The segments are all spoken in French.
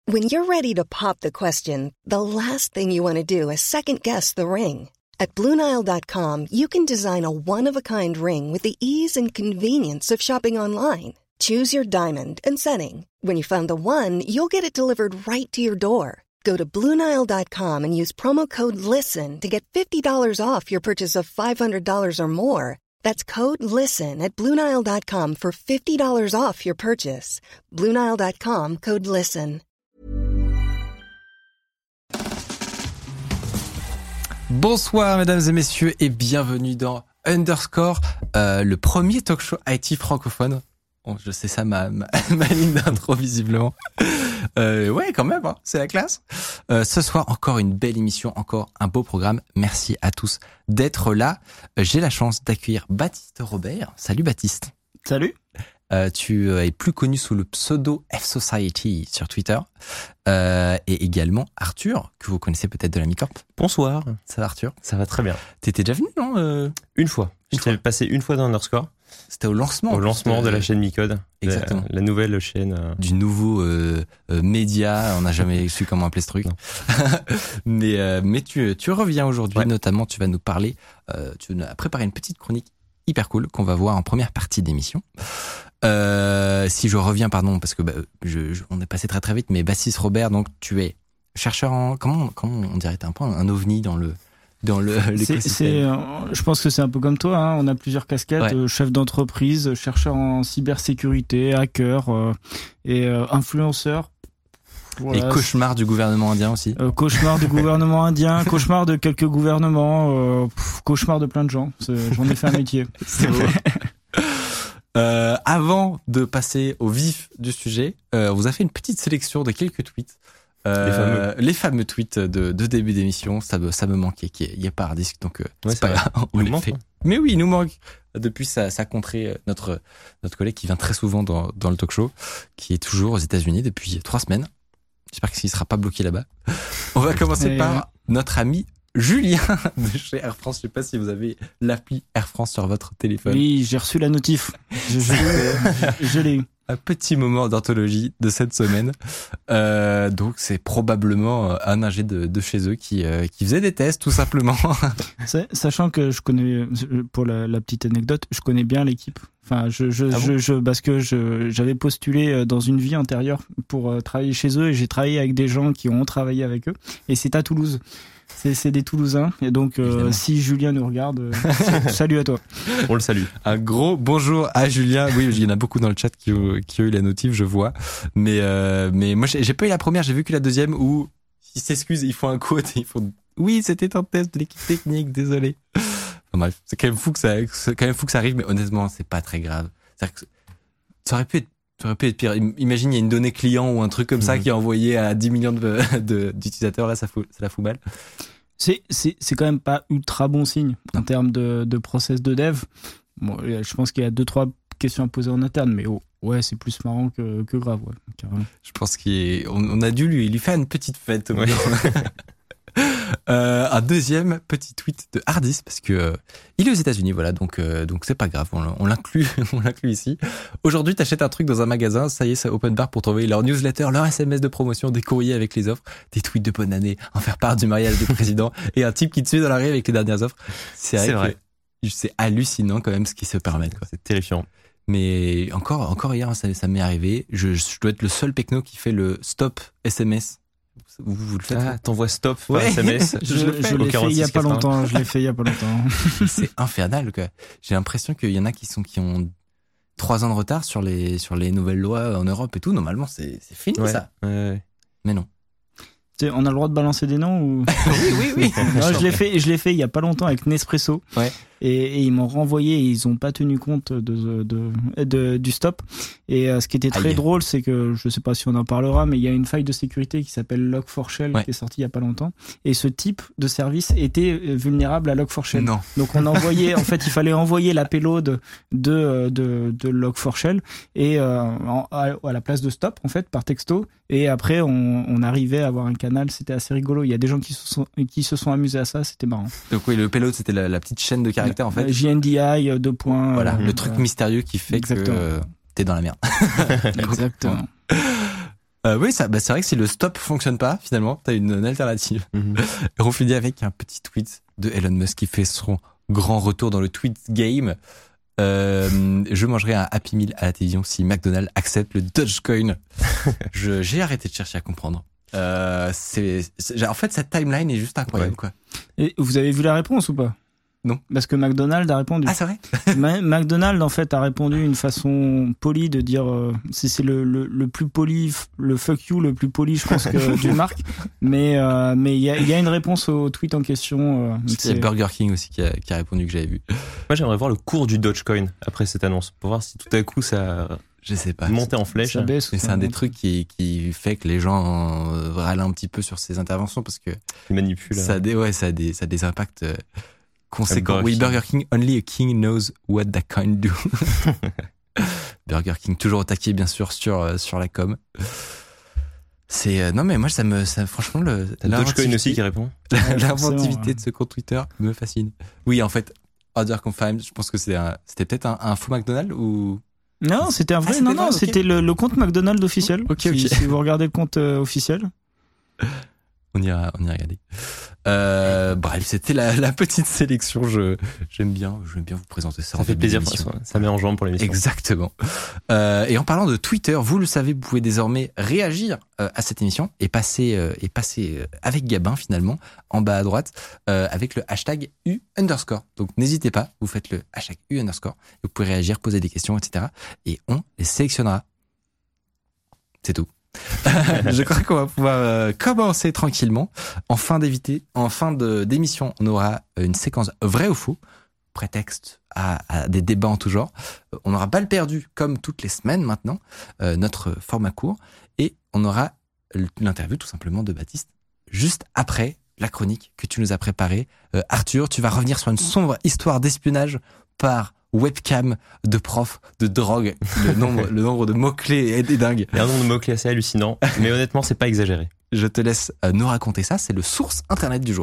When you're ready to pop the question, the last thing you want to do is second-guess the ring. At BlueNile.com, you can design a one-of-a-kind ring with the ease and convenience of shopping online. Choose your diamond and setting. When you find the one, you'll get it delivered right to your door. Go to BlueNile.com and use promo code LISTEN to get $50 off your purchase of $500 or more. That's code LISTEN at BlueNile.com for $50 off your purchase. BlueNile.com, code LISTEN. Bonsoir mesdames et messieurs et bienvenue dans Underscore, le premier talk show IT francophone. Bon, je sais ça ma ligne d'intro visiblement. Ouais quand même, hein, c'est la classe. Ce soir encore une belle émission, encore un beau programme. Merci à tous d'être là. J'ai la chance d'accueillir Baptiste Robert. Salut Baptiste. Salut. Tu es plus connu sous le pseudo F-Society sur Twitter. Et également Arthur, que vous connaissez peut-être de la Mi-Corp. Bonsoir. Ça va Arthur? Ça va très bien. T'étais déjà venu, non Une fois. J'étais passé une fois dans Underscore. C'était au lancement. Au lancement de la chaîne Mi-Code. Exactement. La nouvelle chaîne. Du nouveau média. On n'a jamais su comment appeler ce truc. mais tu reviens aujourd'hui. Ouais. Notamment, tu vas nous parler. Tu as préparé une petite chronique hyper cool qu'on va voir en première partie d'émission. Si je reviens, pardon, parce que on est passé très très vite, mais Baptiste Robert, donc tu es chercheur en comment on dirait, t'es un peu un ovni dans l'écosystème. Je pense que c'est un peu comme toi, hein. On a plusieurs casquettes, ouais. Chef d'entreprise, chercheur en cybersécurité, hacker et influenceur. Voilà. Et cauchemar du gouvernement indien aussi. Cauchemar du gouvernement indien, cauchemar de quelques gouvernements, cauchemar de plein de gens. J'en ai fait un métier. C'est beau. Avant de passer au vif du sujet, on vous a fait une petite sélection de quelques tweets. Les fameux tweets de début d'émission. Ça me manquait qu'il n'y ait pas hard disk, donc c'est pas grave, on les fait. Mais oui, il nous manque. Depuis sa contrée, notre collègue qui vient très souvent dans le talk show, qui est toujours aux États-Unis depuis 3 semaines. J'espère qu'il ne sera pas bloqué là-bas. On va commencer par notre ami Julien de chez Air France. Je sais pas si vous avez l'appli Air France sur votre téléphone. Oui, j'ai reçu la notif. Je l'ai eu. Un petit moment d'anthologie de cette semaine. Donc c'est probablement un ingé de chez eux qui faisait des tests tout simplement. Sachant que je connais, pour la petite anecdote, je connais bien l'équipe. Enfin, parce que j'avais postulé dans une vie antérieure pour travailler chez eux et j'ai travaillé avec des gens qui ont travaillé avec eux et c'est à Toulouse. C'est des Toulousains et donc si Julien nous regarde, salut à toi. On le salue. Un gros bonjour à Julien. Oui, il y en a beaucoup dans le chat qui ont eu la notif, je vois. Mais moi j'ai pas eu la première, j'ai vu que la deuxième où ils s'excusent, ils font un quote, ils font oui, c'était un test de l'équipe technique, désolé. Enfin, bref, c'est quand même fou que ça arrive, mais honnêtement, c'est pas très grave. C'est-à-dire que ça aurait pu être pire. Imagine, il y a une donnée client ou un truc comme ça qui est envoyé à 10 millions d'utilisateurs. Là, ça la fout mal. C'est quand même pas ultra bon signe en termes de process de dev. Bon, je pense qu'il y a 2-3 questions à poser en interne, mais ouais, c'est plus marrant que grave, ouais, carrément. Je pense qu'on a dû lui faire une petite fête. Ouais. Un deuxième petit tweet de Hardis parce que il est aux États-Unis, voilà, donc c'est pas grave, on l'inclut ici. Aujourd'hui, t'achètes un truc dans un magasin, ça y est, c'est open bar pour trouver leur newsletter, leur SMS de promotion, des courriers avec les offres, des tweets de bonne année, en faire part du mariage du président et un type qui te suit dans la rue avec les dernières offres. C'est vrai. C'est hallucinant quand même ce qu'ils se permettent, quoi. C'est terrifiant. Mais encore hier, ça m'est arrivé. Je dois être le seul pecno qui fait le stop SMS. Vous le faites? Ah, t'envoies stop par SMS. Je l'ai fait il y a pas longtemps. C'est infernal, quoi. J'ai l'impression qu'il y en a qui ont 3 ans de retard sur les nouvelles lois en Europe et tout. Normalement, c'est fini, ça. Mais non. On a le droit de balancer des noms ou... Oui. Non, je l'ai fait il y a pas longtemps avec Nespresso. Ouais. Et ils m'ont renvoyé et ils ont pas tenu compte du stop. Et ce qui était très drôle, c'est que je sais pas si on en parlera, mais il y a une faille de sécurité qui s'appelle Log4Shell qui est sortie il y a pas longtemps. Et ce type de service était vulnérable à Log4Shell. Non. Donc on envoyait, en fait, il fallait envoyer la payload de Log4Shell et à la place de stop, en fait, par texto. Et après, on arrivait à avoir un canal. C'était assez rigolo. Il y a des gens qui se sont amusés à ça. C'était marrant. Donc oui, le payload, c'était la petite chaîne de caractères, en fait. JNDI, 2 points. Voilà, le truc mystérieux qui fait que t'es dans la merde. Exactement. Oui, c'est vrai que si le stop fonctionne pas, finalement, t'as une alternative. Et on finit avec un petit tweet de Elon Musk qui fait son grand retour dans le tweet game. Je mangerai un Happy Meal à la télévision si McDonald's accepte le Dogecoin. J'ai arrêté de chercher à comprendre. En fait, cette timeline est juste incroyable, quoi. Et vous avez vu la réponse ou pas? Non. Parce que McDonald's a répondu. Ah, c'est vrai? McDonald's, en fait, a répondu d'une façon polie de dire, c'est le plus poli, le fuck you le plus poli, je pense, que d'une marque. Mais il y a une réponse au tweet en question. Il y a Burger King aussi qui a répondu, que j'avais vu. Moi, j'aimerais voir le cours du Dogecoin après cette annonce pour voir si tout à coup ça. Je sais pas. Monter en flèche. Ça baisse. Mais c'est un des trucs qui fait que les gens râlent un petit peu sur ces interventions parce que. Ils manipulent. Ça a des impacts conséquents. Oui, Burger King, only a king knows what that kind do. Burger King, toujours au taquet, bien sûr, sur la com. Non, mais moi, franchement, Dogecoin aussi qui répond. L'inventivité de ce compte Twitter me fascine. Oui, en fait, Other Confirmed, je pense que c'était peut-être un faux McDonald's ou. Non, c'était un vrai. C'était le compte McDonald's officiel. Ok. Si vous regardez le compte officiel. On ira regarder. Bref, c'était la petite sélection. J'aime bien vous présenter ça. Ça fait plaisir, ça met en jambe pour l'émission. Exactement. Et en parlant de Twitter, vous le savez, vous pouvez désormais réagir à cette émission et passer avec Gabin finalement en bas à droite avec le hashtag U_. Donc n'hésitez pas, vous faites le hashtag U_. Vous pouvez réagir, poser des questions, etc. Et on les sélectionnera. C'est tout. Je crois qu'on va pouvoir commencer tranquillement. En fin d'émission, on aura une séquence vrai ou faux, prétexte à des débats en tout genre. On aura balle perdue comme toutes les semaines maintenant, notre format court, et on aura l'interview tout simplement de Baptiste juste après la chronique que tu nous as préparée. Arthur, tu vas revenir sur une sombre histoire d'espionnage par webcam de prof de drogue. Le nombre de mots-clés est dingue. Il y a un nombre de mots-clés assez hallucinant, mais honnêtement, c'est pas exagéré. Je te laisse nous raconter ça. C'est le source internet du jour.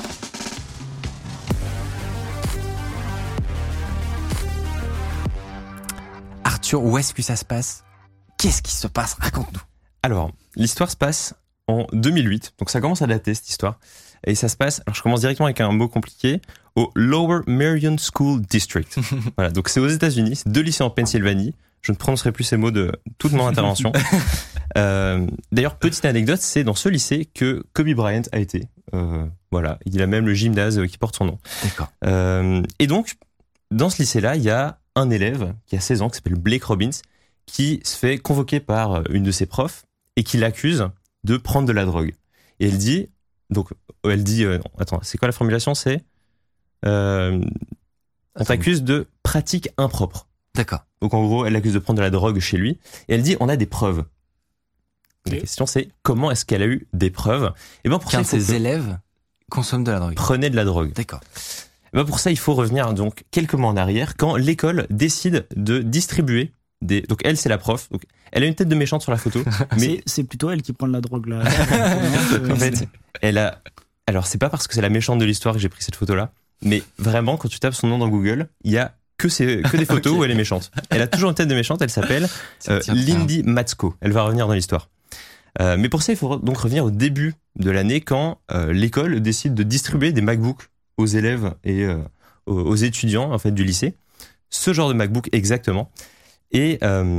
Arthur, où est-ce que ça se passe? Qu'est-ce qui se passe? Raconte-nous. Alors, l'histoire se passe en 2008. Donc ça commence à dater, cette histoire. Et ça se passe, alors je commence directement avec un mot compliqué, au Lower Merion School District. Voilà, donc c'est aux États-Unis, c'est 2 lycées en Pennsylvanie. Je ne prononcerai plus ces mots de toute mon intervention. D'ailleurs, petite anecdote, c'est dans ce lycée que Kobe Bryant a été. Voilà, il a même le gymnase qui porte son nom. D'accord. Et donc, dans ce lycée-là, il y a un élève qui a 16 ans, qui s'appelle Blake Robbins, qui se fait convoquer par une de ses profs et qui l'accuse de prendre de la drogue. Et elle dit, attends, c'est quoi la formulation? C'est on t'accuse de pratique impropre. D'accord. Donc en gros, elle l'accuse de prendre de la drogue chez lui et elle dit on a des preuves. La question c'est comment est-ce qu'elle a eu des preuves? Et ben pour ça, ses élèves consomment de la drogue. Prenaient de la drogue. D'accord. Et ben pour ça, il faut revenir donc quelques mois en arrière quand l'école décide de distribuer des. Donc elle, c'est la prof. Donc elle a une tête de méchante sur la photo, mais c'est plutôt elle qui prend de la drogue là. En fait, elle a. Alors c'est pas parce que c'est la méchante de l'histoire que j'ai pris cette photo là, mais vraiment quand tu tapes son nom dans Google, il y a que des photos où elle est méchante. Elle a toujours une tête de méchante. Elle s'appelle Lindy Matsko. Elle va revenir dans l'histoire. Mais pour ça, il faut donc revenir au début de l'année quand l'école décide de distribuer des MacBooks aux élèves et aux étudiants en fait du lycée. Ce genre de MacBook exactement. Et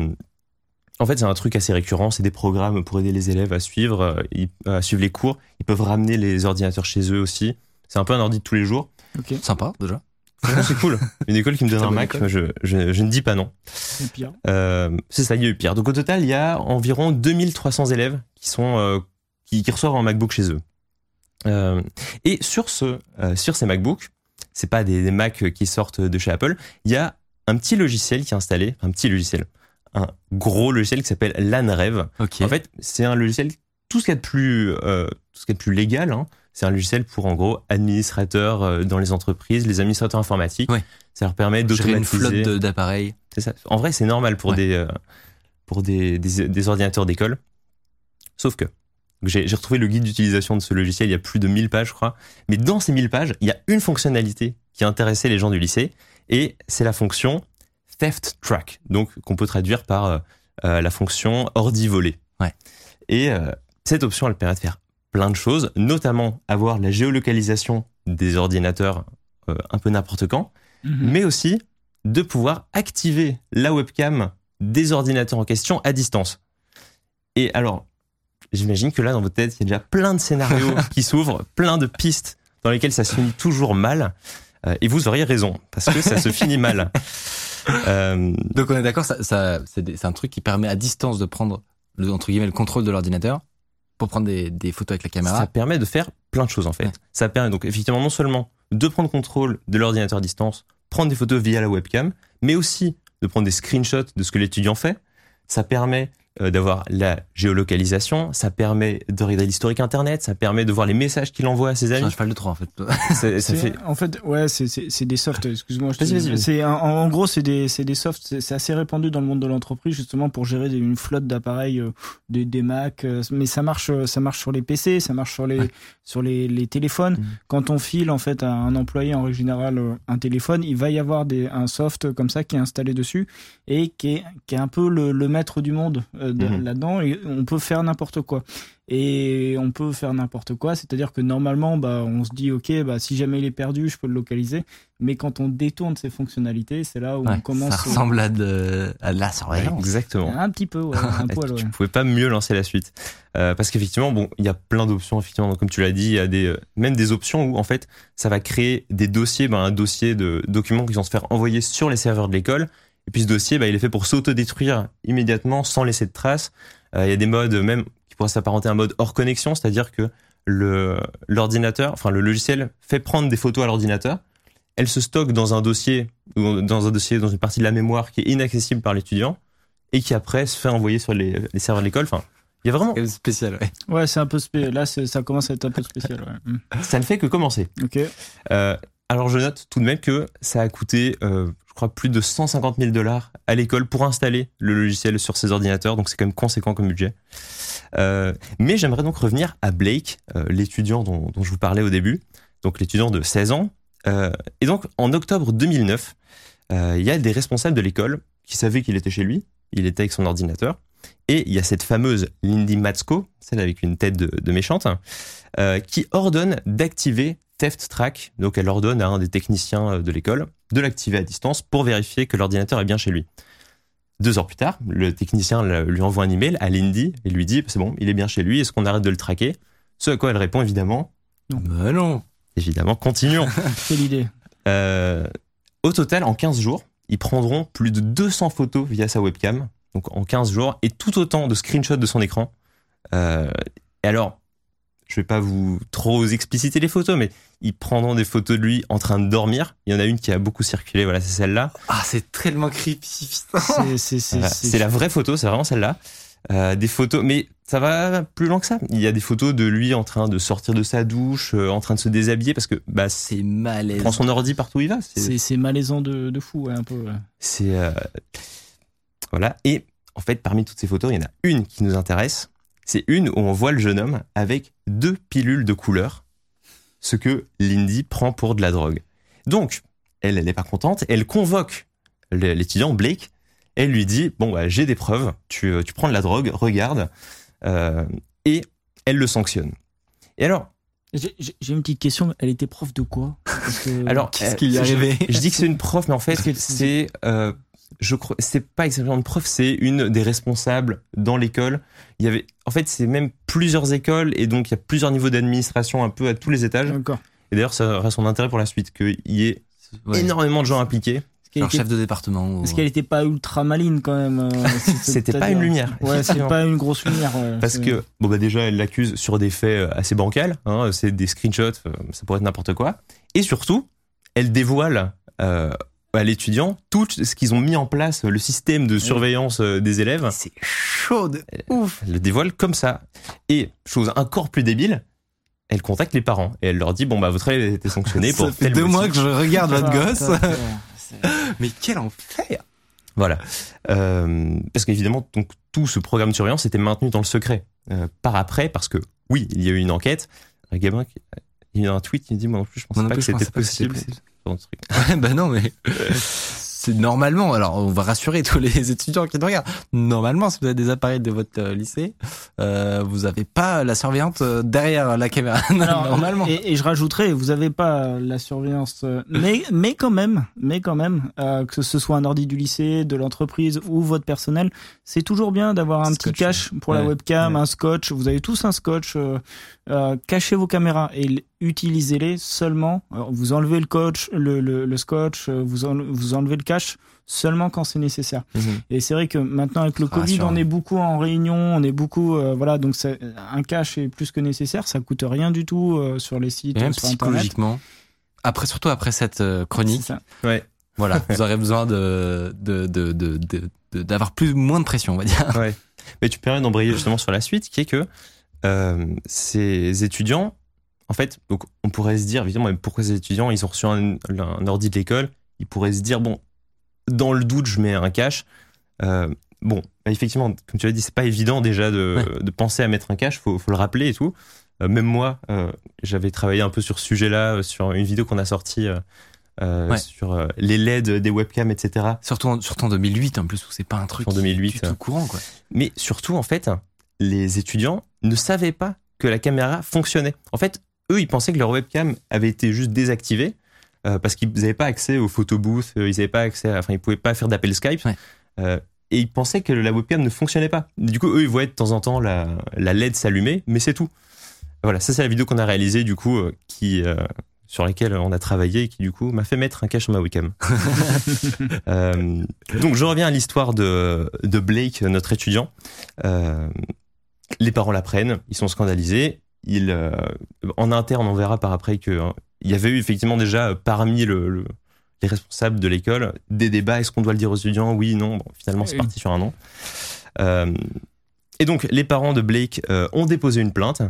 en fait, c'est un truc assez récurrent. C'est des programmes pour aider les élèves à suivre les cours. Ils peuvent ramener les ordinateurs chez eux aussi. C'est un peu un ordi de tous les jours. Ok. Sympa déjà. C'est cool. Une école qui me donne un Mac, je ne dis pas non. C'est pire. C'est ça, il y a eu pire. Donc au total, il y a environ 2300 élèves qui reçoivent un MacBook chez eux. Et sur ces MacBooks, c'est pas des Macs qui sortent de chez Apple, il y a un petit logiciel qui est installé, un gros logiciel qui s'appelle LANREV. Okay. En fait, c'est un logiciel tout ce qu'il y a de plus légal, hein. C'est un logiciel pour, en gros, administrateurs dans les entreprises, les administrateurs informatiques. Ouais. Ça leur permet d'automatiser. Une flotte d'appareils. C'est ça. En vrai, c'est normal pour des ordinateurs d'école. Sauf que j'ai retrouvé le guide d'utilisation de ce logiciel, il y a plus de 1000 pages, je crois. Mais dans ces 1000 pages, il y a une fonctionnalité qui intéressait les gens du lycée, et c'est la fonction Theft Track, donc qu'on peut traduire par la fonction ordi volé. Ouais. Et cette option, elle permet de faire plein de choses, notamment avoir la géolocalisation des ordinateurs un peu n'importe quand, mais aussi de pouvoir activer la webcam des ordinateurs en question à distance. Et alors, j'imagine que là, dans votre tête, il y a déjà plein de scénarios qui s'ouvrent, plein de pistes dans lesquelles ça se finit toujours mal. Et vous auriez raison, parce que ça se finit mal. Donc on est d'accord, c'est un truc qui permet à distance de prendre entre guillemets le contrôle de l'ordinateur pour prendre des photos avec la caméra. Ça permet de faire plein de choses en fait. Ouais. Ça permet donc effectivement non seulement de prendre contrôle de l'ordinateur à distance, prendre des photos via la webcam, mais aussi de prendre des screenshots de ce que l'étudiant fait. Ça permet d'avoir la géolocalisation, ça permet de regarder l'historique internet, ça permet de voir les messages qu'il envoie à ses amis. C'est un cheval de Troie en fait. En fait, ouais, c'est des softs. Excuse-moi. Vas-y. En gros, c'est des softs. C'est assez répandu dans le monde de l'entreprise justement pour gérer une flotte d'appareils, des Mac. Mais ça marche sur les PC, ça marche sur les téléphones. Quand on file en fait à un employé en règle générale un téléphone, il va y avoir un soft comme ça qui est installé dessus et qui est un peu le maître du monde. Là-dedans, et on peut faire n'importe quoi. Et on peut faire n'importe quoi, c'est-à-dire que normalement, on se dit, ok, si jamais il est perdu, je peux le localiser. Mais quand on détourne ces fonctionnalités, c'est là où on commence. Ça ressemble à de la surveillance. Exactement. Un petit peu, un poil. Tu pouvais pas mieux lancer la suite, parce qu'effectivement, il y a plein d'options. Effectivement, donc, comme tu l'as dit, il y a même des options où en fait, ça va créer des dossiers, un dossier de documents qui vont se faire envoyer sur les serveurs de l'école. Et puis ce dossier, il est fait pour s'autodétruire immédiatement sans laisser de traces. Il y a des modes même qui pourraient s'apparenter à un mode hors connexion, c'est-à-dire que l'ordinateur, le logiciel fait prendre des photos à l'ordinateur. Elle se stocke dans un dossier, dans une partie de la mémoire qui est inaccessible par l'étudiant et qui après se fait envoyer sur les serveurs de l'école. Il y a vraiment. C'est spécial, ouais. Ouais, c'est un peu spécial. Là, ça commence à être un peu spécial, ouais. Ça ne fait que commencer. Ok. Alors je note tout de même que ça a coûté, je crois, plus de 150 000 $ à l'école pour installer le logiciel sur ses ordinateurs, donc c'est quand même conséquent comme budget. Mais j'aimerais donc revenir à Blake, l'étudiant dont je vous parlais au début, donc l'étudiant de 16 ans. Et donc en octobre 2009, il y a des responsables de l'école qui savaient qu'il était chez lui, il était avec son ordinateur, et il y a cette fameuse Lindy Matsko, celle avec une tête de méchante, qui ordonne d'activer Theft Track. Donc elle ordonne à un des techniciens de l'école de l'activer à distance pour vérifier que l'ordinateur est bien chez lui. 2 heures plus tard, le technicien lui envoie un email à Lindy et lui dit « C'est bon, il est bien chez lui, est-ce qu'on arrête de le traquer ?» Ce à quoi elle répond évidemment « Non. Non. » Évidemment, continuons. Quelle idée. Au total, en 15 jours, ils prendront plus de 200 photos via sa webcam, donc en 15 jours, et tout autant de screenshots de son écran. Et alors, je vais pas vous trop expliciter les photos, mais ils prendront des photos de lui en train de dormir. Il y en a une qui a beaucoup circulé, voilà, c'est celle-là. Ah, c'est tellement creepy. C'est la vraie photo, c'est vraiment celle-là. Des photos, mais ça va plus loin que ça. Il y a des photos de lui en train de sortir de sa douche, en train de se déshabiller, parce que c'est malaisant. Il prend son ordi partout où il va. C'est malaisant de fou, ouais, un peu. Ouais. C'est voilà. Et en fait, parmi toutes ces photos, il y en a une qui nous intéresse. C'est une où on voit le jeune homme avec 2 pilules de couleur, ce que Lindy prend pour de la drogue. Donc, elle n'est pas contente. Elle convoque l'étudiant Blake. Elle lui dit, j'ai des preuves, tu prends de la drogue, regarde, et elle le sanctionne. Et alors... J'ai une petite question, elle était prof de quoi? Alors, qu'est-ce qui lui est arrivé? Je dis que c'est une prof, mais en fait, c'est... je crois, c'est pas exactement une prof, c'est une des responsables dans l'école. Il y avait, en fait, c'est même plusieurs écoles, et donc il y a plusieurs niveaux d'administration un peu à tous les étages. D'accord. Et d'ailleurs, ça aurait son intérêt pour la suite, qu'il y ait énormément de gens impliqués. Genre chef de département. Est-ce qu'elle était pas ultra maline quand même? C'était pas une lumière. Ouais, c'est pas une grosse lumière. Ouais. Parce que déjà, elle l'accuse sur des faits assez bancals. Hein, c'est des screenshots, ça pourrait être n'importe quoi. Et surtout, elle dévoile à l'étudiant tout ce qu'ils ont mis en place, le système de surveillance des élèves. C'est chaud de ouf. Elle le dévoile comme ça. Et chose encore plus débile, elle contacte les parents et elle leur dit votre élève a été sanctionné pour ça fait 2 mois que je regarde votre gosse. Mais quel enfer! Voilà. Parce qu'évidemment, donc, tout ce programme de surveillance était maintenu dans le secret. Par après, parce que, oui, il y a eu une enquête. Un gamin, il y a eu un tweet qui dit, moi non plus, je pensais pas que c'était possible. Ouais, non, mais. c'est normalement, alors on va rassurer tous les étudiants qui nous regardent, normalement si vous avez des appareils de votre lycée, vous n'avez pas la surveillante derrière la caméra. Alors, normalement. Et je rajouterais, vous n'avez pas la surveillance, mais quand même, que ce soit un ordi du lycée, de l'entreprise ou votre personnel, c'est toujours bien d'avoir un petit cache pour la webcam, un scotch. Vous avez tous un scotch. Cachez vos caméras et utilisez-les seulement. Alors, vous enlevez le scotch, vous enlevez le cache seulement quand c'est nécessaire. Et c'est vrai que maintenant avec le Covid, on est beaucoup en réunion, on est beaucoup voilà, donc un cache est plus que nécessaire. Ça coûte rien du tout sur les sites, et même sur psychologiquement. Internet. Surtout après cette chronique. C'est ça. Ouais. Voilà, vous aurez besoin d'avoir moins de pression, on va dire. Ouais. Mais tu permets d'embrayer justement sur la suite, qui est que ces étudiants, en fait, donc on pourrait se dire, évidemment, pourquoi ces étudiants, ils ont reçu un ordi de l'école, ils pourraient se dire, bon, dans le doute, je mets un cache. Effectivement, comme tu l'as dit, c'est pas évident déjà de penser à mettre un cache, faut le rappeler et tout. Même moi, j'avais travaillé un peu sur ce sujet-là, sur une vidéo qu'on a sortie sur les LED des webcams, etc. Surtout en 2008, en plus, où c'est pas un truc en 2008, du tout courant, quoi. Mais surtout, en fait, les étudiants ne savaient pas que la caméra fonctionnait. En fait, eux, ils pensaient que leur webcam avait été juste désactivée parce qu'ils n'avaient pas accès aux photobooths, ils n'avaient pas accès, ils pouvaient pas faire d'appel Skype. Et ils pensaient que la webcam ne fonctionnait pas. Du coup, eux, ils voyaient de temps en temps la LED s'allumer, mais c'est tout. Voilà, ça c'est la vidéo qu'on a réalisée, du coup, sur laquelle on a travaillé et qui, du coup, m'a fait mettre un cache sur ma webcam. Donc, je reviens à l'histoire de Blake, notre étudiant. Les parents l'apprennent, ils sont scandalisés. En interne, on verra par après qu'il y avait eu effectivement déjà parmi les responsables de l'école des débats. Est-ce qu'on doit le dire aux étudiants? Oui, non. Bon, finalement, c'est parti sur un non. Et donc, les parents de Blake ont déposé une plainte.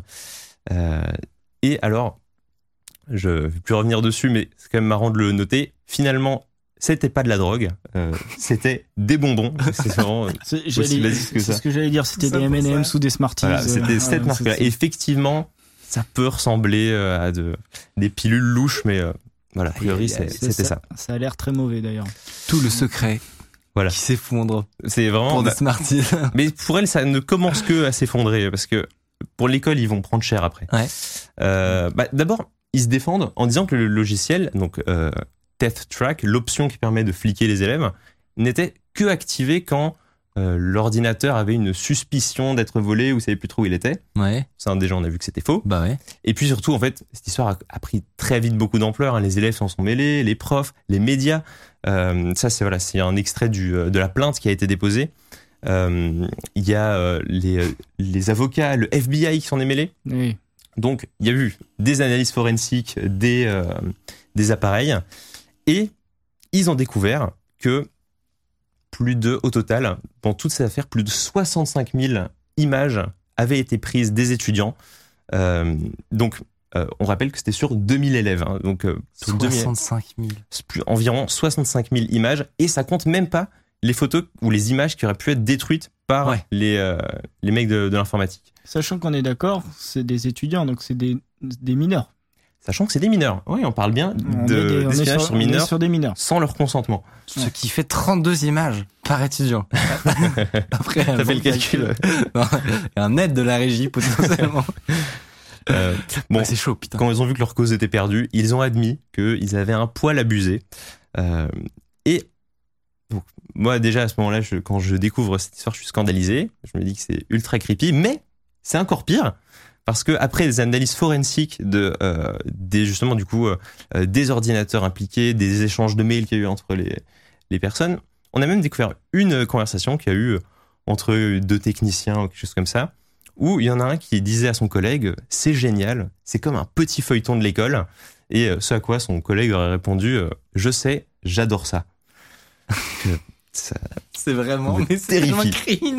Et alors, je ne vais plus revenir dessus, mais c'est quand même marrant de le noter. Finalement, c'était pas de la drogue, c'était des bonbons. C'est vraiment aussi basique que ça. C'est ce que j'allais dire, c'était des M&M's ou des Smarties. Voilà, c'était cette marque-là. Et effectivement, ça peut ressembler à des pilules louches, mais voilà, a priori, c'était ça. Ça a l'air très mauvais d'ailleurs. Tout le secret qui s'effondre. C'est vraiment pour des Smarties. Mais pour elle, ça ne commence que à s'effondrer, parce que pour l'école, ils vont prendre cher après. Ouais. D'abord, ils se défendent en disant que le logiciel, donc Theft Track, l'option qui permet de fliquer les élèves, n'était que activé quand l'ordinateur avait une suspicion d'être volé ou savait plus trop où il était. Ouais. Ça, déjà, on a vu que c'était faux. Bah ouais. Et puis surtout, en fait, cette histoire a pris très vite beaucoup d'ampleur. Les élèves s'en sont mêlés, les profs, les médias. Ça, c'est un extrait de la plainte qui a été déposée. Il y a les avocats, le FBI qui s'en est mêlé. Oui. Donc, il y a eu des analyses forensiques, des appareils, et ils ont découvert que au total, dans toute cette affaire, plus de 65 000 images avaient été prises des étudiants. Donc, on rappelle que c'était sur 2000 élèves. Hein, donc, 65 000. Environ 65 000 images, et ça compte même pas les photos ou les images qui auraient pu être détruites par les mecs de l'informatique. Sachant qu'on est d'accord, c'est des étudiants, donc c'est des mineurs. Sachant que c'est des mineurs. Oui, on parle bien d'espionnage sur mineurs, sur des mineurs, sans leur consentement. Ce qui fait 32 images par étudiant. Après, ça fait le calcul. Et un aide de la régie, potentiellement. C'est chaud, putain. Quand ils ont vu que leur cause était perdue, ils ont admis qu'ils avaient un poil abusé. Et donc, moi, déjà, à ce moment-là, quand je découvre cette histoire, je suis scandalisé. Je me dis que c'est ultra creepy, mais c'est encore pire. Parce que après les analyses forensiques justement du coup des ordinateurs impliqués, des échanges de mails qu'il y a eu entre les personnes, on a même découvert une conversation qu'il y a eu entre deux techniciens ou quelque chose comme ça, où il y en a un qui disait à son collègue « c'est génial, c'est comme un petit feuilleton de l'école », et ce à quoi son collègue aurait répondu « je sais, j'adore ça ». C'est vraiment terrifiant.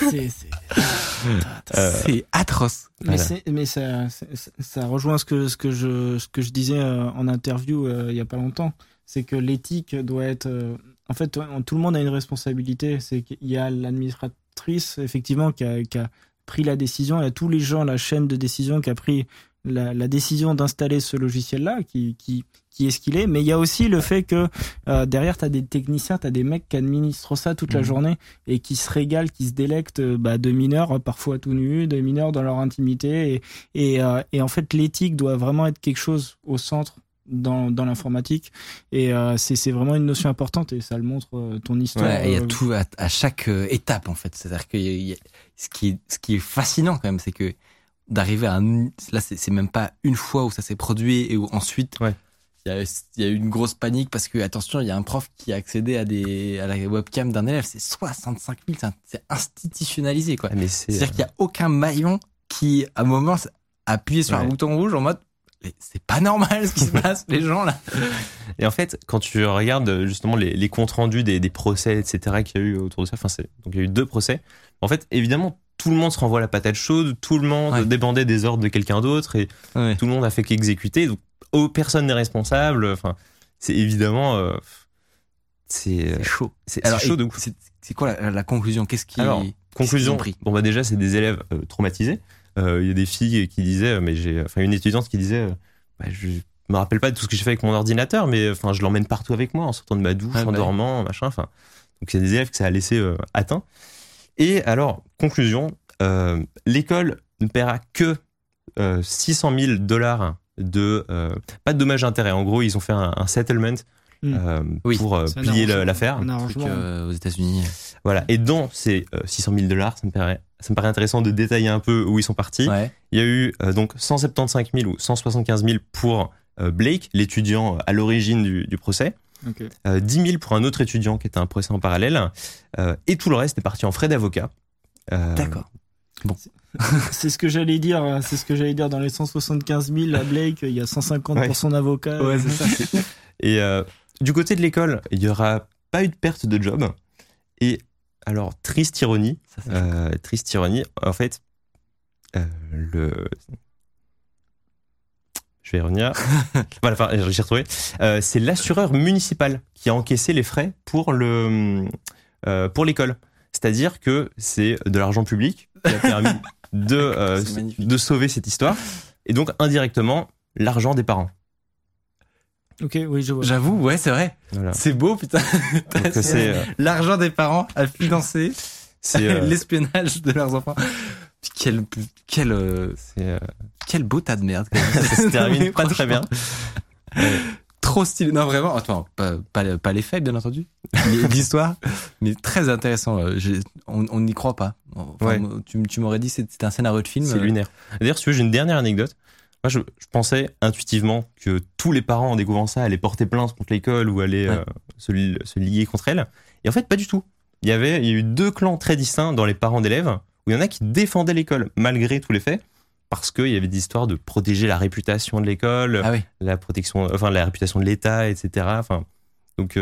C'est atroce. Mais ça rejoint ce que je disais en interview il y a pas longtemps, c'est que l'éthique doit être en fait tout le monde a une responsabilité. C'est qu'il y a l'administratrice effectivement qui a pris la décision, il y a tous les gens, la chaîne de décision qui a pris la décision d'installer ce logiciel-là, qui est ce qu'il est. Mais il y a aussi le fait que derrière, t'as des techniciens, t'as des mecs qui administrent ça toute la journée et qui se régalent, qui se délectent de mineurs, parfois tout nus, de mineurs dans leur intimité. Et en fait, l'éthique doit vraiment être quelque chose au centre dans l'informatique. Et c'est vraiment une notion importante et ça le montre ton histoire. Ouais, il y a tout à chaque étape, en fait. C'est-à-dire que ce qui est fascinant quand même, c'est que d'arriver à là, c'est même pas une fois où ça s'est produit et où ensuite il y a eu une grosse panique parce que attention, il y a un prof qui a accédé à la webcam d'un élève. C'est 65 000, c'est institutionnalisé, quoi. Mais c'est-à-dire qu'il y a aucun maillon qui à un moment a appuyé sur un bouton rouge en mode c'est pas normal ce qui se passe, les gens là. Et en fait, quand tu regardes justement les comptes rendus des procès, etc., qu'il y a eu autour de ça, donc il y a eu 2 procès. En fait, évidemment, tout le monde se renvoie la patate chaude, tout le monde dépendait des ordres de quelqu'un d'autre et tout le monde a fait qu'exécuter. Donc, personne n'est responsable. Enfin, c'est évidemment, c'est chaud. C'est chaud de ouf. C'est quoi la conclusion? Conclusion. Bon, déjà, c'est des élèves traumatisés. Il y a des filles qui disaient, une étudiante qui disait, je me rappelle pas de tout ce que j'ai fait avec mon ordinateur, mais je l'emmène partout avec moi en sortant de ma douche, en dormant, machin. Enfin, donc il y a des élèves que ça a laissé atteint. Et alors, conclusion, l'école ne paiera que $600 000 de pas de dommages et intérêts. En gros, ils ont fait un settlement pour plier l'affaire. Aux États-Unis. Voilà. Et dans ces $600 000, ça me paraît intéressant de détailler un peu où ils sont partis. Ouais. Il y a eu donc 175 000 ou 175 000 pour Blake, l'étudiant à l'origine du procès. Okay. 10 000 pour un autre étudiant qui était un procès en parallèle. Et tout le reste est parti en frais d'avocat. D'accord. Bon. C'est ce que j'allais dire. C'est ce que j'allais dire dans les 175 000 à Blake. Il y a 150 pour son avocat. Ouais, c'est ça. Et du côté de l'école, il n'y aura pas eu de perte de job. Et alors, triste ironie. En fait, je vais y revenir. Voilà, j'ai retrouvé. C'est l'assureur municipal qui a encaissé les frais pour l'école. C'est-à-dire que c'est de l'argent public qui a permis de sauver cette histoire. Et donc, indirectement, l'argent des parents. Ok, oui, je vois. J'avoue, ouais, c'est vrai. Voilà. C'est beau, putain. C'est l'argent des parents a financé l'espionnage de leurs enfants. Quel beau tas de merde. Ça se termine pas très bien. Trop stylé. Non, vraiment. Attends, pas les faits, bien entendu. L'histoire, mais très intéressant. On n'y croit pas. Tu m'aurais dit c'était un scénario de film. C'est lunaire. D'ailleurs, si tu veux, j'ai une dernière anecdote. Moi, je pensais intuitivement que tous les parents, en découvrant ça, allaient porter plainte contre l'école ou allaient se lier contre elle. Et en fait, pas du tout. Il y a eu 2 clans très distincts dans les parents d'élèves, où il y en a qui défendaient l'école, malgré tous les faits, parce qu'il y avait des histoires de protéger la réputation de l'école, la réputation de l'État, etc. Donc,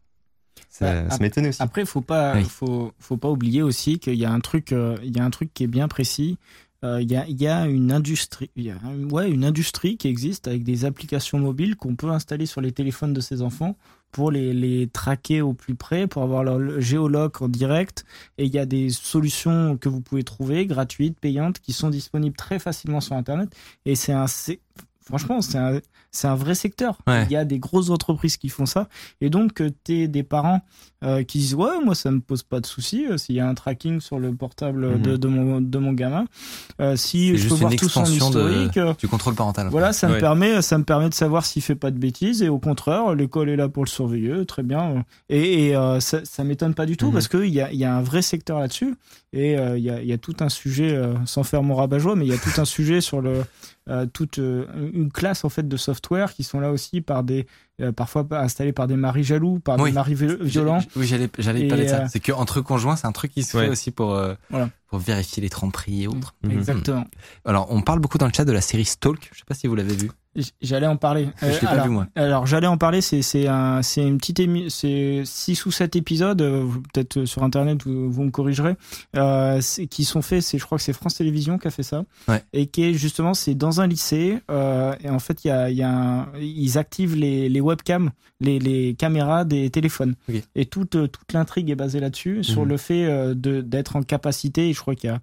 ça m'étonnait aussi. Après, faut pas oublier aussi qu'il y a un truc qui est bien précis. Il y a une industrie, une industrie qui existe avec des applications mobiles qu'on peut installer sur les téléphones de ses enfants pour les traquer au plus près, pour avoir leur géoloc en direct. Et il y a des solutions que vous pouvez trouver, gratuites, payantes, qui sont disponibles très facilement sur Internet. Et franchement, c'est un vrai secteur. Ouais. Il y a des grosses entreprises qui font ça. Et donc, t'es des parents qui disent « Ouais, moi, ça me pose pas de soucis s'il y a un tracking sur le portable de mon gamin. Si je peux voir tout son historique... » du contrôle parental. Voilà, ça me permet de savoir s'il fait pas de bêtises. Et au contraire, l'école est là pour le surveiller. Très bien. Et ça m'étonne pas du tout parce qu'il y a un vrai secteur là-dessus. Et il y a tout un sujet, sans faire mon rabat-joie, mais il y a tout un sujet sur toute une classe en fait de software qui sont là aussi par parfois installés par des maris jaloux, par des maris violents. J'allais parler de ça. C'est que entre conjoints, c'est un truc qui se fait aussi pour vérifier les tromperies et autres. Exactement. Alors, on parle beaucoup dans le chat de la série Stalk. Je sais pas si vous l'avez vu. J'allais en parler. Je l'ai pas vu, moi. Alors, j'allais en parler. C'est une petite c'est 6 ou 7 épisodes, peut-être sur Internet, vous me corrigerez, qui sont faits, je crois que c'est France Télévisions qui a fait ça. Ouais. Et qui est justement, c'est dans un lycée, et en fait, ils activent les webcams, les caméras des téléphones. Okay. Et toute l'intrigue est basée là-dessus, sur le fait d'être en capacité, et je crois qu'il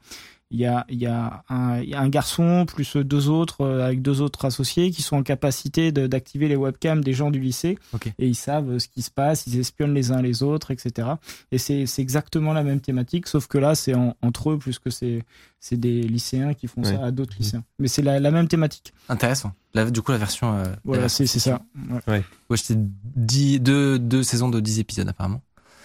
il y a un garçon plus 2 autres avec 2 autres associés qui sont en capacité d'activer les webcams des gens du lycée. Okay. Et ils savent ce qui se passe, ils espionnent les uns les autres, etc. Et c'est exactement la même thématique, sauf que là c'est entre eux plus que c'est des lycéens qui font ça à d'autres lycéens. Mais c'est la même thématique. Intéressant. Du coup la version voilà, c'est ça. Ouais, c'était 2 saisons de 10 épisodes apparemment.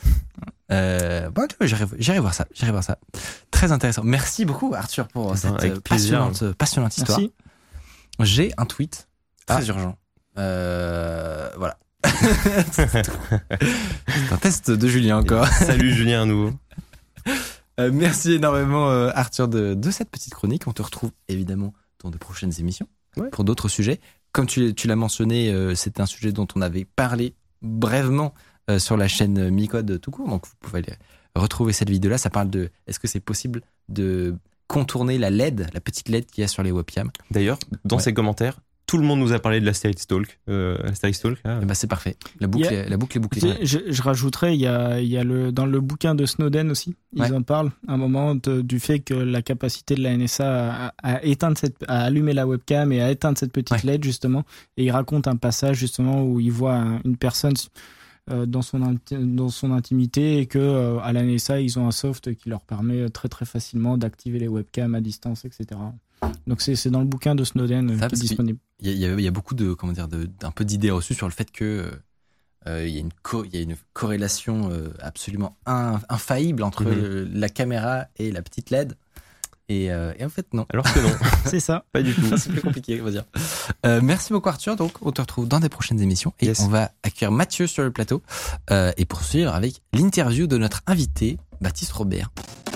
J'irai voir ça. Très intéressant. Merci beaucoup Arthur pour cette passionnante histoire. Merci. J'ai un tweet très urgent. Voilà. C'est un test de Julien encore. Salut Julien à nouveau. Merci énormément Arthur de cette petite chronique. On te retrouve évidemment dans de prochaines émissions pour d'autres sujets. Comme tu l'as mentionné, c'était un sujet dont on avait parlé brièvement sur la chaîne Micode tout court, donc vous pouvez aller retrouver cette vidéo-là. Ça parle de est-ce que c'est possible de contourner la LED, la petite LED qu'il y a sur les webcams. D'ailleurs, dans ces commentaires, tout le monde nous a parlé de l'Asterix Talk. C'est parfait. La boucle est bouclée. Je rajouterais, il y a dans le bouquin de Snowden aussi, ils en parlent à un moment du fait que la capacité de la NSA à allumer la webcam et à éteindre cette petite LED justement. Et il raconte un passage justement où il voit une personne dans son intimité et que à la NSA ils ont un soft qui leur permet très très facilement d'activer les webcams à distance, etc. Donc c'est dans le bouquin de Snowden qui est disponible. Il y a beaucoup d'un peu d'idées reçues sur le fait que il y a une corrélation absolument infaillible entre la caméra et la petite LED. Et en fait, non. Alors que non. C'est ça. Pas du tout. C'est plus compliqué, on va dire. Merci beaucoup, Arthur. Donc, on te retrouve dans des prochaines émissions. Et on va accueillir Mathieu sur le plateau et poursuivre avec l'interview de notre invité, Baptiste Robert.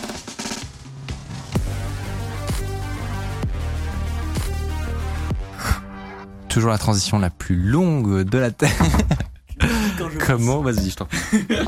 Toujours la transition la plus longue de la Terre. Comment ? Vas-y, je t'en prie.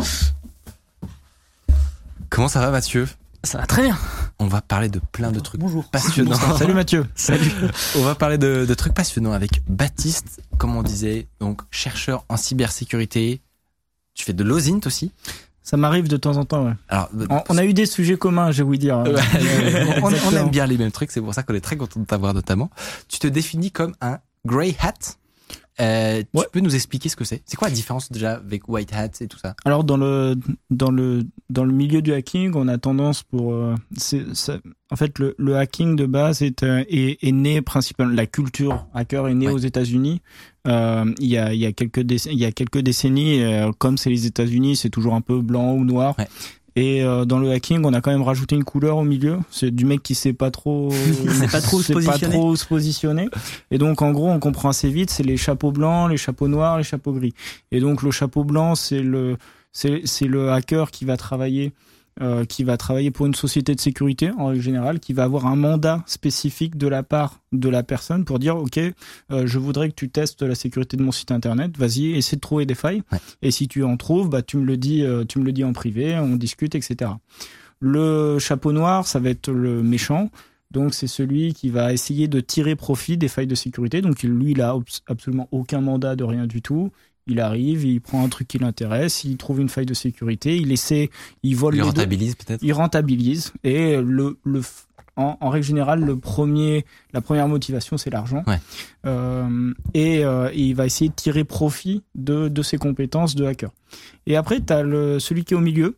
Comment ça va, Mathieu ? Ça va très bien. On va parler de plein de trucs passionnants. Salut Mathieu. Salut. On va parler de trucs passionnants avec Baptiste, comme on disait, donc chercheur en cybersécurité. Tu fais de l'OSINT aussi ? Ça m'arrive de temps en temps, ouais. Alors, on a eu des sujets communs, je vais vous dire. On aime bien les mêmes trucs, c'est pour ça qu'on est très content de t'avoir notamment. Tu te définis comme un grey hat. Tu peux nous expliquer ce que c'est ? C'est quoi la différence déjà avec white hat et tout ça ? Alors dans le milieu du hacking, on a tendance en fait le hacking de base est né principalement, la culture hacker est née aux États-Unis. Il y a quelques décennies, comme c'est les États-Unis, c'est toujours un peu blanc ou noir. Ouais. Et dans le hacking, on a quand même rajouté une couleur au milieu. C'est du mec qui sait pas trop se positionner. Et donc en gros, on comprend assez vite, c'est les chapeaux blancs, les chapeaux noirs, les chapeaux gris. Et donc le chapeau blanc, c'est le hacker qui va travailler pour une société de sécurité en règle générale, qui va avoir un mandat spécifique de la part de la personne pour dire ok, je voudrais que tu testes la sécurité de mon site internet, vas-y, essaie de trouver des failles, et si tu en trouves, tu me le dis en privé, on discute, etc. Le chapeau noir, ça va être le méchant. Donc c'est celui qui va essayer de tirer profit des failles de sécurité. Donc lui, il a absolument aucun mandat de rien du tout. Il arrive, il prend un truc qui l'intéresse, il trouve une faille de sécurité, il vole. Il rentabilise peut-être. Il rentabilise, et en règle générale, la première motivation, c'est l'argent. Et il va essayer de tirer profit de ses compétences de hacker. Et après, t'as celui qui est au milieu.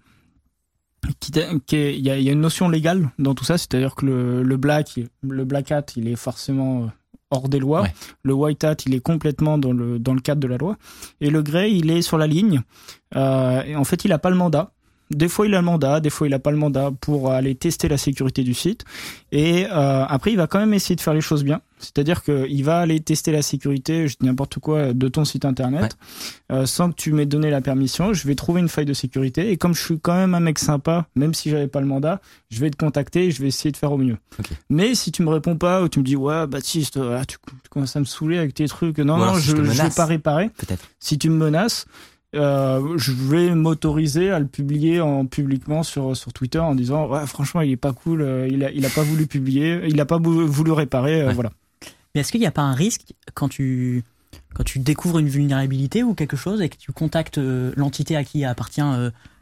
Il y a une notion légale dans tout ça, c'est-à-dire que le black hat, il est forcément hors des lois. Le white hat, il est complètement dans le cadre de la loi. Et le grey, il est sur la ligne. Et en fait, il a pas le mandat. Des fois, il a le mandat, des fois, il a pas le mandat pour aller tester la sécurité du site. Et après, il va quand même essayer de faire les choses bien. C'est-à-dire qu'il va aller tester la sécurité, je dis n'importe quoi, de ton site internet, sans que tu m'aies donné la permission. Je vais trouver une faille de sécurité. Et comme je suis quand même un mec sympa, même si j'avais pas le mandat, je vais te contacter et je vais essayer de faire au mieux. Mais si tu me réponds pas, ou tu me dis, ouais, Baptiste, tu commences à me saouler avec tes trucs. Non, je vais pas réparer. Peut-être. Si tu me menaces, je vais m'autoriser à le publier publiquement sur Twitter en disant franchement il est pas cool, il a pas voulu publier, il a pas voulu réparer, voilà. Mais est-ce qu'il n'y a pas un risque quand tu découvres une vulnérabilité ou quelque chose et que tu contactes l'entité à qui appartient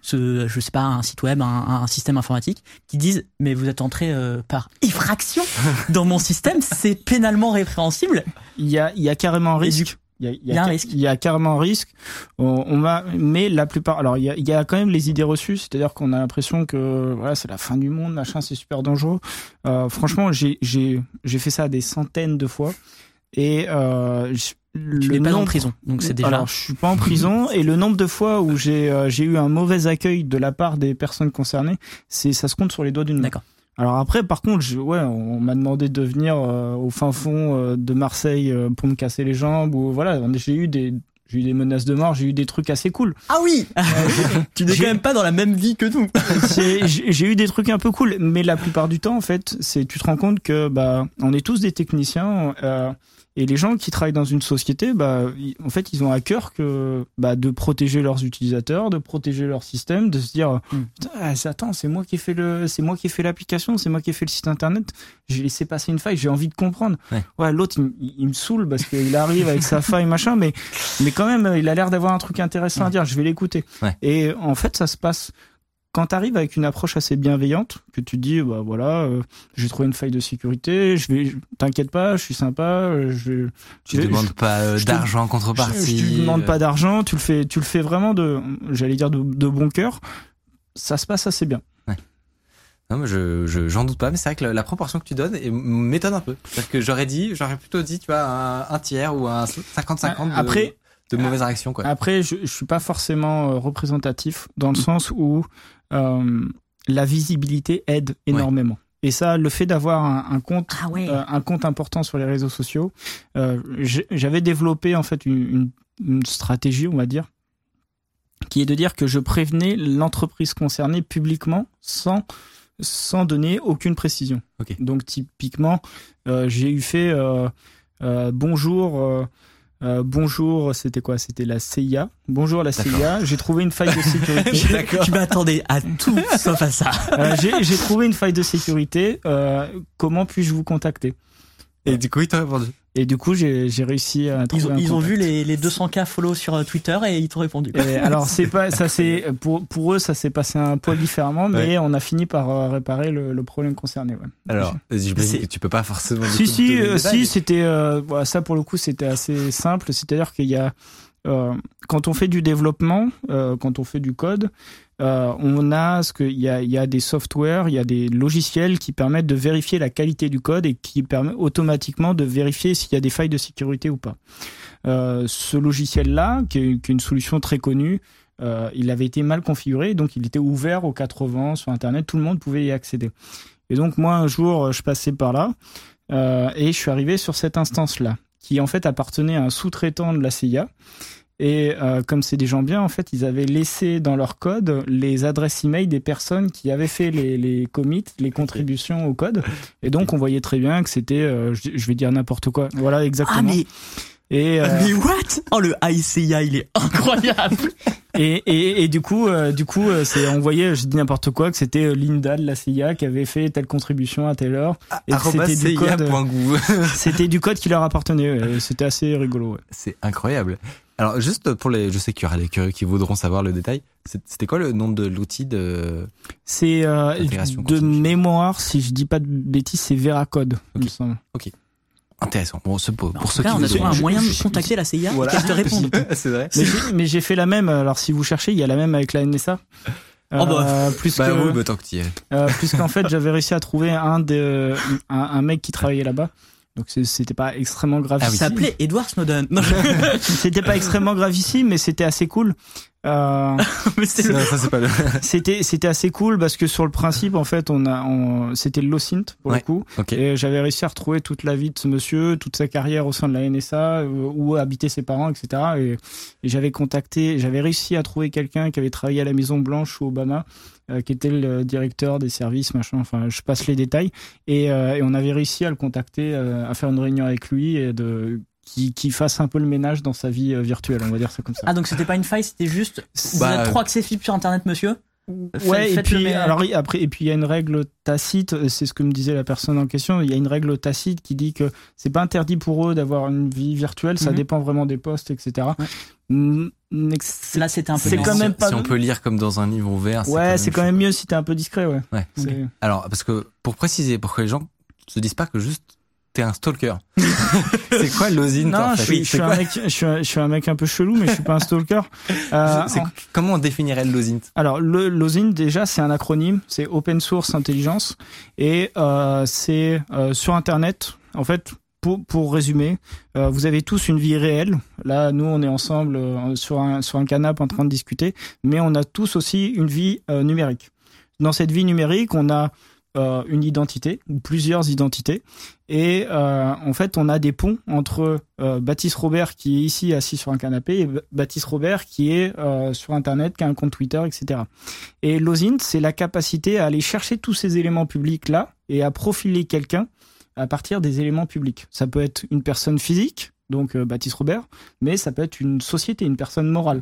je sais pas, un site web, un système informatique, qui disent mais vous êtes entré par effraction dans mon système, c'est pénalement répréhensible. Il y a carrément un risque. Il y a un risque. Il y a carrément un risque. Mais la plupart, alors il y a quand même les idées reçues, c'est-à-dire qu'on a l'impression que voilà, c'est la fin du monde, machin, c'est super dangereux. Franchement, j'ai fait ça des centaines de fois et tu n'es pas en prison, donc c'est déjà. Alors je suis pas en prison et le nombre de fois où j'ai eu un mauvais accueil de la part des personnes concernées, ça se compte sur les doigts d'une main. D'accord. Alors après, par contre, on m'a demandé de venir au fin fond de Marseille pour me casser les jambes ou voilà, j'ai eu des menaces de mort, j'ai eu des trucs assez cool. Ah oui, tu n'es quand même pas dans la même vie que nous. J'ai eu des trucs un peu cool, mais la plupart du temps, en fait, tu te rends compte que on est tous des techniciens. Et les gens qui travaillent dans une société, en fait, ils ont à cœur de protéger leurs utilisateurs, de protéger leur système, de se dire, attends, c'est moi qui ai fait l'application, c'est moi qui ai fait le site internet, j'ai laissé passer une faille, j'ai envie de comprendre. Ouais, l'autre, il me saoule parce qu'il arrive avec sa faille, machin, mais quand même, il a l'air d'avoir un truc intéressant à dire, je vais l'écouter. Ouais. Et en fait, ça se passe. Quand tu arrives avec une approche assez bienveillante, que tu te dis, j'ai trouvé une faille de sécurité, t'inquiète pas, je suis sympa, tu demandes pas d'argent en contrepartie. Tu demandes pas d'argent, tu le fais vraiment de bon cœur. Ça se passe assez bien. Ouais. Non, mais j'en doute pas, mais c'est vrai que la proportion que tu donnes m'étonne un peu. C'est-à-dire que j'aurais plutôt dit, tu vois, un tiers ou un 50-50 de mauvaises réactions, quoi. Après, je suis pas forcément représentatif dans le sens où la visibilité aide énormément. Ouais. Et ça, le fait d'avoir un compte important sur les réseaux sociaux, j'avais développé en fait une stratégie, on va dire, qui est de dire que je prévenais l'entreprise concernée publiquement sans donner aucune précision. Okay. Donc typiquement, j'ai eu fait bonjour. Bonjour, c'était quoi? C'était la CIA. Bonjour la CIA. J'ai trouvé une faille de sécurité. Tu m'attendais à tout sauf à ça. J'ai trouvé une faille de sécurité. Comment puis-je vous contacter? Et du coup, ils t'ont répondu. Et du coup, j'ai réussi à trouver Ils ont vu les 200K follow sur Twitter et ils t'ont répondu. Alors pour eux, ça s'est passé un poil différemment, mais on a fini par réparer le problème concerné. Ouais. Alors, j'imagine que tu peux pas forcément. Si, c'était ça pour le coup, c'était assez simple. C'est-à-dire qu'il y a quand on fait du développement, quand on fait du code, on a il y a des softwares, il y a des logiciels qui permettent de vérifier la qualité du code et qui permettent automatiquement de vérifier s'il y a des failles de sécurité ou pas. Ce logiciel-là, qui est une solution très connue, il avait été mal configuré, donc il était ouvert aux 80 sur Internet, tout le monde pouvait y accéder. Et donc moi, un jour, je passais par là et je suis arrivé sur cette instance-là, qui en fait appartenait à un sous-traitant de la CIA. Et comme c'est des gens bien, en fait, ils avaient laissé dans leur code les adresses email des personnes qui avaient fait les commits, les contributions au code. Et donc, on voyait très bien que c'était, je vais dire n'importe quoi. Voilà, exactement. Mais what? Le ICIA, il est incroyable. Et du coup, on voyait, je dis n'importe quoi, que c'était Linda de la CIA qui avait fait telle contribution à telle heure. Et c'était du code. C'était du code qui leur appartenait. C'était assez rigolo. Ouais. C'est incroyable. Alors, juste je sais qu'il y aura les curieux qui voudront savoir le détail. C'était quoi le nom de l'outil de? C'est, de mémoire, si je dis pas de bêtises, c'est Veracode. Okay. Ok. Intéressant. Bon, pour ceux qui on a trouvé un moyen de contacter la CIA et qu'elle te réponde. C'est vrai. Mais j'ai fait la même. Alors, si vous cherchez, il y a la même avec la NSA. Tant que t'y es. Puisqu'en fait, j'avais réussi à trouver un mec qui travaillait là-bas. Donc c'était pas extrêmement gravissime. Ça s'appelait Edward Snowden. C'était pas extrêmement gravissime, mais c'était assez cool. C'était assez cool parce que sur le principe, en fait, c'était le LOSINT pour le coup. Okay. Et j'avais réussi à retrouver toute la vie de ce monsieur, toute sa carrière au sein de la NSA, où habitaient ses parents, etc. Et j'avais réussi à trouver quelqu'un qui avait travaillé à la Maison Blanche ou Obama, qui était le directeur des services, machin. Enfin, je passe les détails. Et on avait réussi à le contacter, à faire une réunion avec lui et qui fasse un peu le ménage dans sa vie virtuelle, on va dire ça comme ça. Ah, donc c'était pas une faille, c'était juste vous êtes trop accessible sur Internet, monsieur. Ouais, et puis il y a une règle tacite, c'est ce que me disait la personne en question, il y a une règle tacite qui dit que c'est pas interdit pour eux d'avoir une vie virtuelle, ça dépend vraiment des postes, etc. Ouais. Là, c'était un peu c'est quand même pas si on peut lire comme dans un livre ouvert. C'est quand même mieux si t'es un peu discret, ouais. Okay. Alors, parce que pour préciser, pour que les gens se disent pas que juste t'es un stalker. C'est quoi l'osint? Non, en fait je suis un mec un peu chelou, mais je suis pas un stalker. Comment on définirait l'osint? Alors, l'osint, déjà, c'est un acronyme, c'est Open Source Intelligence, et c'est sur Internet, en fait. Pour résumer, vous avez tous une vie réelle. Là, nous, on est ensemble sur un canapé en train de discuter, mais on a tous aussi une vie numérique. Dans cette vie numérique, on a une identité ou plusieurs identités, et en fait, on a des ponts entre Baptiste Robert qui est ici assis sur un canapé et Baptiste Robert qui est sur Internet, qui a un compte Twitter, etc. Et l'osint, c'est la capacité à aller chercher tous ces éléments publics là et à profiler quelqu'un à partir des éléments publics. Ça peut être une personne physique, donc Baptiste Robert, mais ça peut être une société, une personne morale.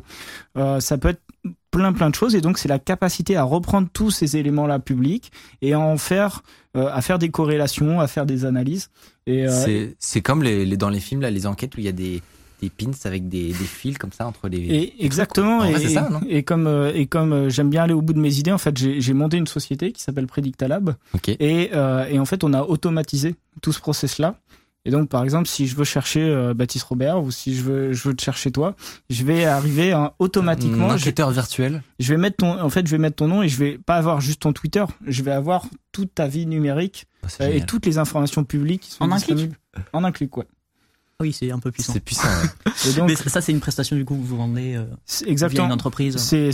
Ça peut être plein de choses, et donc c'est la capacité à reprendre tous ces éléments-là publics et à en faire, à faire des corrélations, à faire des analyses. Et c'est comme dans les films là, les enquêtes où il y a des pins avec des fils comme ça entre les. Et exactement. En vrai, c'est ça, non? Et comme j'aime bien aller au bout de mes idées, en fait, j'ai monté une société qui s'appelle Predictalab. Okay. Et en fait, on a automatisé tout ce process-là. Et donc, par exemple, si je veux chercher Baptiste Robert ou si je veux te chercher toi, je vais arriver automatiquement. Un enquêteur virtuel. Je vais mettre ton nom et je vais pas avoir juste ton Twitter. Je vais avoir toute ta vie numérique et toutes les informations publiques qui sont disponibles. En un clic, ouais. Oui, c'est un peu puissant. C'est puissant. Ouais. Et donc, mais ça, c'est une prestation du coup que vous vendez exactement. via une entreprise. C'est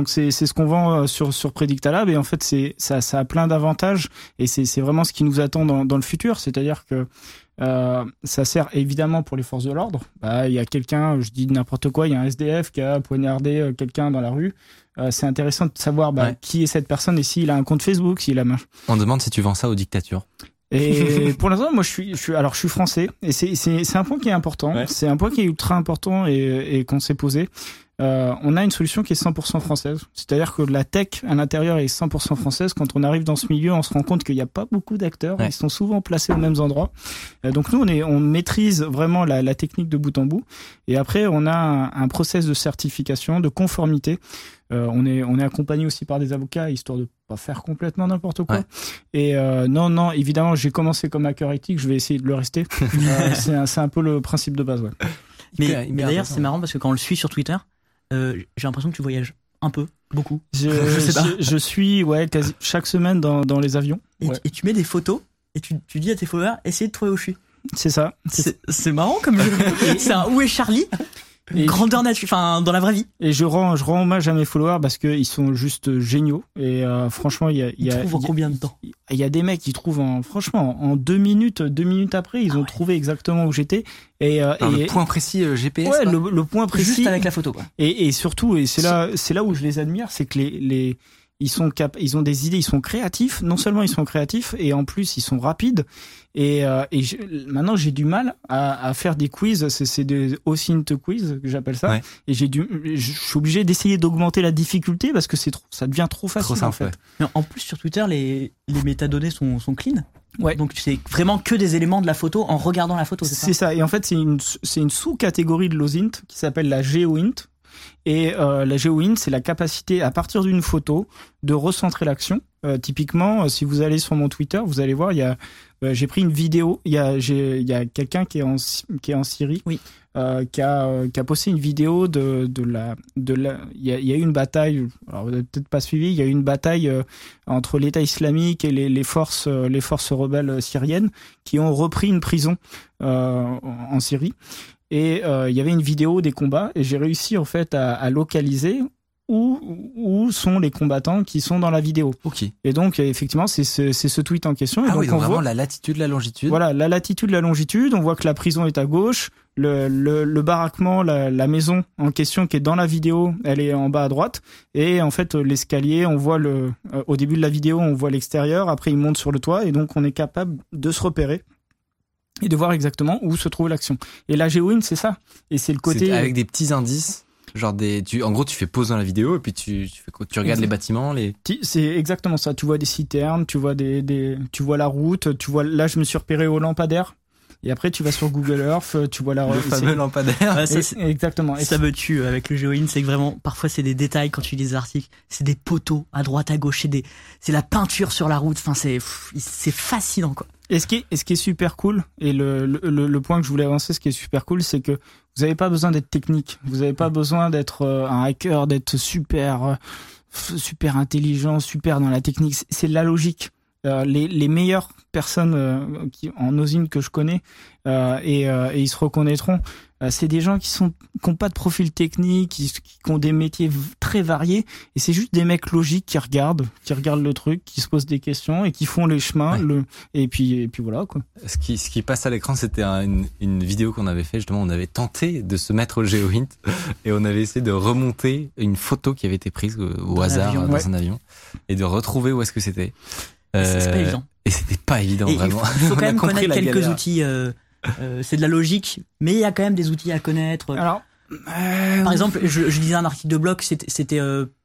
ce qu'on vend sur Predictalab, et en fait ça a plein d'avantages, et c'est vraiment ce qui nous attend dans le futur. C'est-à-dire que ça sert évidemment pour les forces de l'ordre. Il y a quelqu'un, je dis n'importe quoi, il y a un SDF qui a poignardé quelqu'un dans la rue. C'est intéressant de savoir qui est cette personne et s'il a un compte Facebook, s'il a machin. On demande si tu vends ça aux dictatures. Et pour l'instant, moi, je suis français, et c'est un point qui est important. Ouais. C'est un point qui est ultra important et qu'on s'est posé. On a une solution qui est 100% française. C'est-à-dire que la tech à l'intérieur est 100% française. Quand on arrive dans ce milieu, on se rend compte qu'il n'y a pas beaucoup d'acteurs. Ouais. Ils sont souvent placés aux mêmes endroits. Donc nous, on maîtrise vraiment la technique de bout en bout. Et après, on a un process de certification, de conformité. On est accompagné aussi par des avocats, histoire de pas faire complètement n'importe quoi. Ouais. Et non, évidemment, j'ai commencé comme hacker éthique, je vais essayer de le rester. C'est un peu le principe de base. Ouais. Mais d'ailleurs, c'est marrant parce que quand on le suit sur Twitter, j'ai l'impression que tu voyages un peu, beaucoup. Je sais pas. Je suis quasi chaque semaine dans les avions. Et tu mets des photos et tu dis à tes followers, essayez de trouver où je suis. C'est ça. C'est marrant comme jeu. C'est un Où est Charlie? Grandeur nature, enfin dans la vraie vie. Et je rends hommage à mes followers parce que ils sont juste géniaux. Et franchement, ils trouvent en combien de temps? Il y a des mecs qui trouvent en 2 minutes après, ils ont trouvé exactement où j'étais. Et le point précis GPS. Ouais, le point précis. Juste avec la photo, quoi. Et surtout, et c'est là où je les admire, c'est que ils ont des idées, ils sont créatifs. Non seulement ils sont créatifs, et en plus ils sont rapides. Maintenant j'ai du mal à faire des quiz. C'est des OSINT quiz que j'appelle ça. Ouais. Et je suis obligé d'essayer d'augmenter la difficulté parce que ça devient trop facile, trop simple, en fait. Ouais. Mais en plus sur Twitter, les métadonnées sont clean. Ouais. Donc c'est vraiment que des éléments de la photo en regardant la photo. C'est ça. Et en fait c'est une sous-catégorie de l'OSINT qui s'appelle la GeoInt. Et la GeoInt, c'est la capacité à partir d'une photo de recentrer l'action. Typiquement, si vous allez sur mon Twitter, vous allez voir, j'ai pris une vidéo. Il y a quelqu'un qui est en Syrie, oui. Qui a posté une vidéo il y a eu une bataille. Alors vous n'avez peut-être pas suivi. Il y a eu une bataille entre l'État islamique et les forces rebelles syriennes qui ont repris une prison en Syrie. Et il y avait une vidéo des combats, et j'ai réussi en fait à localiser où sont les combattants qui sont dans la vidéo. Ok. Et donc effectivement c'est ce tweet en question. Et donc on vraiment voit la latitude, la longitude. Voilà, la latitude, la longitude. On voit que la prison est à gauche, le baraquement, la maison en question qui est dans la vidéo, elle est en bas à droite. Et en fait l'escalier, on voit au début de la vidéo, on voit l'extérieur. Après il monte sur le toit, et donc on est capable de se repérer et de voir exactement où se trouve l'action. Et la GeoInt, c'est ça. Et c'est le côté... C'est avec des petits indices. Genre en gros, tu fais pause dans la vidéo et puis tu regardes les bâtiments, C'est exactement ça. Tu vois des citernes, tu vois tu vois la route, là, je me suis repéré au lampadaire. Et après, tu vas sur Google Earth, tu vois le fameux lampadaire. Ouais, exactement. Et ça me tue avec le GeoInt, c'est que vraiment, parfois, c'est des détails quand tu lis des articles. C'est des poteaux à droite, à gauche, c'est la peinture sur la route. Enfin, c'est fascinant, quoi. Et ce qui est super cool, et le point que je voulais avancer, ce qui est super cool, c'est que vous n'avez pas besoin d'être technique. Vous n'avez pas besoin d'être un hacker, d'être super intelligent, super dans la technique. C'est de la logique. Les meilleures personnes en Ozint que je connais et ils se reconnaîtront, c'est des gens qui ont pas de profil technique, qui ont des métiers très variés, et c'est juste des mecs logiques qui regardent le truc, qui se posent des questions et qui font les chemins. Et puis voilà, quoi. Ce qui passe à l'écran, c'était une vidéo qu'on avait fait, justement. On avait tenté de se mettre au GeoInt et on avait essayé de remonter une photo qui avait été prise au hasard dans un avion et de retrouver où est-ce que c'était. C'est pas évident. Et c'était pas évident, vraiment. Il faut quand même connaître quelques outils. C'est de la logique, mais il y a quand même des outils à connaître. Alors, par exemple, je lisais un article de blog, c'était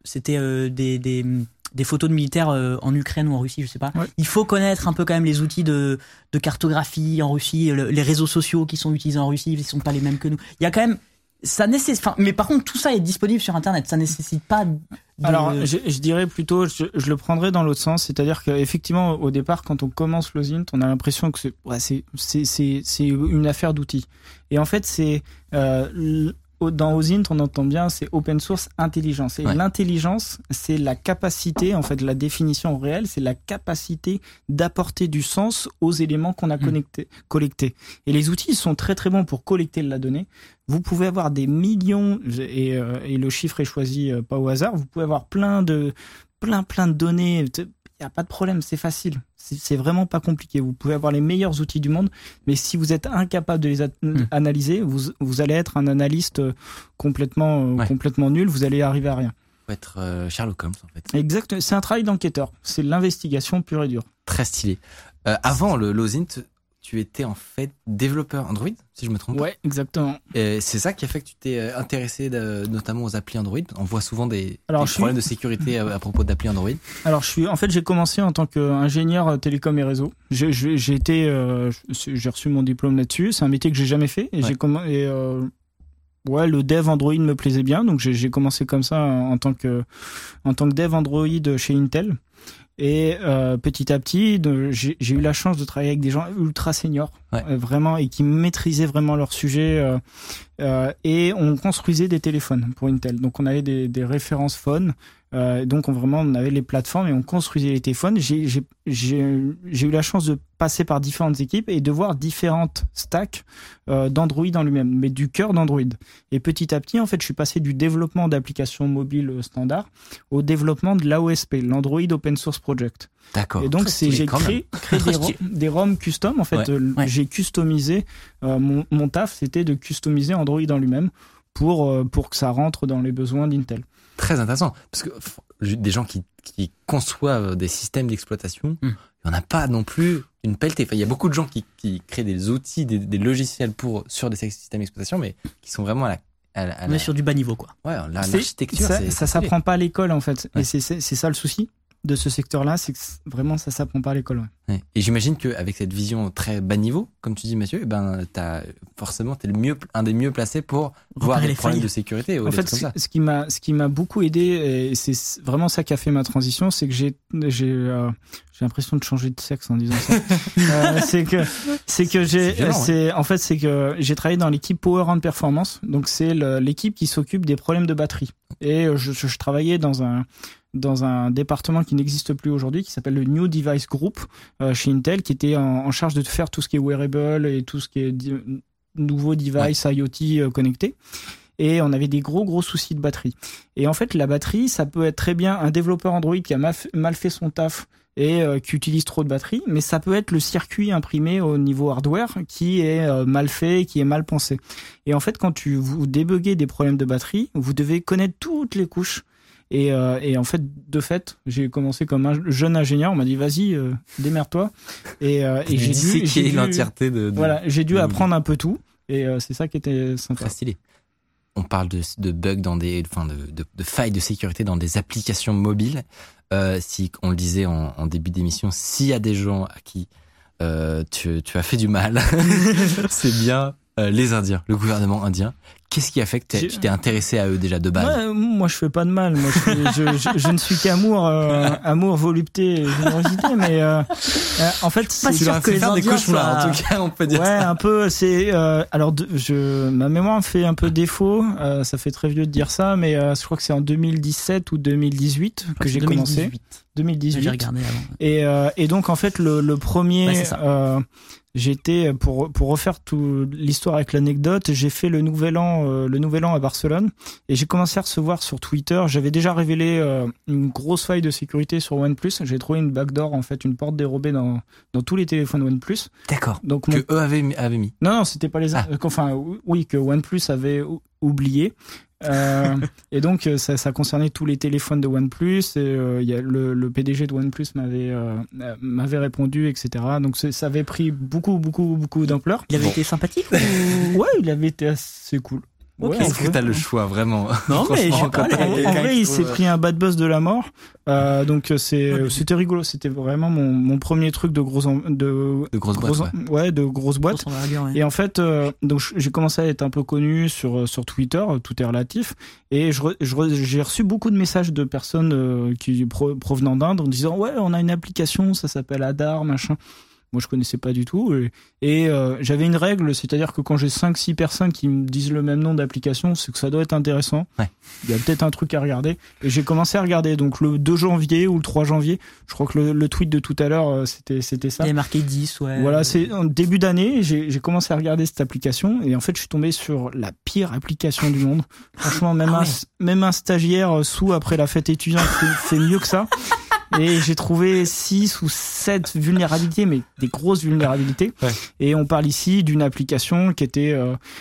des photos de militaires en Ukraine ou en Russie, je sais pas. Ouais. Il faut connaître un peu quand même les outils de cartographie en Russie, les réseaux sociaux qui sont utilisés en Russie, ils sont pas les mêmes que nous. Il y a quand même mais par contre, tout ça est disponible sur Internet. Ça nécessite pas. Alors, je dirais plutôt, je le prendrais dans l'autre sens, c'est-à-dire qu'effectivement, au départ, quand on commence l'Ozint, on a l'impression que c'est une affaire d'outils. Et en fait, c'est dans Ozint, on entend bien, c'est open source intelligence. Et l'intelligence, c'est la capacité, en fait, la définition réelle, c'est la capacité d'apporter du sens aux éléments qu'on a collectés. Et les outils sont très très bons pour collecter la donnée. Vous pouvez avoir des millions, et le chiffre est choisi pas au hasard, vous pouvez avoir plein de données. Il n'y a pas de problème, c'est facile. C'est vraiment pas compliqué. Vous pouvez avoir les meilleurs outils du monde, mais si vous êtes incapable de les analyser, vous allez être un analyste complètement nul, vous allez arriver à rien. Faut être Sherlock Holmes, en fait. Exact, c'est un travail d'enquêteur. C'est l'investigation pure et dure. Très stylé. Avant l'Ozint, tu étais en fait développeur Android, si je me trompe pas. Ouais, exactement. Et c'est ça qui a fait que tu t'es intéressé notamment aux applis Android. On voit souvent des problèmes de sécurité à propos d'applis Android. Alors j'ai commencé en tant qu'ingénieur télécom et réseau. J'ai reçu mon diplôme là-dessus. C'est un métier que j'ai jamais fait et le dev Android me plaisait bien, donc j'ai commencé comme ça en tant que dev Android chez Intel. Et petit à petit, j'ai eu la chance de travailler avec des gens ultra seniors, vraiment, et qui maîtrisaient vraiment leur sujet. Et on construisait des téléphones pour Intel. Donc on avait des références phones. Donc on avait les plateformes et on construisait les téléphones. J'ai eu la chance de passer par différentes équipes et de voir différentes stacks d'Android en lui-même, mais du cœur d'Android. Et petit à petit, en fait, je suis passé du développement d'applications mobiles standard au développement de l'AOSP, l'Android Open Source Project. D'accord. Et donc j'ai créé des ROM custom. En fait, j'ai customisé mon taf, c'était de customiser Android en lui-même pour que ça rentre dans les besoins d'Intel. Très intéressant, parce que des gens qui conçoivent des systèmes d'exploitation, il n'y en a pas non plus une pelletée. Enfin, il y a beaucoup de gens qui créent des outils, des logiciels sur des systèmes d'exploitation, mais qui sont vraiment on est sur du bas niveau, quoi. Ouais, l'architecture, ça s'apprend pas à l'école, en fait. Ouais. Et c'est ça le souci de ce secteur-là, c'est que vraiment ça s'apprend pas à l'école. Ouais. Et j'imagine qu'avec cette vision très bas niveau, comme tu dis Mathieu, t'es un des mieux placés pour voir les problèmes de sécurité. En fait, ce qui m'a beaucoup aidé, et c'est vraiment ça qui a fait ma transition, c'est que j'ai l'impression de changer de sexe en disant ça. C'est que j'ai travaillé dans l'équipe Power and Performance, donc c'est l'équipe qui s'occupe des problèmes de batterie. Et je travaillais dans un département qui n'existe plus aujourd'hui, qui s'appelle le New Device Group chez Intel, qui était en charge de faire tout ce qui est wearable et tout ce qui est nouveau device IoT connecté. Et on avait des gros soucis de batterie. Et en fait, la batterie, ça peut être très bien un développeur Android qui a mal fait son taf et qui utilise trop de batterie, mais ça peut être le circuit imprimé au niveau hardware qui est mal fait, qui est mal pensé. Et en fait, quand vous débuguez des problèmes de batterie, vous devez connaître toutes les couches. Et en fait, j'ai commencé comme un jeune ingénieur. On m'a dit, vas-y, démerde-toi. Et j'ai dû apprendre un peu tout. Et c'est ça qui était sympa. Très stylé. on parle de bugs de failles de sécurité dans des applications mobiles. Si on le disait en début d'émission, s'il y a des gens à qui tu as fait du mal, c'est bien les Indiens, le gouvernement indien. Qu'est-ce qui a fait que tu t'es intéressé à eux déjà de base? Moi, je fais pas de mal. Moi, je ne suis qu'amour, amour, volupté, et générosité. Mais en fait, pas sûr que les Indiens des cauchemars. En tout cas, on peut dire ça. Ouais, un peu. C'est alors, ma mémoire me fait un peu défaut. Ça fait très vieux de dire ça, mais je crois que c'est en 2017 ou 2018 que j'ai commencé. 2018. J'ai regardé avant. Et donc en fait le premier. J'étais pour refaire toute l'histoire avec l'anecdote, j'ai fait le nouvel an à Barcelone et j'ai commencé à recevoir sur Twitter. J'avais déjà révélé une grosse faille de sécurité sur OnePlus. J'ai trouvé une backdoor, en fait, une porte dérobée dans tous les téléphones OnePlus. D'accord. Donc que eux avaient mis. Non, c'était pas les. Enfin, oui, que OnePlus avait oublié. Et donc ça concernait tous les téléphones de OnePlus et il y a le PDG de OnePlus m'avait répondu, etc. Donc ça avait pris beaucoup d'ampleur. Il avait été sympathique Ouais, il avait été assez cool. Okay. Est-ce que t'as le choix vraiment? Non, mais en vrai, il s'est pris un bad buzz de la mort. Donc c'était rigolo. C'était vraiment mon premier truc de grosses boîtes. Ouais, de grosses boîtes. Et en fait, donc j'ai commencé à être un peu connu sur Twitter. Tout est relatif. Et j'ai reçu beaucoup de messages de personnes qui provenant d'Inde en disant ouais, on a une application, ça s'appelle Adar, machin. Moi, je connaissais pas du tout. Et j'avais une règle, c'est-à-dire que quand j'ai 5-6 personnes qui me disent le même nom d'application, c'est que ça doit être intéressant. Ouais. Il y a peut-être un truc à regarder. Et j'ai commencé à regarder. Donc, le 2 janvier ou le 3 janvier, je crois que le tweet de tout à l'heure, c'était ça. Il y a marqué 10, ouais. Voilà, c'est en début d'année, j'ai commencé à regarder cette application. Et en fait, je suis tombé sur la pire application du monde. Franchement, même un stagiaire sous après la fête étudiante fait mieux que ça. Et j'ai trouvé 6 ou 7 vulnérabilités, mais des grosses vulnérabilités. Ouais. Et on parle ici d'une application qui était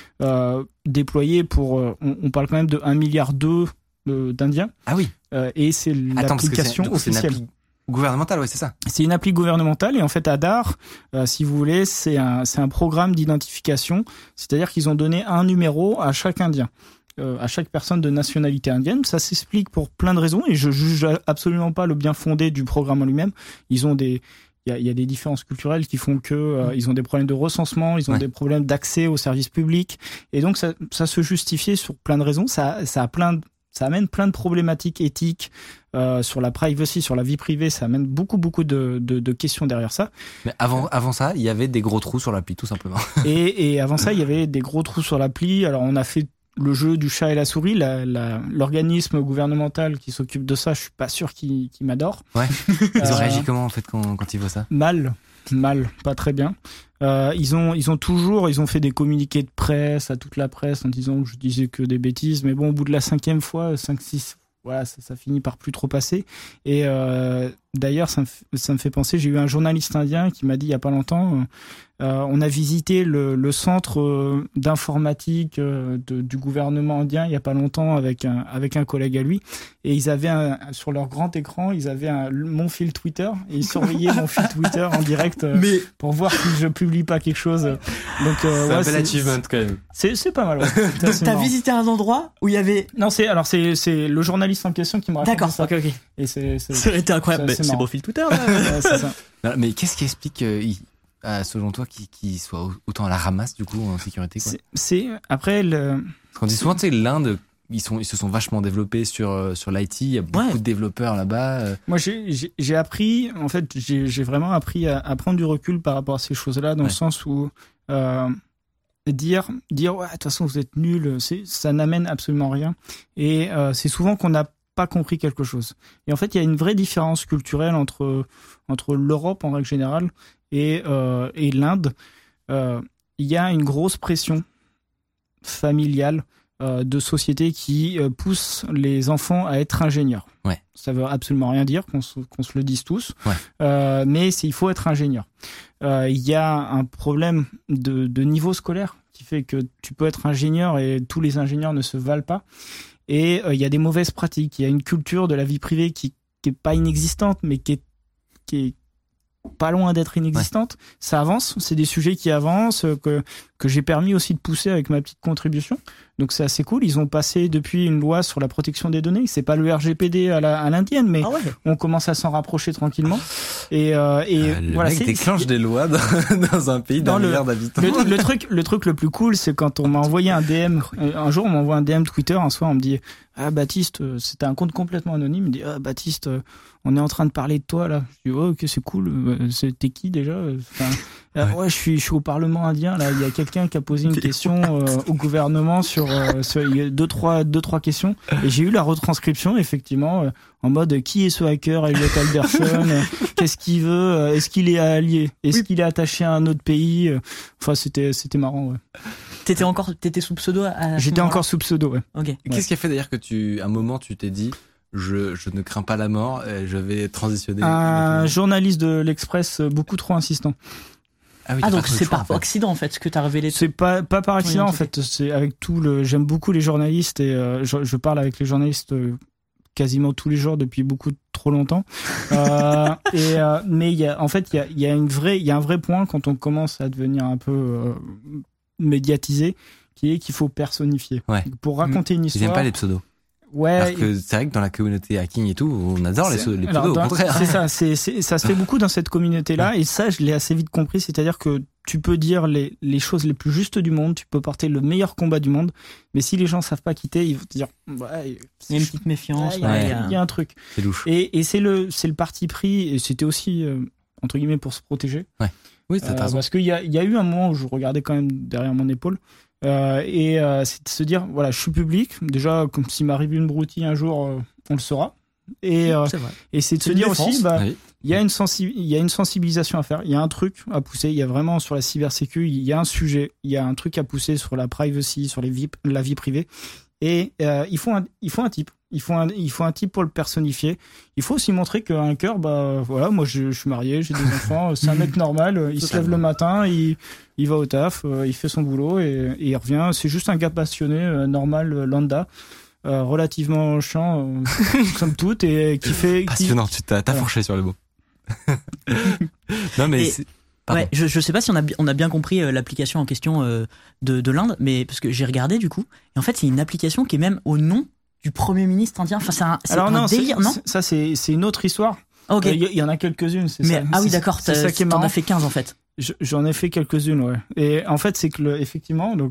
déployée pour... on parle quand même de 1,2 milliard d'Indiens. Ah oui. Et c'est l'application officielle. C'est une appli gouvernementale, ouais, c'est ça. C'est une appli gouvernementale et en fait Adar, si vous voulez, c'est un programme d'identification. C'est-à-dire qu'ils ont donné un numéro à chaque Indien. À chaque personne de nationalité indienne. Ça s'explique pour plein de raisons et je juge absolument pas le bien fondé du programme en lui-même. Ils ont il y a des différences culturelles qui font que ils ont des problèmes de recensement, ils ont des problèmes d'accès aux services publics et donc ça se justifiait sur plein de raisons. Ça amène plein de problématiques éthiques sur la privacy, sur la vie privée. Ça amène beaucoup de questions derrière ça. Mais avant ça, il y avait des gros trous sur l'appli, tout simplement. Et avant ça, il y avait des gros trous sur l'appli. Alors on a fait le jeu du chat et la souris, l'organisme gouvernemental qui s'occupe de ça, je suis pas sûr qu'il m'adore. Ouais. Ils ont réagi comment en fait quand ils voient ça? Mal, pas très bien. Ils ont fait des communiqués de presse à toute la presse en disant que je disais que des bêtises, mais bon, au bout de la 5e fois, 5-6, voilà, ça finit par plus trop passer. Et d'ailleurs, ça me fait penser, j'ai eu un journaliste indien qui m'a dit il y a pas longtemps, on a visité le centre d'informatique du gouvernement indien il y a pas longtemps avec un collègue à lui, et ils avaient sur leur grand écran, ils avaient mon fil Twitter et ils surveillaient mon fil Twitter en direct pour voir si je publie pas quelque chose. Donc c'est un bel achievement quand même. C'est pas mal. Ouais. Donc t'as visité un endroit où il y avait... Non, c'est le journaliste en question qui m'a raconté ça. D'accord, ok. Et ça aurait été incroyable. C'est mon fil Twitter. Ouais, c'est ça. Non, mais qu'est-ce qui explique selon toi qu'il soit autant à la ramasse du coup en sécurité, quoi? C'est après Parce qu'on dit souvent, tu sais, l'Inde, ils se sont vachement développés sur l'IT. Il y a beaucoup de développeurs là-bas. Moi, j'ai appris, en fait, j'ai vraiment appris à prendre du recul par rapport à ces choses-là, dans le sens où dire ouais, de toute façon vous êtes nuls, ça n'amène absolument rien. Et c'est souvent qu'on n'a pas compris quelque chose. Et en fait, il y a une vraie différence culturelle entre l'Europe en règle générale et l'Inde. Il y a une grosse pression familiale de société qui pousse les enfants à être ingénieurs. Ouais. Ça veut absolument rien dire qu'on se le dise tous. Ouais. Mais il faut être ingénieur. Il y a un problème de niveau scolaire qui fait que tu peux être ingénieur et tous les ingénieurs ne se valent pas. Et il y a des mauvaises pratiques. Il y a une culture de la vie privée qui est pas inexistante, mais qui est pas loin d'être inexistante. Ouais. Ça avance, c'est des sujets qui avancent, que que j'ai permis aussi de pousser avec ma petite contribution. Donc c'est assez cool. Ils ont passé depuis une loi sur la protection des données. C'est pas le RGPD à l'indienne, mais on commence à s'en rapprocher tranquillement. Et voilà, mec déclenche des lois dans un pays d'un milliard d'habitants. Le truc le plus cool, c'est quand on m'a envoyé un DM. Un jour, on m'envoie un DM Twitter. Un soir, on me dit Baptiste, c'était un compte complètement anonyme. Il me dit Baptiste, on est en train de parler de toi là. Je dis ok, c'est cool. T'es qui déjà? Ouais, je suis au Parlement indien. Là, il y a quelqu'un qui a posé une question au gouvernement sur deux trois questions. Et j'ai eu la retranscription effectivement en mode qui est ce hacker, Elliot Alderson, qu'est-ce qu'il veut, est-ce qu'il est allié, est-ce qu'il est attaché à un autre pays. Enfin, c'était marrant. Ouais. T'étais sous pseudo J'étais encore sous pseudo. Ouais. Ok. Qu'est-ce qui a fait d'ailleurs que à un moment tu t'es dit je ne crains pas la mort, je vais transitionner? Un journaliste de l'Express beaucoup trop insistant. Donc c'est par accident en fait ce que t'as révélé. C'est pas par accident en fait. C'est avec j'aime beaucoup les journalistes et je parle avec les journalistes quasiment tous les jours depuis trop longtemps. Mais il y a un vrai point quand on commence à devenir un peu médiatisé, qui est qu'il faut personnifier. Ouais. Pour raconter une histoire. Ils aiment pas les pseudos. Ouais. Alors que c'est vrai que dans la communauté hacking et tout, on adore les pseudos, au contraire. C'est ça, ça se fait beaucoup dans cette communauté-là, et ça, je l'ai assez vite compris, c'est-à-dire que tu peux dire les choses les plus justes du monde, tu peux porter le meilleur combat du monde, mais si les gens savent pas quitter, ils vont te dire, il y a une petite méfiance, il y a un truc. C'est louche. Et c'est le parti pris, et c'était aussi, entre guillemets, pour se protéger. Ouais. Oui, t'as raison. Parce qu'il y a eu un moment où je regardais quand même derrière mon épaule, c'est de se dire voilà, je suis public, déjà comme s'il m'arrive une broutille un jour on le saura, et c'est de se dire aussi il y a une sensibilisation à faire, il y a un truc à pousser, il y a vraiment sur la cybersécu, il y a un sujet, il y a un truc à pousser sur la privacy, sur la vie privée, et il faut un type. Il faut un type pour le personnifier. Il faut aussi montrer qu'un hacker, voilà, moi je suis marié, j'ai des enfants, c'est un mec normal, il se lève le matin, il va au taf, il fait son boulot et il revient. C'est juste un gars passionné, normal, lambda, relativement chiant, somme toute, et qui fait... Passionnant, tu t'as fourché sur le mot. Non mais ouais, je sais pas si on a bien compris l'application en question de l'Inde, mais parce que j'ai regardé du coup, et en fait c'est une application qui est même au nom du Premier ministre indien. Enfin, c'est un délire, non? Ça, c'est une autre histoire. Ok. Il y en a quelques-unes, c'est ça. Ah oui, d'accord. C'est ça qui est marrant. T'en as fait 15 en fait. J'en ai fait quelques-unes, ouais. Et en fait, c'est que effectivement, donc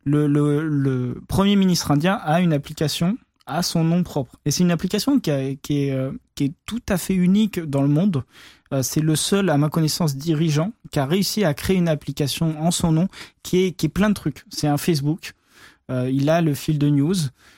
le Premier ministre indien a une application à son nom propre. Et c'est une application qui est tout à fait unique dans le monde. C'est le seul, à ma connaissance, dirigeant qui a réussi à créer une application en son nom qui est plein de trucs. C'est un Facebook. Il a le fil de news.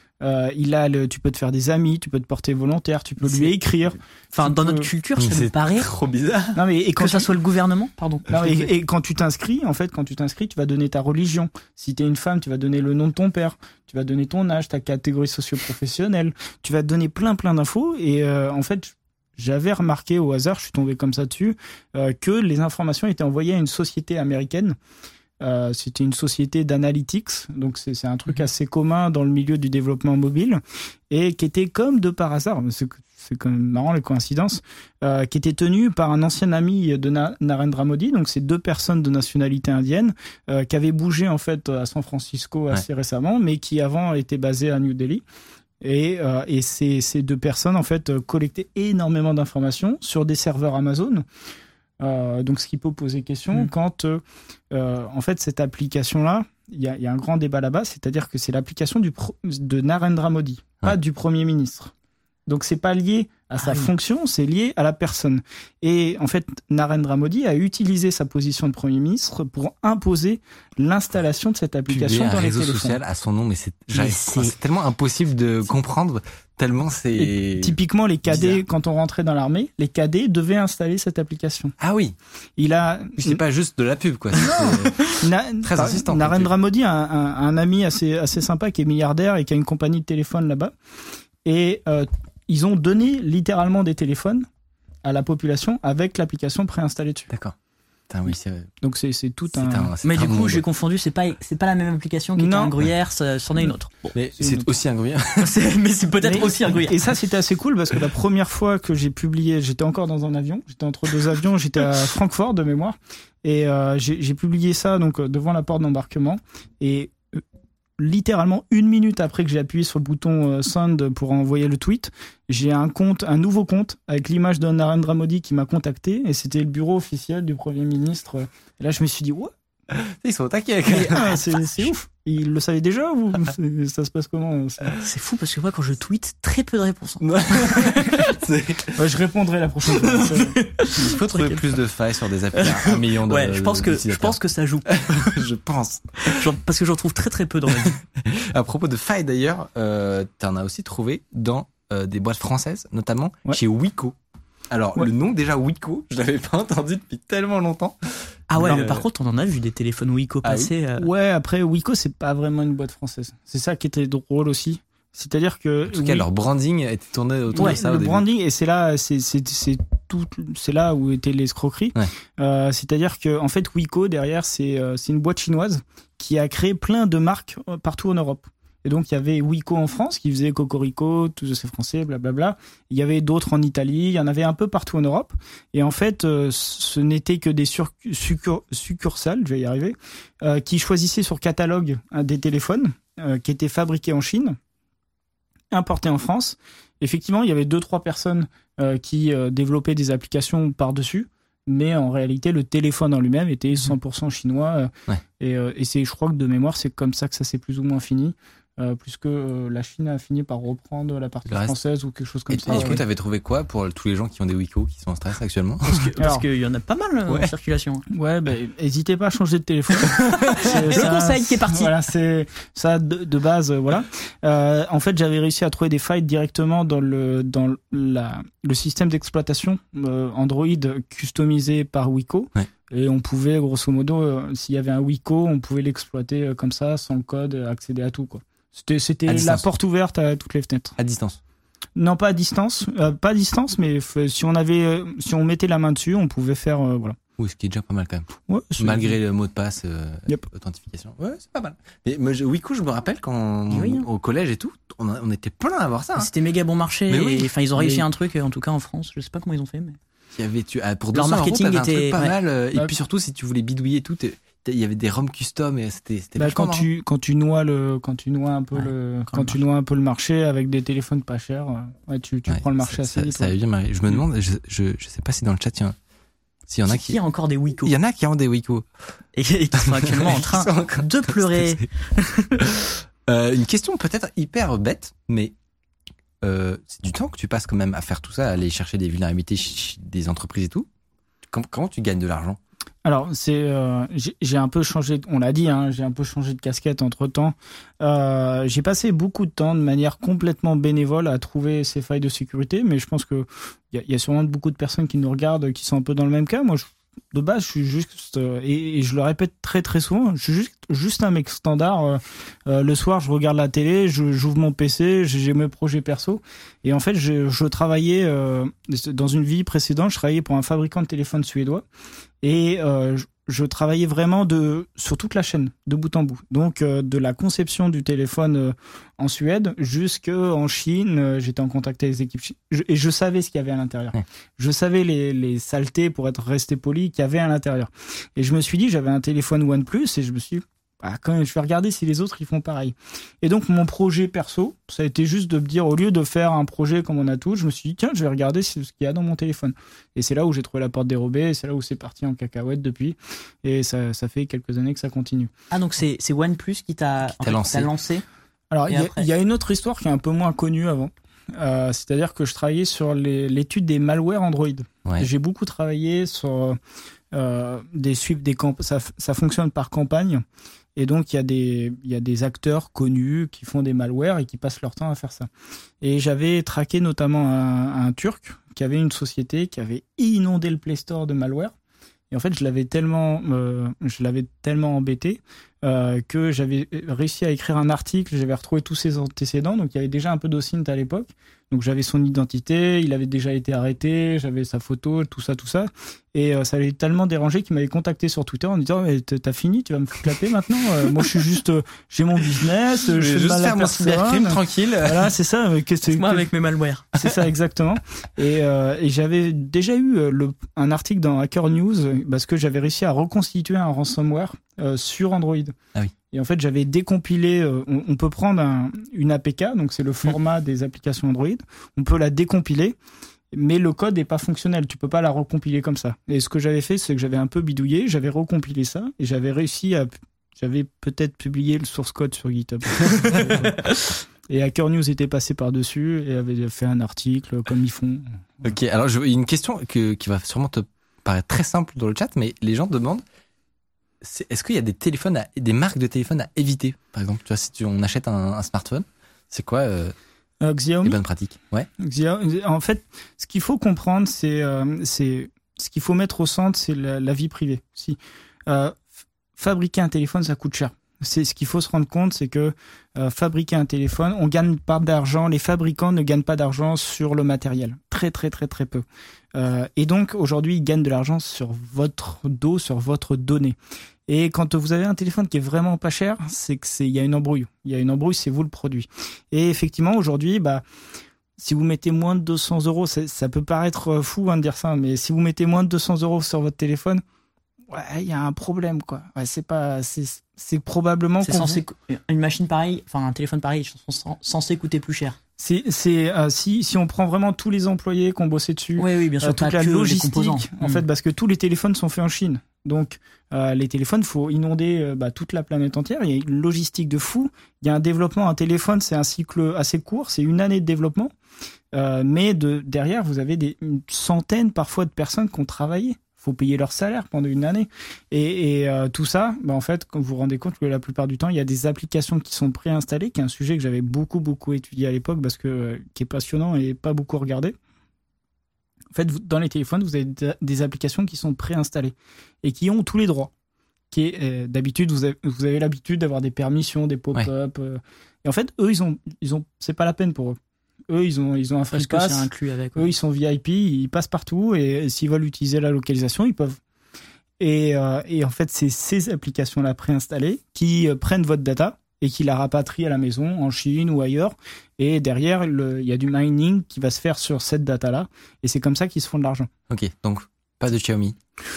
Tu peux te faire des amis, tu peux te porter volontaire, tu peux lui écrire. Enfin, dans notre culture, ça me paraît trop bizarre. Non, mais quand ça soit le gouvernement, pardon. Non, et quand tu t'inscris, tu vas donner ta religion. Si t'es une femme, tu vas donner le nom de ton père, tu vas donner ton âge, ta catégorie socio-professionnelle, tu vas donner plein d'infos. Et en fait, j'avais remarqué au hasard, je suis tombé comme ça dessus, que les informations étaient envoyées à une société américaine. C'était une société d'analytics, donc c'est un truc assez commun dans le milieu du développement mobile, et qui était comme de par hasard, c'est quand même marrant les coïncidences, qui était tenu par un ancien ami de Narendra Modi, donc c'est deux personnes de nationalité indienne qui avaient bougé en fait à San Francisco assez récemment, mais qui avant étaient basées à New Delhi. Et ces deux personnes en fait collectaient énormément d'informations sur des serveurs Amazon. Donc ce qui peut poser question quand en fait cette application-là, il y a un grand débat là-bas, c'est-à-dire que c'est l'application de Narendra Modi, pas du Premier ministre. Donc c'est pas lié à sa fonction, c'est lié à la personne. Et en fait, Narendra Modi a utilisé sa position de Premier ministre pour imposer l'installation de cette application dans les téléphones. Un réseau social à son nom, mais c'est tellement impossible de comprendre, tellement c'est... Et typiquement, les cadets, bizarre. Quand on rentrait dans l'armée, les cadets devaient installer cette application. Ah oui. C'est pas juste de la pub, quoi. Très insistant. Narendra Modi a un ami assez sympa qui est milliardaire et qui a une compagnie de téléphone là-bas. Et ils ont donné littéralement des téléphones à la population avec l'application préinstallée dessus. D'accord. Putain, oui, c'est... Donc c'est tout un... Mais du coup, monde. j'ai confondu, c'est pas la même application qui était un gruyère, c'en est une autre. Bon. Mais c'est aussi un gruyère. Mais c'est peut-être aussi un gruyère. Et ça, c'était assez cool parce que la première fois que j'ai publié, j'étais encore dans un avion, j'étais entre deux avions, j'étais à Francfort de mémoire, et j'ai publié ça donc devant la porte d'embarquement, et littéralement 1 minute après que j'ai appuyé sur le bouton send pour envoyer le tweet, j'ai un nouveau compte avec l'image de Narendra Modi qui m'a contacté, et c'était le bureau officiel du Premier ministre. Et là, je me suis dit, ouais, Ils sont au taquet. c'est ouf. Il le savait déjà ou ça se passe comment? C'est fou parce que moi, quand je tweete, très peu de réponses. Je répondrai la prochaine fois. Il faut trouver plus de failles sur des applis à 1 million de je pense que ça joue. Je pense. Parce que j'en trouve très très peu dans ma vie. À propos de failles d'ailleurs, t'en as aussi trouvé dans des boîtes françaises, notamment chez Wiko. Alors, le nom déjà Wiko, je l'avais pas entendu depuis tellement longtemps. Ah ouais, mais par contre, on en a vu des téléphones Wiko passer. Oui. Ouais, après, Wiko, c'est pas vraiment une boîte française. C'est ça qui était drôle aussi. C'est-à-dire que. En tout cas, leur branding était tourné autour de ça. Le branding, et c'est là, c'est là où étaient les escroqueries. Ouais. C'est-à-dire que, en fait, Wiko, derrière, c'est une boîte chinoise qui a créé plein de marques partout en Europe. Et donc, il y avait Wiko en France, qui faisait Cocorico, tous ces Français, blablabla. Il y avait d'autres en Italie, il y en avait un peu partout en Europe. Et en fait, ce n'était que des succursales, je vais y arriver, qui choisissaient sur catalogue des téléphones qui étaient fabriqués en Chine, importés en France. Effectivement, il y avait 2-3 personnes qui développaient des applications par-dessus. Mais en réalité, le téléphone en lui-même était 100% chinois. Et je crois que de mémoire, c'est comme ça que ça s'est plus ou moins fini. Puisque la Chine a fini par reprendre la partie française ou quelque chose comme ça. Et du coup, t'avais trouvé quoi pour tous les gens qui ont des Wiko, qui sont en stress actuellement? Parce qu'il y en a pas mal en circulation. Ouais, n'hésitez pas à changer de téléphone. Le conseil qui est parti. Voilà, c'est ça de base, voilà. En fait, j'avais réussi à trouver des failles directement dans le système d'exploitation Android customisé par Wiko. Ouais. Et on pouvait, grosso modo, s'il y avait un Wiko, on pouvait l'exploiter comme ça, sans le code, accéder à tout, quoi. C'était la porte ouverte à toutes les fenêtres. À distance? Non, pas à distance. Pas à distance, mais si on mettait la main dessus, on pouvait faire, voilà. Oui, ce qui est déjà pas mal quand même. Ouais, malgré le mot de passe, authentification. Ouais, c'est pas mal. Mais Wiko, je me rappelle quand au collège et tout, on était plein à avoir ça. C'était méga bon marché. Enfin, ils ont réussi un truc, en tout cas en France. Je sais pas comment ils ont fait, mais. Il y avait pour leur marketing était pas mal. Et puis surtout, si tu voulais bidouiller et tout, il y avait des ROM custom et c'était quand tu noies un peu le marché avec des téléphones pas chers, tu prends le marché assez vite. Ça a bien marché. Je me demande, je sais pas si dans le chat s'il y en a qui y a encore des Wiko. Il y en a qui ont des Wiko et qui sont actuellement en train de pleurer. Une question peut-être hyper bête, mais c'est du temps que tu passes quand même à faire tout ça, à aller chercher des vulnérabilités des entreprises et tout. Comment tu gagnes de l'argent? Alors, j'ai un peu changé, on l'a dit, j'ai un peu changé de casquette entre-temps. J'ai passé beaucoup de temps de manière complètement bénévole à trouver ces failles de sécurité, mais je pense que il y a sûrement beaucoup de personnes qui nous regardent qui sont un peu dans le même cas. Moi, de base, je suis juste, et je le répète très très souvent, je suis juste un mec standard. Le soir, je regarde la télé, j'ouvre mon PC, j'ai mes projets perso. Et en fait, je travaillais dans une vie précédente, je travaillais pour un fabricant de téléphones suédois. Et je travaillais vraiment sur toute la chaîne, de bout en bout. Donc, de la conception du téléphone en Suède jusqu'en Chine, j'étais en contact avec les équipes et je savais ce qu'il y avait à l'intérieur. Ouais. Je savais les saletés, pour être resté poli, qu'il y avait à l'intérieur. Et je me suis dit, j'avais un téléphone OnePlus et je me suis dit, quand même, je vais regarder si les autres ils font pareil. Et donc mon projet perso, ça a été juste de me dire, au lieu de faire un projet comme on a tous, je me suis dit tiens, je vais regarder ce qu'il y a dans mon téléphone. Et c'est là où j'ai trouvé la porte dérobée, et c'est là où c'est parti en cacahuète depuis. Et ça fait quelques années que ça continue. Ah, donc c'est OnePlus qui t'a lancé. Alors il y a une autre histoire qui est un peu moins connue avant. C'est-à-dire que je travaillais sur l'étude des malwares Android. Ouais. J'ai beaucoup travaillé sur ça fonctionne par campagne. Et donc, il y a des acteurs connus qui font des malwares et qui passent leur temps à faire ça. Et j'avais traqué notamment un Turc qui avait une société qui avait inondé le Play Store de malware. Et en fait, je l'avais tellement embêté que j'avais réussi à écrire un article, j'avais retrouvé tous ses antécédents, donc il y avait déjà un peu d'Ocint à l'époque. Donc j'avais son identité, il avait déjà été arrêté, j'avais sa photo, tout ça. Et ça l'avait tellement dérangé qu'il m'avait contacté sur Twitter en me disant mais t'as fini, tu vas me clapper maintenant. Moi je suis juste, j'ai mon business, je fais juste mal faire à mon cybercrime personne. tranquille. Voilà, c'est ça. Moi avec mes malwares. C'est ça exactement. Et j'avais déjà eu un article dans Hacker News parce que j'avais réussi à reconstituer un ransomware sur Android. Ah oui. Et en fait, j'avais décompilé. On peut prendre une APK, donc c'est le format des applications Android. On peut la décompiler, mais le code n'est pas fonctionnel. Tu peux pas la recompiler comme ça. Et ce que j'avais fait, c'est que j'avais un peu bidouillé, j'avais recompilé ça et j'avais réussi à. J'avais peut-être publié le source code sur GitHub. Et Hacker News était passé par-dessus et avait fait un article comme ils font. Ok, alors il y a une question qui va sûrement te paraître très simple dans le chat, mais les gens demandent est-ce qu'il y a des téléphones, des marques de téléphones à éviter? Par exemple, tu vois, si on achète un smartphone, c'est quoi Xiaomi, les bonnes pratiques? Ouais. En fait, ce qu'il faut comprendre, c'est ce qu'il faut mettre au centre, c'est la vie privée. Si fabriquer un téléphone, ça coûte cher. C'est ce qu'il faut se rendre compte, c'est que fabriquer un téléphone, on gagne pas d'argent. Les fabricants ne gagnent pas d'argent sur le matériel, très peu. Et donc aujourd'hui, ils gagnent de l'argent sur votre dos, sur votre donnée. Et quand vous avez un téléphone qui est vraiment pas cher, c'est que il y a une embrouille. Il y a une embrouille, c'est vous le produit. Et effectivement, aujourd'hui, si vous mettez moins de 200 €, ça peut paraître fou de dire ça, mais si vous mettez moins de 200 € sur votre téléphone, ouais, il y a un problème, quoi. Ouais, c'est probablement une machine pareille, enfin un téléphone pareil, censé coûter plus cher. Si on prend vraiment tous les employés qui ont bossé dessus, oui, bien sûr, toute la logistique, en fait, parce que tous les téléphones sont faits en Chine. Donc, les téléphones, faut inonder toute la planète entière. Il y a une logistique de fou. Il y a un développement. Un téléphone, c'est un cycle assez court. C'est une année de développement. Mais derrière, vous avez une centaine parfois de personnes qui ont travaillé. Faut payer leur salaire pendant une année. Et tout ça, en fait, quand vous vous rendez compte que la plupart du temps, il y a des applications qui sont préinstallées, qui est un sujet que j'avais beaucoup étudié à l'époque parce que qui est passionnant et pas beaucoup regardé. En fait, dans les téléphones, vous avez des applications qui sont préinstallées et qui ont tous les droits. D'habitude, vous avez l'habitude d'avoir des permissions, des pop-up. Ouais. Et en fait, eux, ils ont, c'est pas la peine pour eux. Eux, ils ont un free pass. C'est inclus avec. Eux, ils sont VIP, ils passent partout et s'ils veulent utiliser la localisation, ils peuvent. Et en fait, c'est ces applications-là préinstallées qui prennent votre data et qui la rapatrient à la maison, en Chine ou ailleurs. Et derrière, il y a du mining qui va se faire sur cette data-là. Et c'est comme ça qu'ils se font de l'argent. Ok, donc pas de Xiaomi.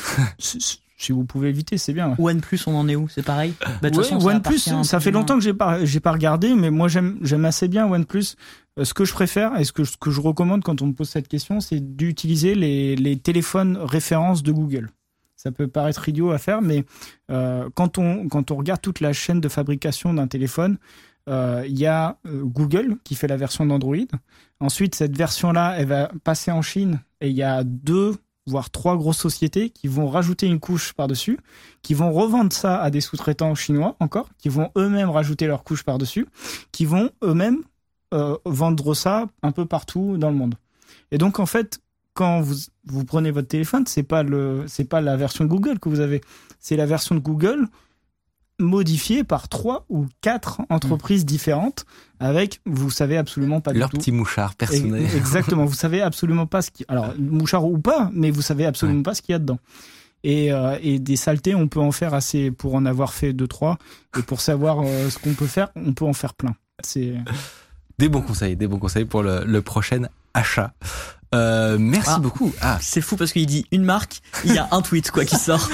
Si vous pouvez éviter, c'est bien. OnePlus, on en est où? C'est pareil? OnePlus, ça fait longtemps que j'ai pas regardé, mais moi j'aime assez bien OnePlus. Ce que je préfère et ce que je recommande quand on me pose cette question, c'est d'utiliser les téléphones références de Google. Ça peut paraître idiot à faire, mais quand on regarde toute la chaîne de fabrication d'un téléphone, il y a Google qui fait la version d'Android. Ensuite, cette version-là, elle va passer en Chine et il y a 2 voire 3 grosses sociétés qui vont rajouter une couche par-dessus, qui vont revendre ça à des sous-traitants chinois encore, qui vont eux-mêmes rajouter leur couche par-dessus, qui vont eux-mêmes vendre ça un peu partout dans le monde. Et donc en fait, quand vous prenez votre téléphone, c'est pas la version de Google que vous avez, c'est la version de Google modifiée par 3 ou 4 entreprises différentes avec, vous savez absolument pas leur du tout. Leur petit mouchard personnel. Exactement, vous savez absolument pas alors mouchard ou pas, mais vous savez absolument pas ce qu'il y a dedans. Et des saletés, on peut en faire assez pour en avoir fait 2-3 et pour savoir ce qu'on peut faire, on peut en faire plein. C'est des bons conseils pour le prochain achat. Merci beaucoup. C'est fou parce qu'il dit une marque, il y a un tweet qui sort.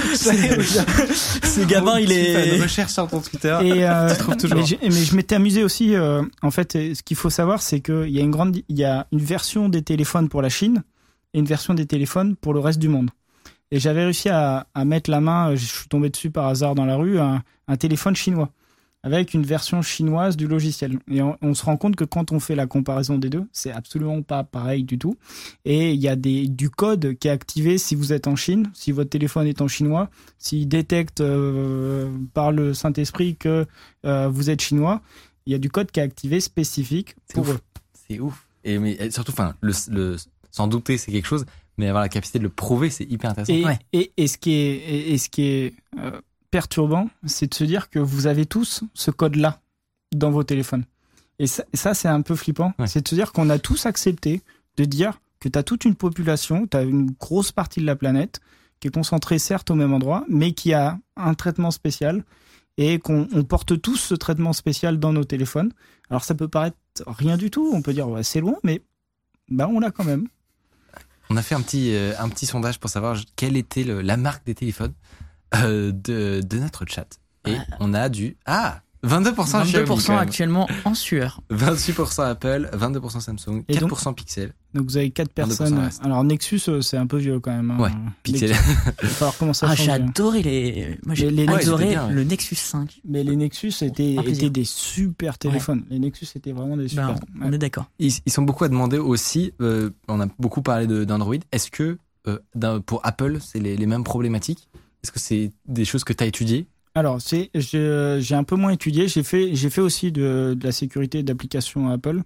Ce gamin, il est. Fait une recherche sur ton Twitter. Et tu trouves toujours. Mais je m'étais amusé aussi. En fait, ce qu'il faut savoir, c'est qu'il y a une version des téléphones pour la Chine et une version des téléphones pour le reste du monde. Et j'avais réussi à mettre la main. Je suis tombé dessus par hasard dans la rue, un téléphone chinois avec une version chinoise du logiciel. Et on se rend compte que quand on fait la comparaison des deux, c'est absolument pas pareil du tout. Et il y a du code qui est activé si vous êtes en Chine, si votre téléphone est en chinois, s'il détecte par le Saint-Esprit que vous êtes chinois, il y a du code qui est activé spécifique pour eux. C'est ouf. Mais surtout, sans douter, c'est quelque chose, mais avoir la capacité de le prouver, c'est hyper intéressant. Et ce qui est perturbant, c'est de se dire que vous avez tous ce code-là dans vos téléphones. Et ça c'est un peu flippant. Ouais. C'est de se dire qu'on a tous accepté de dire que tu as toute une population, tu as une grosse partie de la planète qui est concentrée certes au même endroit, mais qui a un traitement spécial et qu'on porte tous ce traitement spécial dans nos téléphones. Alors ça peut paraître rien du tout, on peut dire ouais, c'est loin, mais on l'a quand même. On a fait un petit sondage pour savoir quelle était la marque des téléphones de notre chat. Et on a 22% actuellement en sueur. 28% Apple, 22% Samsung, 4% Pixel. Donc vous avez 4 personnes. Alors Nexus, c'est un peu vieux quand même. Hein. Ouais, Pixel. Il va falloir commencer à changer. J'ai adoré le Nexus 5. Mais les Nexus étaient des super téléphones. Ouais. Les Nexus étaient vraiment des super. On est d'accord. Ils sont beaucoup à demander aussi. On a beaucoup parlé d'Android. Est-ce que pour Apple, c'est les mêmes problématiques? Est-ce que c'est des choses que tu as étudiées? Alors, j'ai un peu moins étudié. J'ai fait aussi de la sécurité d'applications Apple.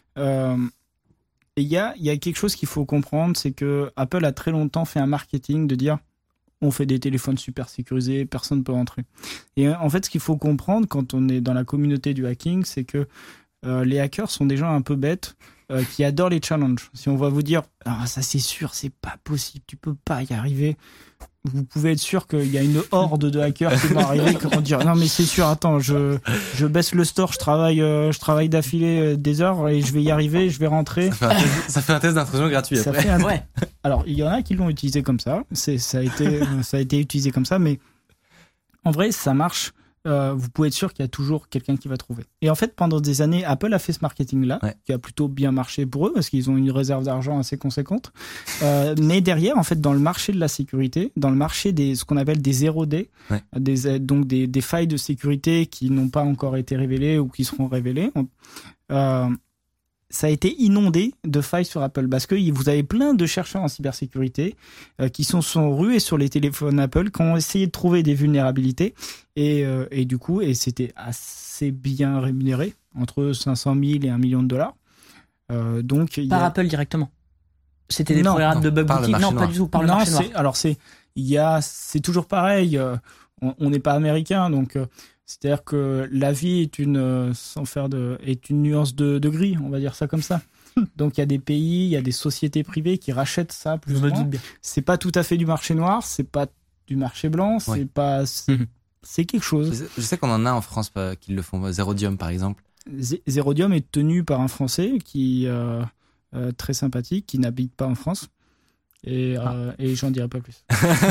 Et il y a quelque chose qu'il faut comprendre, c'est que Apple a très longtemps fait un marketing de dire on fait des téléphones super sécurisés, personne ne peut rentrer. Et en fait, ce qu'il faut comprendre quand on est dans la communauté du hacking, c'est que les hackers sont des gens un peu bêtes qui adorent les challenges. Si on va vous dire ça c'est sûr, c'est pas possible, tu peux pas y arriver. Vous pouvez être sûr qu'il y a une horde de hackers qui vont arriver, qui vont dire non mais c'est sûr, attends, je baisse le store, je travaille d'affilée des heures et je vais y arriver, je vais rentrer. Ça fait un test d'intrusion gratuit après. Ouais. Alors il y en a qui l'ont utilisé comme ça, ça a été utilisé comme ça, mais en vrai ça marche. Vous pouvez être sûr qu'il y a toujours quelqu'un qui va trouver. Et en fait, pendant des années, Apple a fait ce marketing-là, qui a plutôt bien marché pour eux, parce qu'ils ont une réserve d'argent assez conséquente. Mais derrière, en fait, dans le marché de la sécurité, dans le marché ce qu'on appelle des 0D, donc des failles de sécurité qui n'ont pas encore été révélées ou qui seront révélées, ça a été inondé de failles sur Apple parce que vous avez plein de chercheurs en cybersécurité qui sont rués sur les téléphones Apple, qui ont essayé de trouver des vulnérabilités et du coup, c'était assez bien rémunéré, entre 500 000 et $1 million. Donc, Apple directement. C'était des programmes de bug bounty. Non, pas du tout, par le marché noir. Alors c'est toujours pareil, on n'est pas américain, donc c'est-à-dire que la vie est une nuance de gris, on va dire ça comme ça. Donc il y a des pays, il y a des sociétés privées qui rachètent ça plus ou moins. C'est pas tout à fait du marché noir, c'est pas du marché blanc, c'est quelque chose. Je sais qu'on en a en France qui le font. Zerodium par exemple. Zerodium est tenu par un Français qui très sympathique, qui n'habite pas en France. Et j'en dirai pas plus.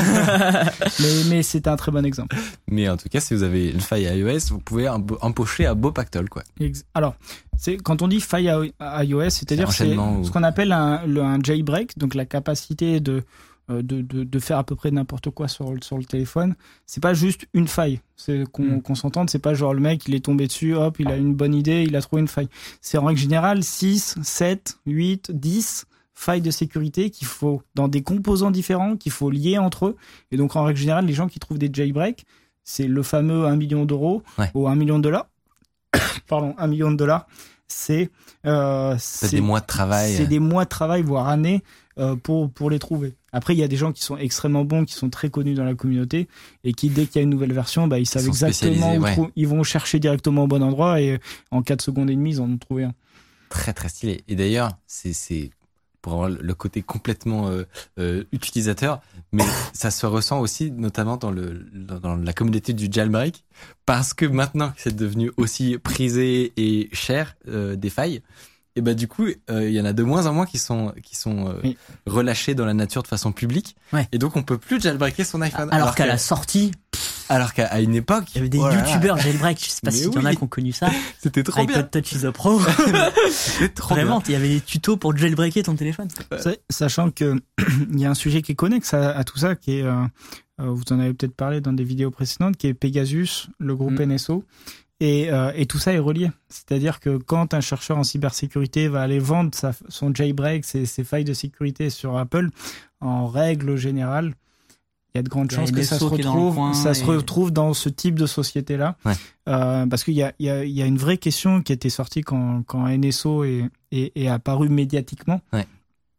mais c'est un très bon exemple. Mais en tout cas, si vous avez une faille iOS, vous pouvez empocher un beau pactole, quoi. Alors, quand on dit faille à iOS, c'est-à-dire c'est ce qu'on appelle un jailbreak, donc la capacité de faire à peu près n'importe quoi sur le téléphone. C'est pas juste une faille. C'est qu'on s'entende, c'est pas genre le mec, il est tombé dessus, hop, il a une bonne idée, il a trouvé une faille. C'est en règle générale 6, 7, 8, 10 failles de sécurité qu'il faut, dans des composants différents, qu'il faut lier entre eux. Et donc, en règle générale, les gens qui trouvent des jailbreaks, c'est le fameux 1 million d'euros ou $1 million. Pardon, $1 million. C'est des mois de travail. C'est des mois de travail, voire années, pour les trouver. Après, il y a des gens qui sont extrêmement bons, qui sont très connus dans la communauté et qui, dès qu'il y a une nouvelle version, ils savent exactement où ils vont chercher directement au bon endroit et en 4 secondes et demie, ils en ont trouvé un. Très, très stylé. Et d'ailleurs, c'est pour avoir le côté complètement utilisateur, mais ça se ressent aussi notamment dans la communauté du jailbreak, parce que maintenant que c'est devenu aussi prisé et cher des failles, et du coup il y en a de moins en moins qui sont relâchés dans la nature de façon publique, et donc on peut plus jailbreaker son iPhone. Alors qu'à la sortie, alors qu'à une époque, il y avait des youtubeurs jailbreak, je sais pas s'il y en a qui ont connu ça. C'était trop bien. iPod Touch is a Pro. C'était trop Vraiment, bien. il y avait des tutos pour jailbreaker ton téléphone. Sachant que il y a un sujet qui est connexe à tout ça, qui est, vous en avez peut-être parlé dans des vidéos précédentes, qui est Pegasus, le groupe NSO. Et tout ça est relié. C'est-à-dire que quand un chercheur en cybersécurité va aller vendre son jailbreak, ses failles de sécurité sur Apple, en règle générale, il y a de grandes chances que ça se retrouve dans ce type de société-là. Parce qu'il y a une vraie question qui était sortie quand NSO est apparu médiatiquement.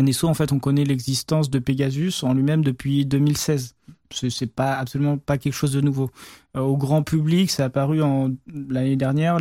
NSO, en fait, on connaît l'existence de Pegasus en lui-même depuis 2016. C'est pas absolument pas quelque chose de nouveau. Au grand public, ça a apparu l'année dernière,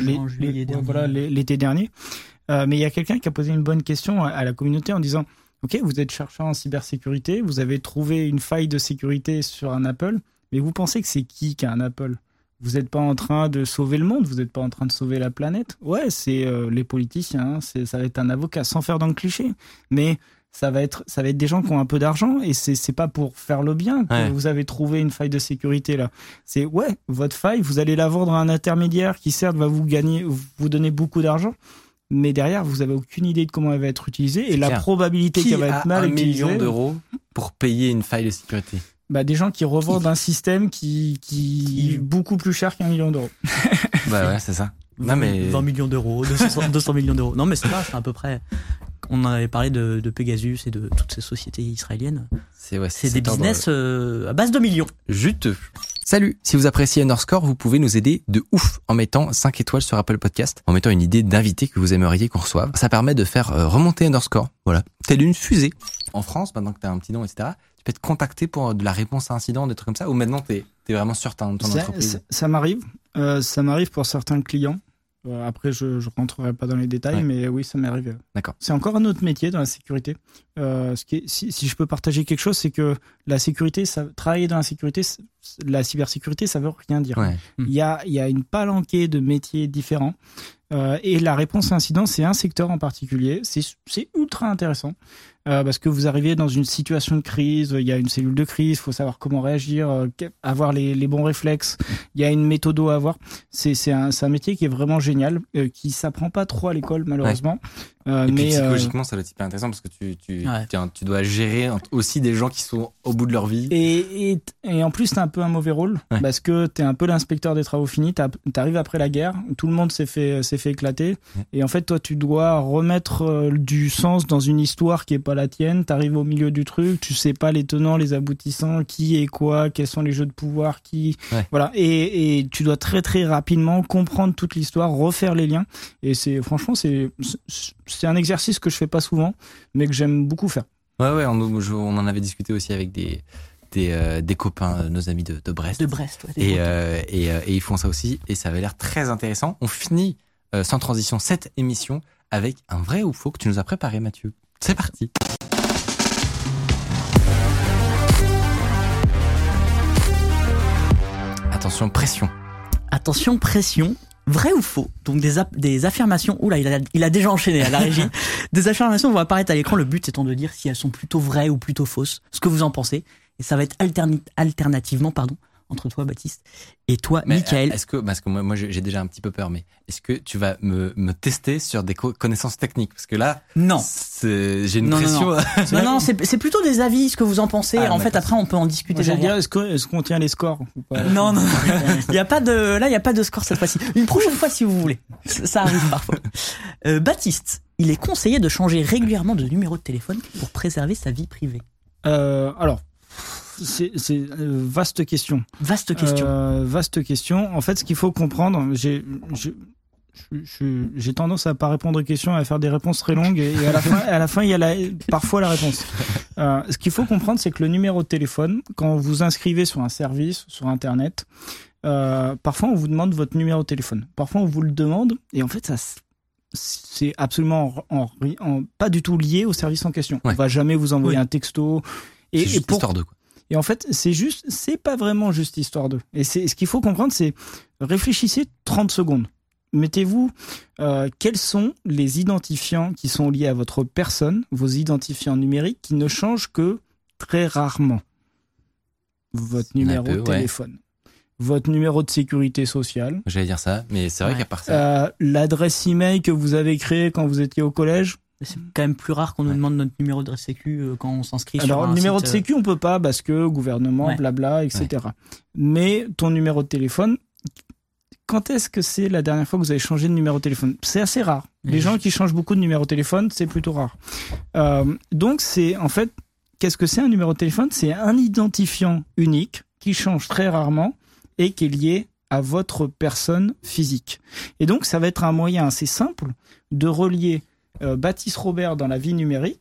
l'été dernier. Mais il y a quelqu'un qui a posé une bonne question à la communauté en disant « Ok, vous êtes chercheur en cybersécurité, vous avez trouvé une faille de sécurité sur un Apple, mais vous pensez que c'est qui a un Apple ? Vous n'êtes pas en train de sauver le monde, vous n'êtes pas en train de sauver la planète. Ouais, c'est les politiciens, ça va être un avocat, sans faire dans le cliché. Mais ça va être des gens qui ont un peu d'argent et c'est pas pour faire le bien que vous avez trouvé une faille de sécurité là. C'est votre faille, vous allez la vendre à un intermédiaire qui certes va vous donner beaucoup d'argent, mais derrière vous avez aucune idée de comment elle va être utilisée et la probabilité qu'elle va être mal utilisée. 1 million d'euros pour payer une faille de sécurité. Des gens qui revendent un système qui est beaucoup plus cher qu'1 million d'euros. C'est ça. Non, mais 20 millions d'euros, 200 millions d'euros. Non, mais c'est à peu près. On avait parlé de Pegasus et de toutes ces sociétés israéliennes. C'est des business à base de millions. Juteux. Salut, si vous appréciez Underscore, vous pouvez nous aider de ouf en mettant 5 étoiles sur Apple Podcast, en mettant une idée d'invité que vous aimeriez qu'on reçoive. Ça permet de faire remonter Underscore. Voilà, telle une fusée. En France, maintenant que tu as un petit nom, etc., tu peux être contacté pour de la réponse à incident, des trucs comme ça, ou maintenant t'es vraiment sur ton entreprise? Ça m'arrive. Ça m'arrive pour certains clients. Après, je rentrerai pas dans les détails, mais oui, ça m'est arrivé. D'accord. C'est encore un autre métier dans la sécurité. Si je peux partager quelque chose, c'est que la sécurité, travailler dans la sécurité, la cybersécurité, ça veut rien dire. Ouais. Il y a une palanquée de métiers différents. Et la réponse à incident, c'est un secteur en particulier. C'est ultra intéressant. Parce que vous arrivez dans une situation de crise, il y a une cellule de crise, il faut savoir comment réagir, avoir les bons réflexes, il y a une méthode à avoir. C'est un métier qui est vraiment génial, qui s'apprend pas trop à l'école malheureusement. Et puis psychologiquement, ça doit être hyper intéressant parce que tu dois gérer aussi des gens qui sont au bout de leur vie. Et en plus, t'as un peu un mauvais rôle parce que t'es un peu l'inspecteur des travaux finis. T'arrives après la guerre, tout le monde s'est fait éclater. Et en fait, toi, tu dois remettre du sens dans une histoire qui est pas la tienne. T'arrives au milieu du truc, tu sais pas les tenants, les aboutissants, qui est quoi, quels sont les jeux de pouvoir, voilà. Et tu dois très très rapidement comprendre toute l'histoire, refaire les liens. Et franchement, c'est un exercice que je fais pas souvent, mais que j'aime beaucoup faire. Ouais, on en avait discuté aussi avec des copains, nos amis de Brest. De Brest, et ils font ça aussi, et ça avait l'air très intéressant. On finit sans transition cette émission avec un vrai ou faux que tu nous as préparé, Mathieu. C'est parti. Attention, pression. Attention, pression. Vrai ou faux? Donc des affirmations. Oula, il a déjà enchaîné à la régie. Des affirmations vont apparaître à l'écran. Le but étant de dire si elles sont plutôt vraies ou plutôt fausses. Ce que vous en pensez. Et ça va être alternativement, entre toi, Baptiste, et toi, Michael. Est-ce que, parce que moi j'ai déjà un petit peu peur, mais est-ce que tu vas me tester sur des connaissances techniques? Parce que là, non, j'ai une pression. Non, c'est plutôt des avis, ce que vous en pensez. En fait, après, on peut en discuter. J'allais dire, est-ce qu'on tient les scores ou pas? Non. Il y a pas de score cette fois-ci. Une prochaine fois, si vous voulez. Ça arrive parfois. Baptiste, il est conseillé de changer régulièrement de numéro de téléphone pour préserver sa vie privée. Alors. C'est vaste question. Vaste question. En fait, ce qu'il faut comprendre, j'ai tendance à pas répondre aux questions, à faire des réponses très longues, et à la fin, il y a parfois la réponse. Ce qu'il faut comprendre, c'est que le numéro de téléphone, quand vous vous inscrivez sur un service, sur Internet, parfois on vous demande votre numéro de téléphone. Parfois on vous le demande, et en fait, c'est absolument pas du tout lié au service en question. On va jamais vous envoyer un texto. C'est juste histoire de quoi. Et en fait, c'est pas vraiment juste histoire d'eux. Et ce qu'il faut comprendre, c'est réfléchissez 30 secondes. Mettez-vous quels sont les identifiants qui sont liés à votre personne, vos identifiants numériques qui ne changent que très rarement. Votre numéro de téléphone, votre numéro de sécurité sociale. J'allais dire ça, mais c'est vrai qu'à part ça, l'adresse email que vous avez créée quand vous étiez au collège. C'est quand même plus rare qu'on nous demande notre numéro de sécu quand on s'inscrit sur un site. Alors, le numéro de sécu, on peut pas parce que gouvernement, blabla, etc. Mais ton numéro de téléphone, quand est-ce que c'est la dernière fois que vous avez changé de numéro de téléphone? C'est assez rare. Les gens qui changent beaucoup de numéro de téléphone, c'est plutôt rare. Donc, en fait, qu'est-ce que c'est un numéro de téléphone? C'est un identifiant unique qui change très rarement et qui est lié à votre personne physique. Et donc, ça va être un moyen assez simple de relier Baptiste Robert dans la vie numérique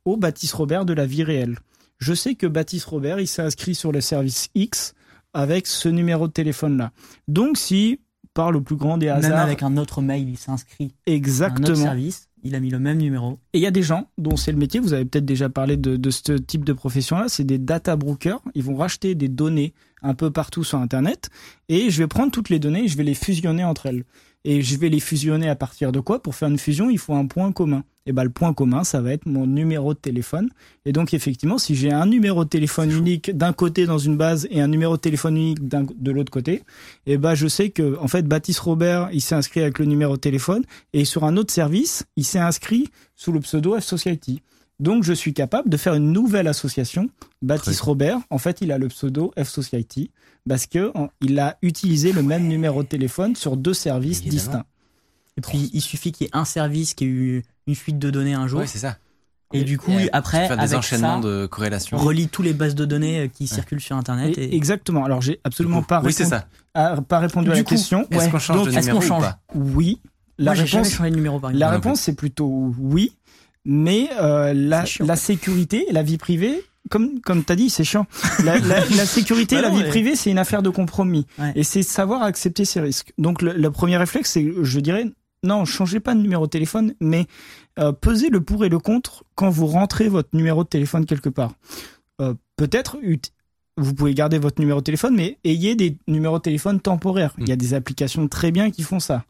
au Baptiste Robert de la vie réelle. Je sais que Baptiste Robert, il s'est inscrit sur le service X avec ce numéro de téléphone-là. Donc, si, par le plus grand des hasards... Même avec un autre mail, il s'est inscrit exactement. à un autre service, il a mis le même numéro. Et il y a des gens dont c'est le métier, vous avez peut-être déjà parlé de ce type de profession-là, c'est des data brokers. Ils vont racheter des données un peu partout sur Internet et je vais prendre toutes les données et je vais les fusionner entre elles. Et je vais les fusionner à partir de quoi ? Pour faire une fusion, il faut un point commun. Et le point commun, ça va être mon numéro de téléphone. Et donc, effectivement, si j'ai un numéro de téléphone unique d'un côté dans une base et un numéro de téléphone unique de l'autre côté, je sais que, en fait, Baptiste Robert, il s'est inscrit avec le numéro de téléphone et sur un autre service, il s'est inscrit sous le pseudo F-Society. Donc, je suis capable de faire une nouvelle association. Baptiste Robert, en fait, il a le pseudo F-Society parce que il a utilisé le même numéro de téléphone sur 2 services distincts. Et puis, il suffit qu'il y ait un service qui ait eu une fuite de données un jour. Oui, c'est ça. Et du coup, après, faire des enchaînements de corrélation. Relie tous les bases de données qui circulent sur Internet. Exactement. Alors, j'ai absolument pas répondu à la question. Est-ce qu'on change de numéro ou pas ? Oui. Moi, j'ai jamais changé de numéro, par exemple. La réponse, c'est plutôt oui. Mais la sécurité, la vie privée, comme t'as dit, c'est chiant. La sécurité et la vie privée, c'est une affaire de compromis. Ouais. Et c'est savoir accepter ses risques. Donc, le premier réflexe, c'est, je dirais, non, changez pas de numéro de téléphone, mais pesez le pour et le contre quand vous rentrez votre numéro de téléphone quelque part. Peut-être, vous pouvez garder votre numéro de téléphone, mais ayez des numéros de téléphone temporaires. Il y a des applications très bien qui font ça.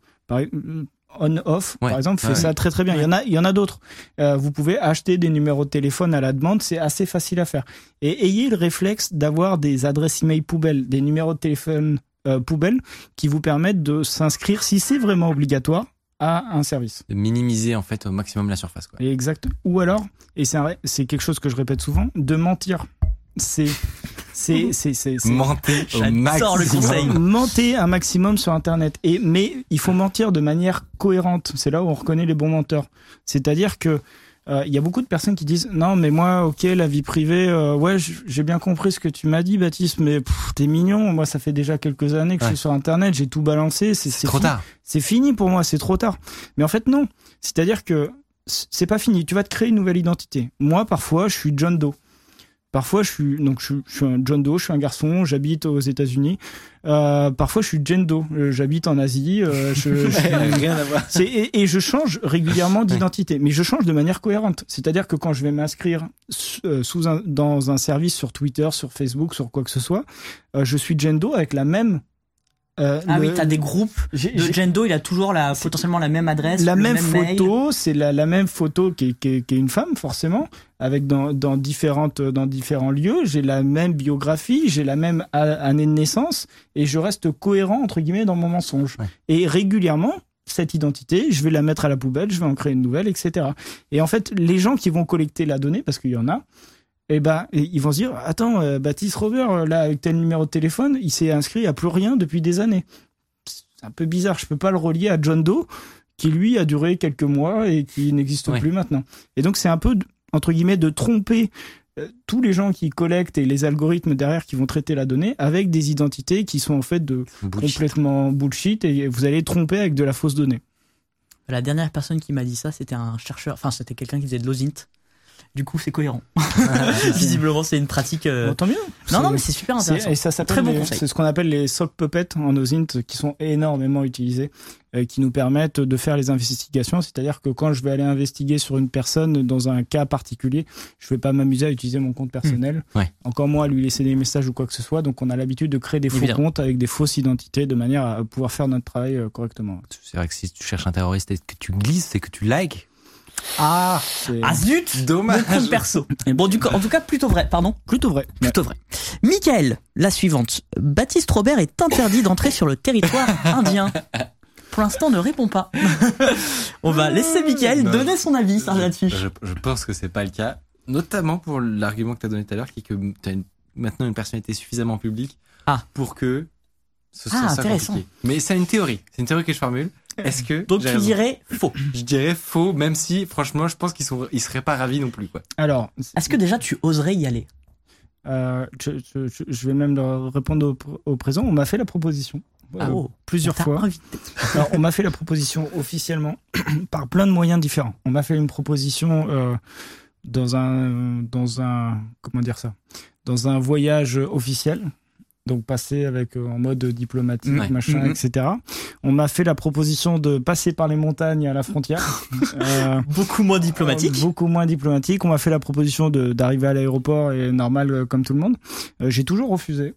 On-Off, par exemple, fait ça très très bien. Il y en a d'autres. Vous pouvez acheter des numéros de téléphone à la demande, c'est assez facile à faire. Et ayez le réflexe d'avoir des adresses email poubelles, des numéros de téléphone poubelles qui vous permettent de s'inscrire, si c'est vraiment obligatoire, à un service. De minimiser en fait au maximum la surface, quoi. Exact. Ou alors, et c'est quelque chose que je répète souvent, de mentir. C'est mentir au maximum. Le conseil. Mentez un maximum sur Internet. Mais il faut mentir de manière cohérente. C'est là où on reconnaît les bons menteurs. C'est-à-dire que il y a beaucoup de personnes qui disent non mais moi ok la vie privée j'ai bien compris ce que tu m'as dit Baptiste mais t'es mignon, moi ça fait déjà quelques années que je suis sur Internet, j'ai tout balancé, c'est trop tard. C'est fini pour moi, c'est trop tard. Mais en fait non, c'est-à-dire que c'est pas fini, tu vas te créer une nouvelle identité. Moi parfois je suis John Doe. Parfois, je suis un John Doe, je suis un garçon, j'habite aux États-Unis. Parfois, je suis Jane Doe, j'habite en Asie. Rien à voir. Et je change régulièrement d'identité, mais je change de manière cohérente. C'est-à-dire que quand je vais m'inscrire dans un service sur Twitter, sur Facebook, sur quoi que ce soit, je suis Jane Doe avec la même. Oui, t'as des groupes de Jane Doe, il a toujours potentiellement la même adresse, la même photo, mail. C'est la même photo qui est une femme forcément, avec dans différents lieux. J'ai la même biographie, j'ai la même année de naissance, et je reste cohérent entre guillemets dans mon mensonge. Ouais. Et régulièrement, cette identité, je vais la mettre à la poubelle, je vais en créer une nouvelle, etc. Et en fait, les gens qui vont collecter la donnée, parce qu'il y en a. Ils vont se dire, attends, Baptiste Robert, là, avec tel numéro de téléphone, il s'est inscrit à plus rien depuis des années. C'est un peu bizarre, je peux pas le relier à John Doe, qui lui a duré quelques mois et qui n'existe plus maintenant. Et donc, c'est un peu, entre guillemets, de tromper tous les gens qui collectent et les algorithmes derrière qui vont traiter la donnée avec des identités qui sont en fait complètement bullshit, et vous allez tromper avec de la fausse donnée. La dernière personne qui m'a dit ça, c'était un chercheur, enfin, c'était quelqu'un qui faisait de l'OSINT. Du coup, c'est cohérent. Visiblement, c'est une pratique. Tant mieux. Non, mais c'est super intéressant. Et ça s'appelle très bon conseil. C'est ce qu'on appelle les sock puppets en OSINT, qui sont énormément utilisés, qui nous permettent de faire les investigations. C'est-à-dire que quand je vais aller investiguer sur une personne dans un cas particulier, je vais pas m'amuser à utiliser mon compte personnel. Encore moins à lui laisser des messages ou quoi que ce soit. Donc, on a l'habitude de créer des faux comptes avec des fausses identités de manière à pouvoir faire notre travail correctement. C'est vrai que si tu cherches un terroriste et que tu glisses et que tu likes. Ah zut, dommage. Mon compte perso. Bon, en tout cas, plutôt vrai. Pardon. Plutôt vrai. Michael, la suivante. Baptiste Robert est interdit d'entrer sur le territoire indien. Pour l'instant, ne répond pas. On va laisser Michael donner son avis là-dessus. Je pense que c'est pas le cas, notamment pour l'argument que tu as donné tout à l'heure, qui est que tu as maintenant une personnalité suffisamment publique pour que ce soit ça compliqué. Mais c'est une théorie. C'est une théorie que je formule. Est-ce que donc tu dirais faux? Je dirais faux, même si franchement je pense qu'ils seraient pas ravis non plus, quoi. Alors, est-ce que déjà tu oserais y aller? Je vais même leur répondre au présent. On m'a fait la proposition plusieurs fois. Alors, on m'a fait la proposition officiellement par plein de moyens différents. On m'a fait une proposition dans un comment dire ça, dans un voyage officiel. Donc passer en mode diplomatique, machin, etc. On m'a fait la proposition de passer par les montagnes à la frontière. Beaucoup moins diplomatique. Beaucoup moins diplomatique. On m'a fait la proposition d'arriver à l'aéroport et normal comme tout le monde. J'ai toujours refusé.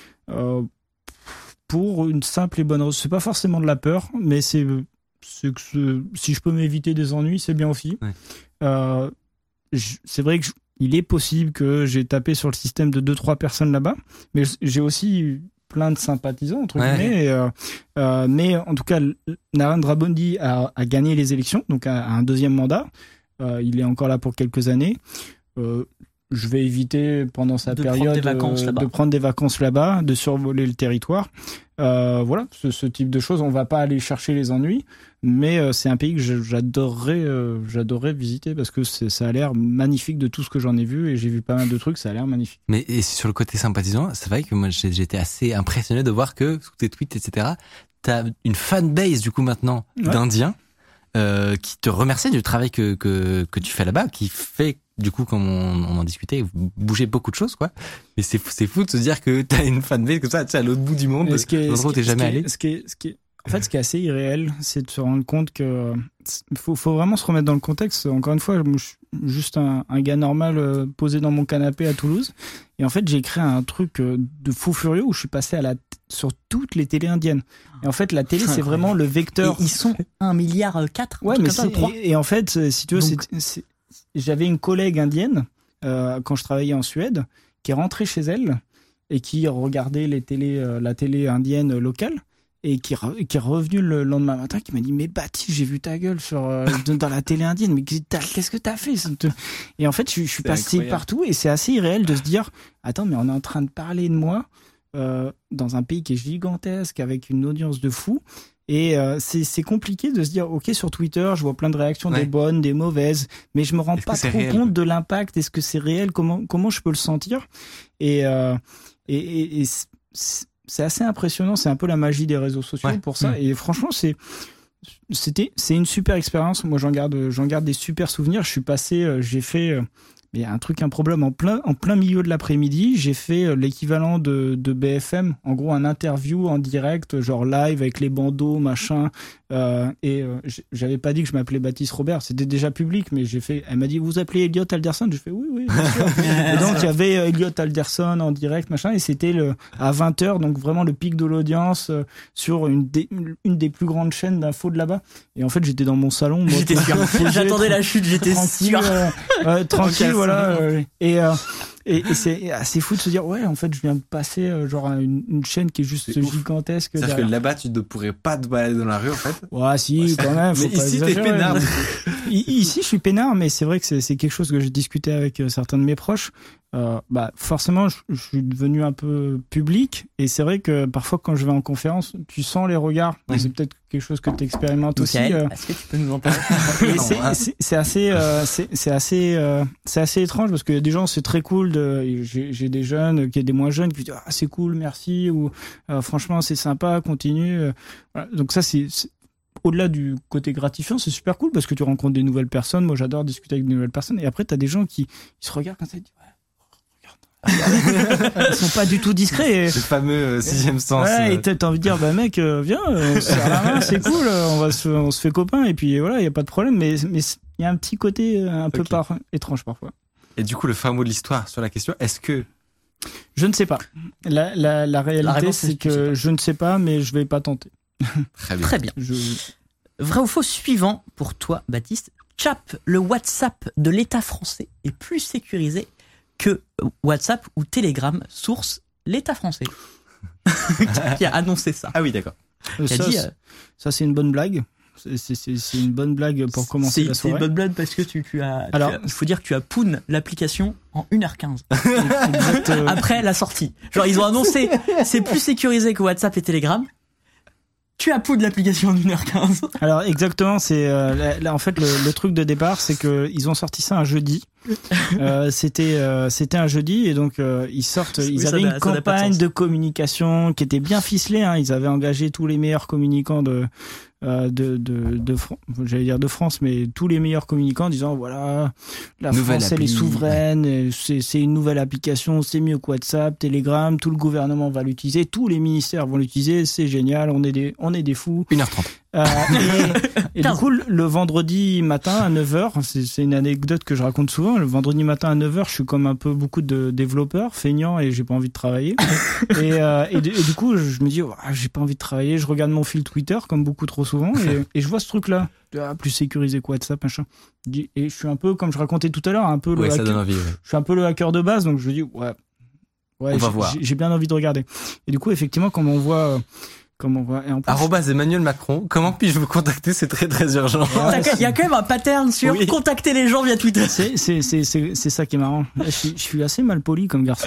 Pour une simple et bonne raison. C'est pas forcément de la peur, mais c'est que si je peux m'éviter des ennuis, c'est bien aussi. Ouais. C'est vrai que il est possible que j'ai tapé sur le système de 2-3 personnes là-bas, mais j'ai aussi plein de sympathisants, entre guillemets. Mais en tout cas, Narendra Modi a gagné les élections, donc a un deuxième mandat. Il est encore là pour quelques années. Je vais éviter pendant sa période de prendre des vacances là-bas, de survoler le territoire. Voilà, ce type de choses. On va pas aller chercher les ennuis, mais c'est un pays que j'adorerais visiter parce que ça a l'air magnifique de tout ce que j'en ai vu et j'ai vu pas mal de trucs, ça a l'air magnifique. Mais et sur le côté sympathisant, c'est vrai que moi j'étais assez impressionné de voir que sous tes tweets, etc., t'as une fanbase du coup maintenant d'Indiens qui te remercie du travail que tu fais là-bas, qui fait du coup, comme on en discutait, vous bougez beaucoup de choses, quoi. Mais c'est fou de se dire que t'as une fanbase comme ça, tu sais, à l'autre bout du monde, où t'es jamais allé. En fait, ce qui est assez irréel, c'est de se rendre compte que faut vraiment se remettre dans le contexte. Encore une fois, je suis juste un gars normal posé dans mon canapé à Toulouse. Et en fait, j'ai créé un truc de fou furieux où je suis passé sur toutes les télés indiennes. Et en fait, la télé, c'est vraiment le vecteur. Et ils sont 1,4 milliard. Ouais, mais et en fait, si tu veux, j'avais une collègue indienne quand je travaillais en Suède qui est rentrée chez elle et qui regardait la télé indienne locale et qui est revenue le lendemain matin, qui m'a dit mais Baptiste, j'ai vu ta gueule dans la télé indienne, mais qu'est-ce que t'as fait? Et en fait je suis passé partout et c'est assez irréel de se dire attends, mais on est en train de parler de moi dans un pays qui est gigantesque avec une audience de fou. Et c'est compliqué de se dire ok, sur Twitter je vois plein de réactions, des bonnes, des mauvaises, mais je me rends pas trop compte de l'impact. Est-ce que c'est réel? Comment je peux le sentir? Et c'est assez impressionnant. C'est un peu la magie des réseaux sociaux pour ça. Et franchement c'est une super expérience. Moi j'en garde des super souvenirs. Je suis passé, j'ai fait un truc improbable en plein milieu de l'après-midi. J'ai fait l'équivalent de BFM, en gros un interview en direct, genre live avec les bandeaux, machin. J'avais pas dit que je m'appelais Baptiste Robert, c'était déjà public, mais elle m'a dit vous appelez Elliot Alderson? J'ai fait oui, bien sûr. Et donc il y avait Elliot Alderson en direct, machin, et c'était à 20h, donc vraiment le pic de l'audience sur une des plus grandes chaînes d'infos de là-bas. Et en fait j'étais dans mon salon, j'étais sûr. J'attendais la chute, j'étais sûr. Tranquille, voilà. Et c'est assez fou de se dire ouais, en fait je viens de passer genre à une chaîne qui est juste gigantesque. C'est-à-dire que là-bas tu ne pourrais pas te balader dans la rue en fait. Ouais, si, quand même. Mais ici t'es peinard. Ici je suis peinard, mais c'est vrai que c'est quelque chose que j'ai discuté avec certains de mes proches. Forcément je suis devenu un peu public et c'est vrai que parfois quand je vais en conférence tu sens les regards. C'est peut-être quelque chose que tu expérimentes aussi. Est-ce que tu peux nous en parler? C'est assez étrange parce qu'il y a des gens, c'est très cool j'ai des jeunes, des moins jeunes qui disent c'est cool, merci, ou franchement c'est sympa, continue. Voilà. Donc ça c'est au-delà du côté gratifiant, c'est super cool parce que tu rencontres des nouvelles personnes. Moi j'adore discuter avec de nouvelles personnes et après t'as des gens qui se regardent comme ça et disent ils sont pas du tout discrets. Le fameux sixième sens. Ouais, et t'as envie de dire mec, viens, on se serre la main, c'est cool, on se fait copains et puis voilà, il y a pas de problème, mais il y a un petit côté un peu étrange parfois. Et du coup, le fin mot de l'histoire sur la question, est-ce que je ne sais pas. La réalité, c'est que je ne sais pas, mais je vais pas tenter. Très bien. Vrai ou faux suivant pour toi, Baptiste? Chap, le WhatsApp de l'État français est plus sécurisé que WhatsApp ou Telegram, source l'État français. Qui a annoncé ça. Ah oui, d'accord. Ça c'est une bonne blague. C'est une bonne blague pour commencer la soirée. C'est une bonne blague parce que il faut dire que tu as Poon l'application en 1h15. Après la sortie. Genre ils ont annoncé c'est plus sécurisé que WhatsApp et Telegram. Tu as Poon l'application en 1h15. Alors exactement, c'est en fait le truc de départ, c'est que ils ont sorti ça un jeudi. C'était un jeudi et donc ils avaient une campagne de communication qui était bien ficelée. Ils avaient engagé tous les meilleurs communicants j'allais dire de France, mais tous les meilleurs communicants disant voilà, la Nouvelle France elle est appli. souveraine, c'est une nouvelle application, c'est mieux que WhatsApp, Telegram, tout le gouvernement va l'utiliser, tous les ministères vont l'utiliser, c'est génial, on est des fous. 1h30. Et du coup, le vendredi matin à 9h, c'est une anecdote que je raconte souvent, le vendredi matin à 9h, je suis comme un peu beaucoup de développeurs, feignants, et j'ai pas envie de travailler. et du coup, je me dis, j'ai pas envie de travailler, je regarde mon fil Twitter, comme beaucoup trop souvent, et je vois ce truc-là. Plus sécurisé que WhatsApp, machin. Et je suis un peu, comme je racontais tout à l'heure, un peu le Ça hacker. donne envie. Je suis un peu le hacker de base, donc je me dis, On va voir. j'ai bien envie de regarder. Et du coup, effectivement, comme on voit, et en plus, @Emmanuel Macron, comment puis-je vous contacter? C'est très très urgent. Il y a quand même un pattern sur contacter les gens via Twitter. c'est ça qui est marrant. Je suis assez mal poli comme garçon.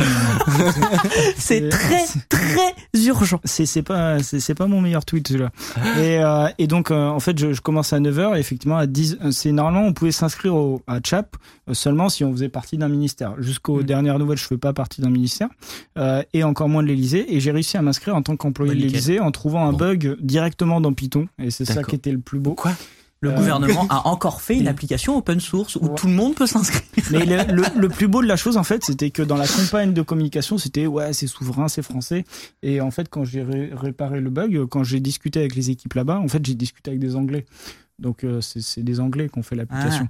C'est très très urgent. C'est pas mon meilleur tweet celui-là. Et donc en fait je commence à 9h et effectivement à 10 c'est normalement on pouvait s'inscrire à CHAP seulement si on faisait partie d'un ministère. Jusqu'aux dernières nouvelles, je fais pas partie d'un ministère et encore moins de l'Élysée, et j'ai réussi à m'inscrire en tant qu'employé de l'Élysée en trouvant un bug directement dans Python, et c'est ça qui était le plus beau. Quoi? Le gouvernement a encore fait une application open source où tout le monde peut s'inscrire. Mais le plus beau de la chose, en fait, c'était que dans la campagne de communication, c'était c'est souverain, c'est français. Et en fait, quand j'ai réparé le bug, quand j'ai discuté avec les équipes là-bas, en fait, j'ai discuté avec des Anglais. Donc c'est des Anglais qui ont fait l'application.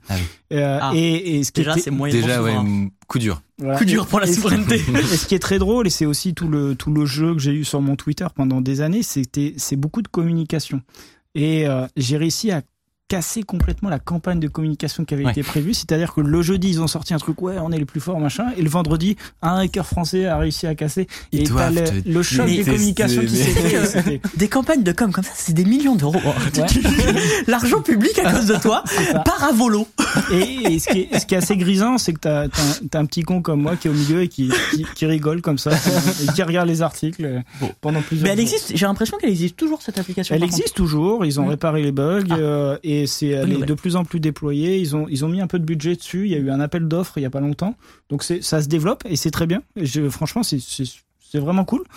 Et ce qui déjà, c'est moyen coup dur. Voilà. Coup dur pour la souveraineté. Et ce qui est très drôle, et c'est aussi tout le jeu que j'ai eu sur mon Twitter pendant des années, c'est beaucoup de communication. Et j'ai réussi à casser complètement la campagne de communication qui avait été prévue. C'est-à-dire que le jeudi, ils ont sorti un truc, on est les plus forts, machin. Et le vendredi, un hacker français a réussi à casser. Et t'as le choc des communications qui s'est fait. Des campagnes de com comme ça, c'est des millions d'euros. L'argent public à cause de toi part à volo. Et ce qui est assez grisant, c'est que t'as un petit con comme moi qui est au milieu et qui rigole comme ça et qui regarde les articles pendant plusieurs Mais elle existe, j'ai l'impression qu'elle existe toujours, cette application. Elle existe toujours, ils ont réparé les bugs et elle est de plus en plus déployée. Ils ont mis un peu de budget dessus, il y a eu un appel d'offres il y a pas longtemps. Donc ça se développe et c'est très bien. Franchement, c'est vraiment cool.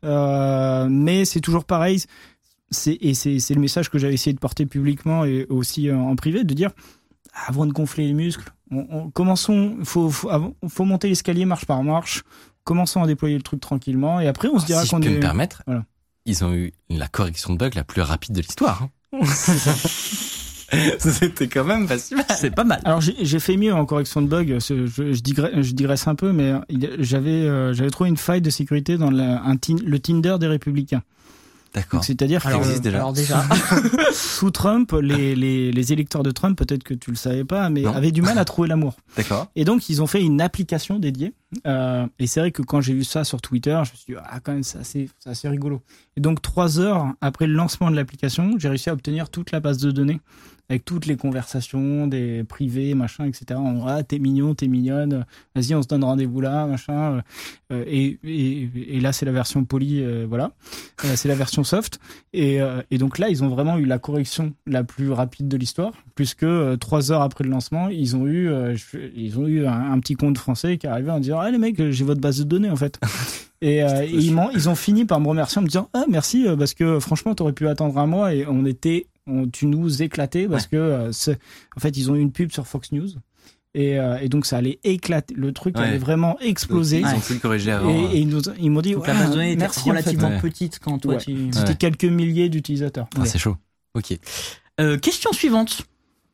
Mais c'est toujours pareil. C'est le message que j'avais essayé de porter publiquement et aussi en privé, de dire avant de gonfler les muscles, commençons, faut monter l'escalier marche par marche, commençons à déployer le truc tranquillement et après on se dira si qu'on je peux me permettre, ils ont eu la correction de bug la plus rapide de l'histoire. C'était quand même pas si mal. C'est pas mal. Alors j'ai fait mieux en correction de bug. Je digresse un peu, mais j'avais trouvé une faille de sécurité dans le Tinder des Républicains. D'accord. C'est-à-dire alors, déjà. Sous Trump, les électeurs de Trump, peut-être que tu le savais pas, mais avaient du mal à trouver l'amour. D'accord. Et donc ils ont fait une application dédiée. Et c'est vrai que quand j'ai vu ça sur Twitter, je me suis dit quand même c'est assez rigolo. Et donc 3 heures après le lancement de l'application, j'ai réussi à obtenir toute la base de données avec toutes les conversations des privés, machin, etc. T'es mignon, t'es mignonne, vas-y, on se donne rendez-vous là, machin. Et là, c'est la version polie, voilà. C'est la version soft. Et donc là, ils ont vraiment eu la correction la plus rapide de l'histoire, puisque 3 heures après le lancement, ils ont eu un petit compte français qui est arrivé en disant les mecs, j'ai votre base de données en fait. Et ils ont fini par me remercier en me disant merci parce que franchement, t'aurais pu attendre un mois et tu nous éclatais parce que en fait ils ont eu une pub sur Fox News et donc ça allait éclater, le truc allait vraiment exploser. Ils ont pu le corriger avant. Et ils m'ont dit la base de données était relativement en fait. petite quand toi c'était quelques milliers d'utilisateurs. C'est chaud. Ok. Question suivante.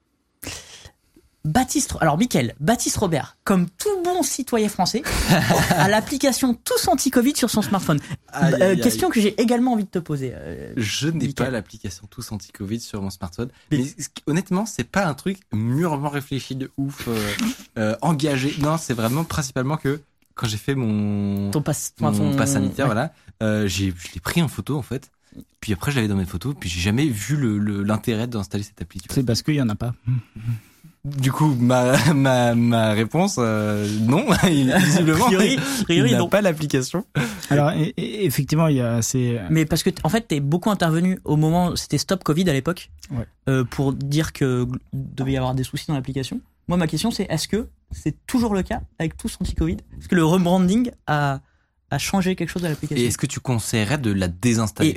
Mickaël, Baptiste Robert, comme tout bon citoyen français, a l'application Tous Anti-Covid sur son smartphone. Question que j'ai également envie de te poser. Je n'ai pas l'application Tous Anti-Covid sur mon smartphone. Mais honnêtement, c'est pas un truc mûrement réfléchi de ouf, engagé. Non, c'est vraiment principalement que quand j'ai fait mon pass sanitaire, voilà, je l'ai pris en photo en fait. Puis après, je l'avais dans mes photos. Puis j'ai jamais vu l'intérêt d'installer cette appli. C'est parce qu'il y en a pas. Du coup, ma réponse, non. Visiblement, il n'a pas l'application. Alors, effectivement, il y a Mais parce que, en fait, t'es beaucoup intervenu au moment, c'était Stop Covid à l'époque, pour dire que devait y avoir des soucis dans l'application. Moi, ma question, c'est est-ce que c'est toujours le cas avec Tous Anti-Covid? Est-ce que le rebranding a changé quelque chose à l'application? Et est-ce que tu conseillerais de la désinstaller?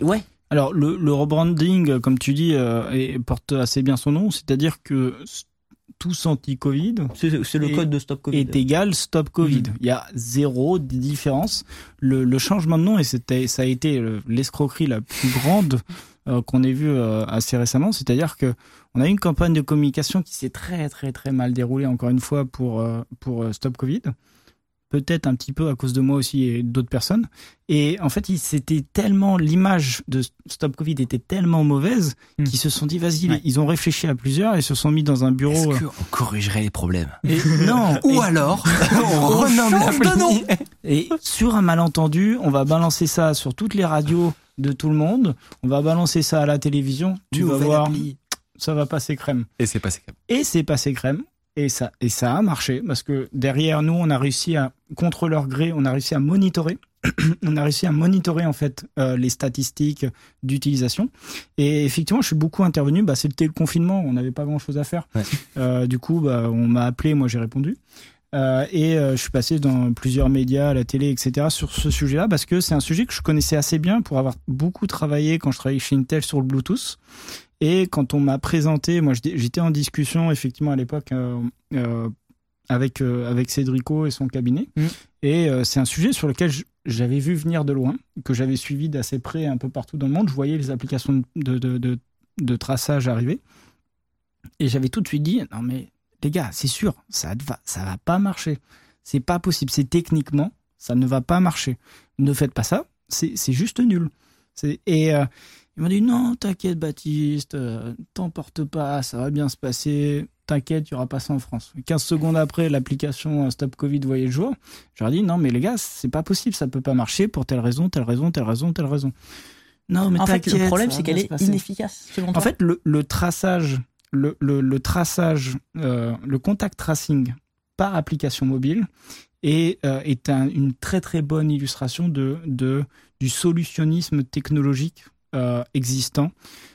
Alors le rebranding, comme tu dis, porte assez bien son nom, c'est-à-dire que tous anti-Covid, c'est le code de Stop Covid, est égal Stop Covid. Il y a zéro différence. Le changement de nom, et ça a été l'escroquerie la plus grande qu'on ait vue assez récemment, c'est-à-dire que on a eu une campagne de communication qui s'est très très très mal déroulée, encore une fois, pour Stop Covid. Peut-être un petit peu à cause de moi aussi et d'autres personnes. Et en fait, c'était tellement, l'image de Stop Covid était tellement mauvaise qu'ils se sont dit, vas-y, ils ont réfléchi à plusieurs et se sont mis dans un bureau. Est-ce qu'on corrigerait les problèmes? Non. Ou alors, on renomme l'appli. Et sur un malentendu, on va balancer ça sur toutes les radios de tout le monde. On va balancer ça à la télévision. Tu vas voir, ça va passer crème. Et c'est passé crème. Et ça a marché parce que derrière nous, on a réussi à, contre leur gré, on a réussi à monitorer. On a réussi à monitorer en fait les statistiques d'utilisation. Et effectivement, je suis beaucoup intervenu. C'était le confinement, on n'avait pas grand-chose à faire. Ouais. Du coup, on m'a appelé, moi j'ai répondu. Je suis passé dans plusieurs médias, à la télé, etc. sur ce sujet-là parce que c'est un sujet que je connaissais assez bien pour avoir beaucoup travaillé quand je travaillais chez Intel sur le Bluetooth. Et quand on m'a présenté, moi j'étais en discussion effectivement à l'époque avec Cédrico et son cabinet. Et c'est un sujet sur lequel j'avais vu venir de loin, que j'avais suivi d'assez près un peu partout dans le monde. Je voyais les applications de traçage arriver. Et j'avais tout de suite dit, non mais les gars, c'est sûr, ça va pas marcher. C'est pas possible. C'est techniquement, ça ne va pas marcher. Ne faites pas ça. C'est juste nul. Ils m'ont dit non, t'inquiète Baptiste, t'emporte pas, ça va bien se passer, t'inquiète, il n'y aura pas ça en France. 15 secondes après, l'application Stop Covid voyait le jour. J'aurais dit non, mais les gars, c'est pas possible, ça peut pas marcher pour telle raison. Non, mais en t'inquiète. Fait, le problème, c'est qu'elle est inefficace, selon toi. En fait, le traçage, le contact tracing par application mobile est une très très bonne illustration du solutionnisme technologique existant.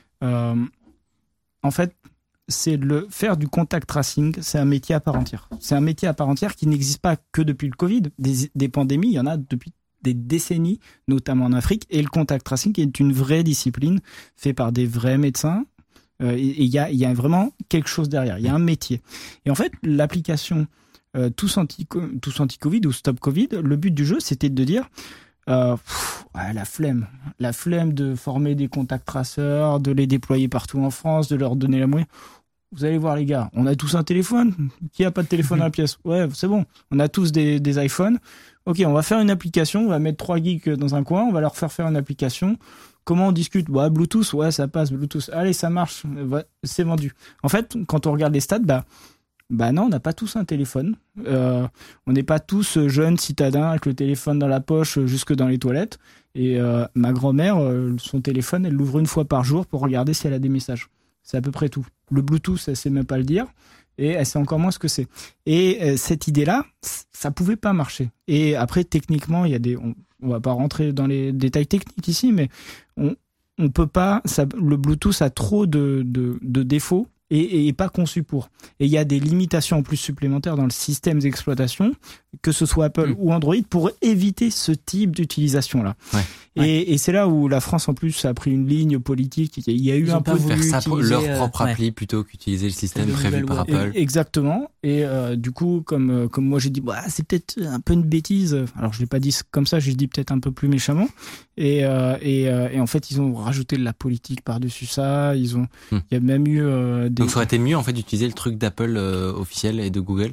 En fait, c'est faire du contact tracing, c'est un métier à part entière. C'est un métier à part entière qui n'existe pas que depuis le Covid. Des pandémies, il y en a depuis des décennies, notamment en Afrique. Et le contact tracing est une vraie discipline faite par des vrais médecins. Et il y a vraiment quelque chose derrière. Il y a un métier. Et en fait, l'application Tous Anti-Covid ou Stop Covid, le but du jeu, c'était de dire la flemme de former des contacts traceurs, de les déployer partout en France, de leur donner la moyenne. Vous allez voir les gars, on a tous un téléphone. Qui a pas de téléphone dans la pièce? Ouais, c'est bon. On a tous des iPhones. Ok, on va faire une application, on va mettre 3 geeks dans un coin, on va leur faire une application. Comment on discute? Bluetooth, ouais, ça passe, Bluetooth. Allez, ça marche, c'est vendu. En fait, quand on regarde les stats, non, on n'a pas tous un téléphone. On n'est pas tous jeunes citadins avec le téléphone dans la poche jusque dans les toilettes. Et ma grand-mère, son téléphone, elle l'ouvre une fois par jour pour regarder si elle a des messages. C'est à peu près tout. Le Bluetooth, elle sait même pas le dire. Et elle sait encore moins ce que c'est. Et cette idée-là, ça pouvait pas marcher. Et après, techniquement, il y a on va pas rentrer dans les détails techniques ici, mais on peut pas. Le Bluetooth a trop de défauts. Et pas conçu pour. Et il y a des limitations en plus supplémentaires dans le système d'exploitation, que ce soit Apple ou Android, pour éviter ce type d'utilisation-là. Ouais. Et c'est là où la France, en plus, a pris une ligne politique. Il y a eu un peu faire ça pour leur propre appli plutôt qu'utiliser le système prévu par Apple. Exactement. Et du coup, comme moi j'ai dit, c'est peut-être un peu une bêtise. Alors je l'ai pas dit comme ça, j'ai dit peut-être un peu plus méchamment. Et en fait, ils ont rajouté de la politique par-dessus ça. Il y a même eu donc ça aurait été mieux en fait d'utiliser le truc d'Apple officiel et de Google.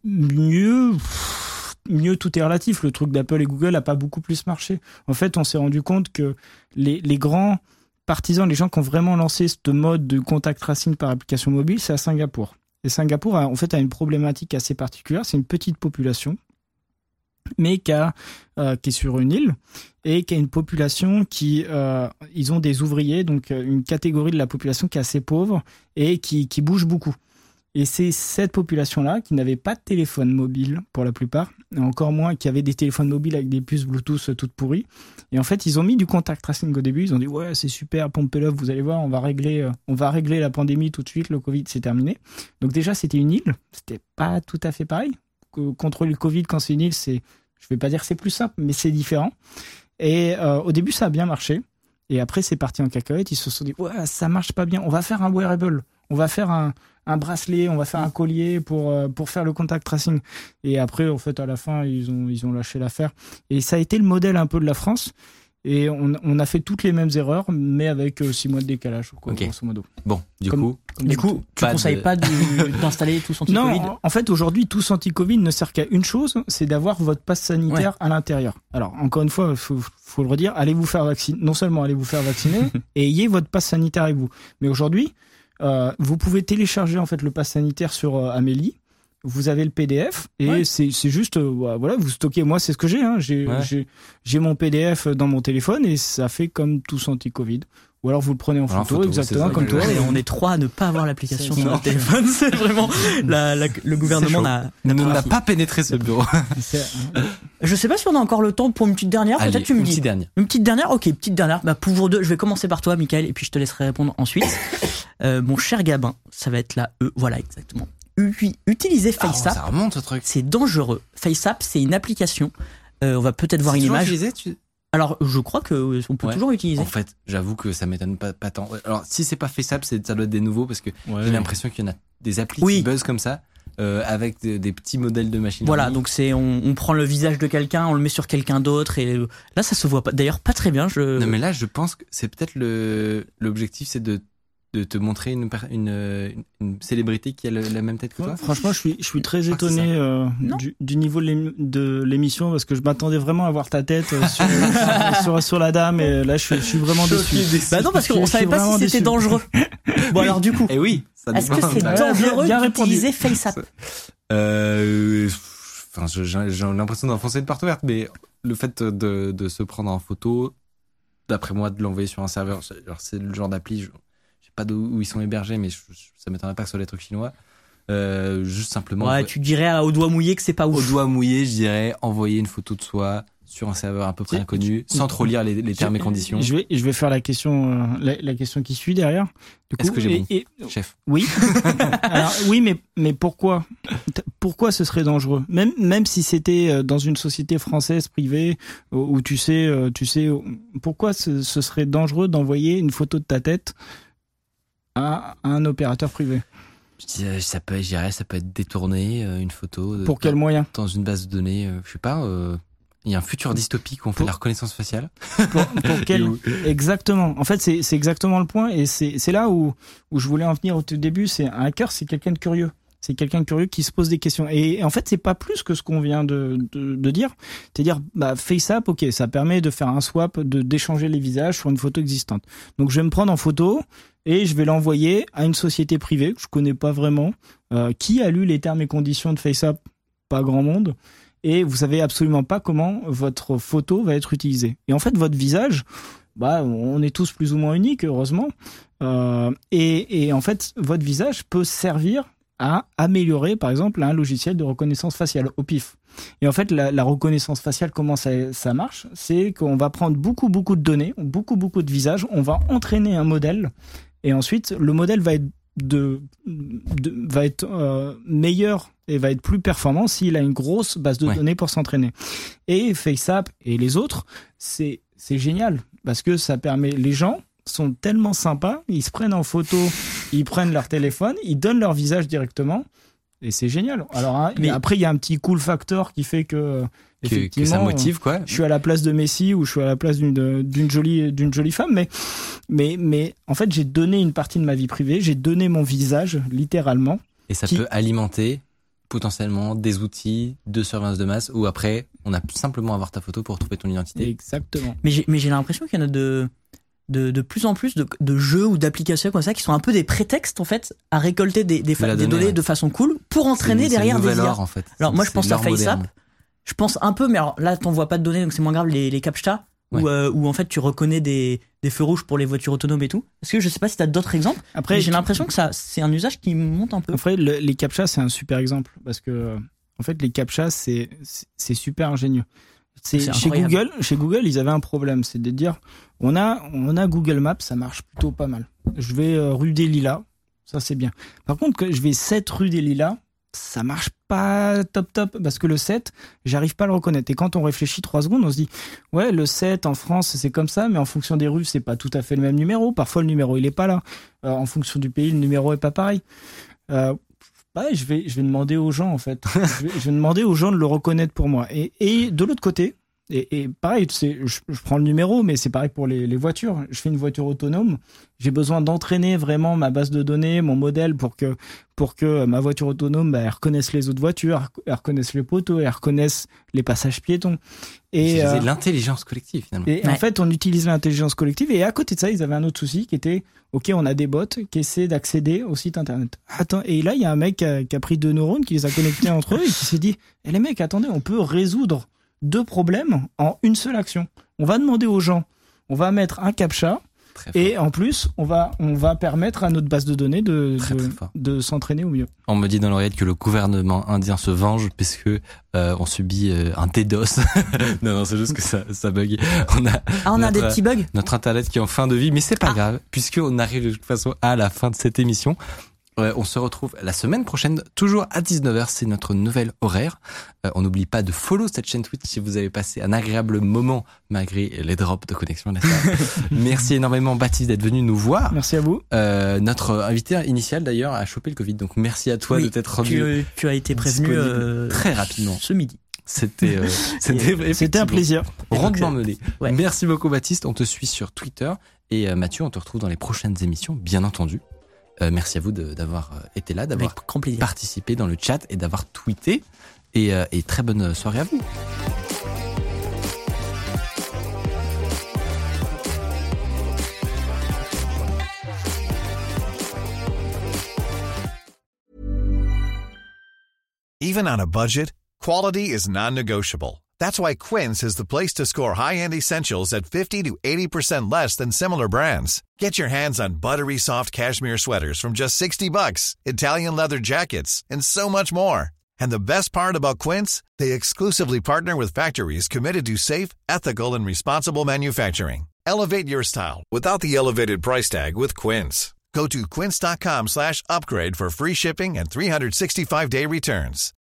Mieux, tout est relatif. Le truc d'Apple et Google n'a pas beaucoup plus marché. En fait, on s'est rendu compte que les grands partisans, les gens qui ont vraiment lancé ce mode de contact tracing par application mobile, c'est à Singapour. Et Singapour, a une problématique assez particulière. C'est une petite population, mais qui est sur une île et qui a une population ils ont des ouvriers, donc une catégorie de la population qui est assez pauvre et qui bouge beaucoup. Et c'est cette population-là qui n'avait pas de téléphone mobile pour la plupart, et encore moins qui avait des téléphones mobiles avec des puces Bluetooth toutes pourries. Et en fait, ils ont mis du contact tracing au début. Ils ont dit ouais, c'est super, pompez-le, vous allez voir, on va régler la pandémie tout de suite. Le Covid, c'est terminé. Donc déjà, c'était une île. C'était pas tout à fait pareil. Contrôler le Covid quand c'est une île, je vais pas dire que c'est plus simple, mais c'est différent. Et au début, ça a bien marché. Et après, c'est parti en cacahuète. Ils se sont dit, ouais, ça marche pas bien. On va faire un wearable. On va faire un bracelet. On va faire un collier pour faire le contact tracing. Et après, en fait, à la fin, ils ont lâché l'affaire. Et ça a été le modèle un peu de la France. Et on a fait toutes les mêmes erreurs, mais avec 6 mois de décalage, quoi, grosso modo. Bon, du coup, tu conseilles pas d'installer tous anti-Covid? Non, en fait, aujourd'hui, tous anti-Covid ne sert qu'à une chose, c'est d'avoir votre passe sanitaire à l'intérieur. Alors, encore une fois, faut le redire, allez vous faire vacciner. Non seulement allez vous faire vacciner, et ayez votre passe sanitaire avec vous. Mais aujourd'hui, vous pouvez télécharger en fait le passe sanitaire sur Amélie. Vous avez le PDF et c'est juste voilà, vous stockez. Moi, c'est ce que j'ai. Hein. J'ai mon PDF dans mon téléphone et ça fait comme tous anti-Covid. Ou alors vous le prenez en photo, exactement comme toi. Et on est 3 à ne pas avoir l'application sur notre téléphone. C'est vraiment le gouvernement n'a pas pénétré ce bureau. Je sais pas si on a encore le temps pour une petite dernière. Allez, peut-être tu me dis. Une petite dernière. Ok, petite dernière. Bah pour vous deux, je vais commencer par toi, Michael, et puis je te laisserai répondre ensuite. Mon cher Gabin, ça va être la E. Voilà, exactement. Utiliser FaceApp, ça remonte ce truc. C'est dangereux. FaceApp, c'est une application. On va peut-être voir une image. Alors, je crois que on peut toujours utiliser. En fait, j'avoue que ça m'étonne pas tant. Alors, si c'est pas FaceApp, ça doit être des nouveaux parce que j'ai l'impression qu'il y en a des applis qui buzzent comme ça. Avec des petits modèles de machine. Voilà, donc on prend le visage de quelqu'un, on le met sur quelqu'un d'autre et là ça se voit pas. D'ailleurs, pas très bien. Non, mais là, je pense que c'est peut-être l'objectif, c'est de te montrer une célébrité qui a la même tête que toi. Franchement, je suis très étonné du niveau de l'émission parce que je m'attendais vraiment à voir ta tête sur la dame et là je suis vraiment déçu. Bah non, parce qu'on savait pas si c'était dangereux. Bon alors du coup. Et oui. Est-ce que c'est dangereux d'utiliser FaceApp? Enfin, j'ai l'impression d'enfoncer une porte ouverte, mais le fait de se prendre en photo, d'après moi, de l'envoyer sur un serveur, alors c'est le genre d'appli, je sais pas d'où ils sont hébergés, mais ça m'étonnerait pas que ce soit des trucs chinois. Juste simplement. Ouais, tu dirais au doigt mouillé que c'est pas ouf. Au doigt mouillé, je dirais envoyer une photo de soi sur un serveur à peu près inconnu, sans trop lire les termes et conditions. Je vais faire la question qui suit derrière. Est-ce que j'ai bon, chef? Oui. Alors, oui, mais pourquoi ce serait dangereux? Même si c'était dans une société française privée où tu sais, pourquoi ce serait dangereux d'envoyer une photo de ta tête à un opérateur privé? Ça peut être détourné, une photo. Pour quel moyen? Dans une base de données, je sais pas. Il y a un futur dystopique où on fait de la reconnaissance faciale. Pour quel... Exactement. En fait, c'est exactement le point. Et c'est là où je voulais en venir au tout début. C'est un hacker, c'est quelqu'un de curieux. C'est quelqu'un de curieux qui se pose des questions. Et en fait, c'est pas plus que ce qu'on vient de dire. C'est-à-dire, FaceApp, ok, ça permet de faire un swap, d'échanger les visages sur une photo existante. Donc, je vais me prendre en photo et je vais l'envoyer à une société privée que je connais pas vraiment. Qui a lu les termes et conditions de FaceApp? Pas grand monde. Et vous savez absolument pas comment votre photo va être utilisée. Et en fait, votre visage, on est tous plus ou moins uniques, heureusement. Et en fait, votre visage peut servir à améliorer, par exemple, un logiciel de reconnaissance faciale au pif. Et en fait, la reconnaissance faciale, comment ça marche? C'est qu'on va prendre beaucoup de données, beaucoup de visages, on va entraîner un modèle, et ensuite, le modèle va être meilleur et va être plus performant s'il a une grosse base de données pour s'entraîner. Et FaceApp et les autres, c'est génial parce que ça permet, les gens sont tellement sympas, ils se prennent en photo, ils prennent leur téléphone, ils donnent leur visage directement et c'est génial. Alors mais après il y a un petit cool factor qui fait que ça motive quoi. Je suis à la place de Messi ou je suis à la place d'une jolie femme, mais en fait j'ai donné une partie de ma vie privée, j'ai donné mon visage littéralement. Et ça peut alimenter potentiellement des outils de surveillance de masse où après on a simplement à avoir ta photo pour trouver ton identité. Exactement. Mais j'ai l'impression qu'il y en a de plus en plus de jeux ou d'applications comme ça qui sont un peu des prétextes en fait à récolter des données de façon cool pour entraîner derrière des IA. En fait. Alors moi je pense à FaceApp. Je pense un peu, mais alors là t'envoies pas de données donc c'est moins grave, les CAPTCHA où en fait tu reconnais des feux rouges pour les voitures autonomes et tout. Parce que je sais pas si t'as d'autres exemples. Après j'ai l'impression que c'est un usage qui monte un peu. Après les CAPTCHA c'est un super exemple parce que en fait les CAPTCHA c'est super ingénieux. Chez Google ils avaient un problème, c'est de dire on a Google Maps, ça marche plutôt pas mal. Je vais rue des Lilas, ça c'est bien. Par contre je vais 7 rue des Lilas, ça marche pas top parce que le 7, j'arrive pas à le reconnaître. Et quand on réfléchit 3 secondes, on se dit ouais, le 7 en France c'est comme ça, mais en fonction des rues c'est pas tout à fait le même numéro. Parfois le numéro il est pas là. En fonction du pays le numéro est pas pareil. Je vais demander aux gens en fait. je vais demander aux gens de le reconnaître pour moi. Et de l'autre côté. Et pareil, je prends le numéro, mais c'est pareil pour les voitures. Je fais une voiture autonome. J'ai besoin d'entraîner vraiment ma base de données, mon modèle pour que ma voiture autonome, elle reconnaisse les autres voitures, elle reconnaisse les poteaux, elle reconnaisse les passages piétons. Et c'est l'intelligence collective finalement. Et en fait, on utilise l'intelligence collective. Et à côté de ça, ils avaient un autre souci qui était, ok, on a des bots qui essaient d'accéder au site internet. Attends, et là, il y a un mec qui a pris 2 neurones, qui les a connectés entre eux et qui s'est dit, les mecs, attendez, on peut résoudre 2 problèmes en une seule action. On va demander aux gens, on va mettre un captcha et en plus, on va permettre à notre base de données de s'entraîner au mieux. On me dit dans l'oreillette que le gouvernement indien se venge puisque on subit un DDoS. non, c'est juste que ça bug. On a des petits bugs. Notre internet qui est en fin de vie, mais c'est pas grave puisqu'on arrive de toute façon à la fin de cette émission. On se retrouve la semaine prochaine, toujours à 19h, c'est notre nouvel horaire. On n'oublie pas de follow cette chaîne Twitch si vous avez passé un agréable moment malgré les drops de connexion, n'est-ce pas? Merci énormément Baptiste d'être venu nous voir. Merci à vous. Notre invité initial d'ailleurs a chopé le Covid, donc merci à toi de t'être rendu. Tu as été prévenu très rapidement ce midi. C'était un plaisir. Rondement mené. Ouais. Merci beaucoup Baptiste, on te suit sur Twitter et Mathieu, on te retrouve dans les prochaines émissions, bien entendu. Merci à vous d'avoir été là, d'avoir participé dans le chat et d'avoir tweeté. Et très bonne soirée à vous. Even on a budget, quality is non-negotiable. That's why Quince is the place to score high-end essentials at 50 to 80% less than similar brands. Get your hands on buttery soft cashmere sweaters from just $60, Italian leather jackets, and so much more. And the best part about Quince, they exclusively partner with factories committed to safe, ethical, and responsible manufacturing. Elevate your style without the elevated price tag with Quince. Go to quince.com/upgrade for free shipping and 365-day returns.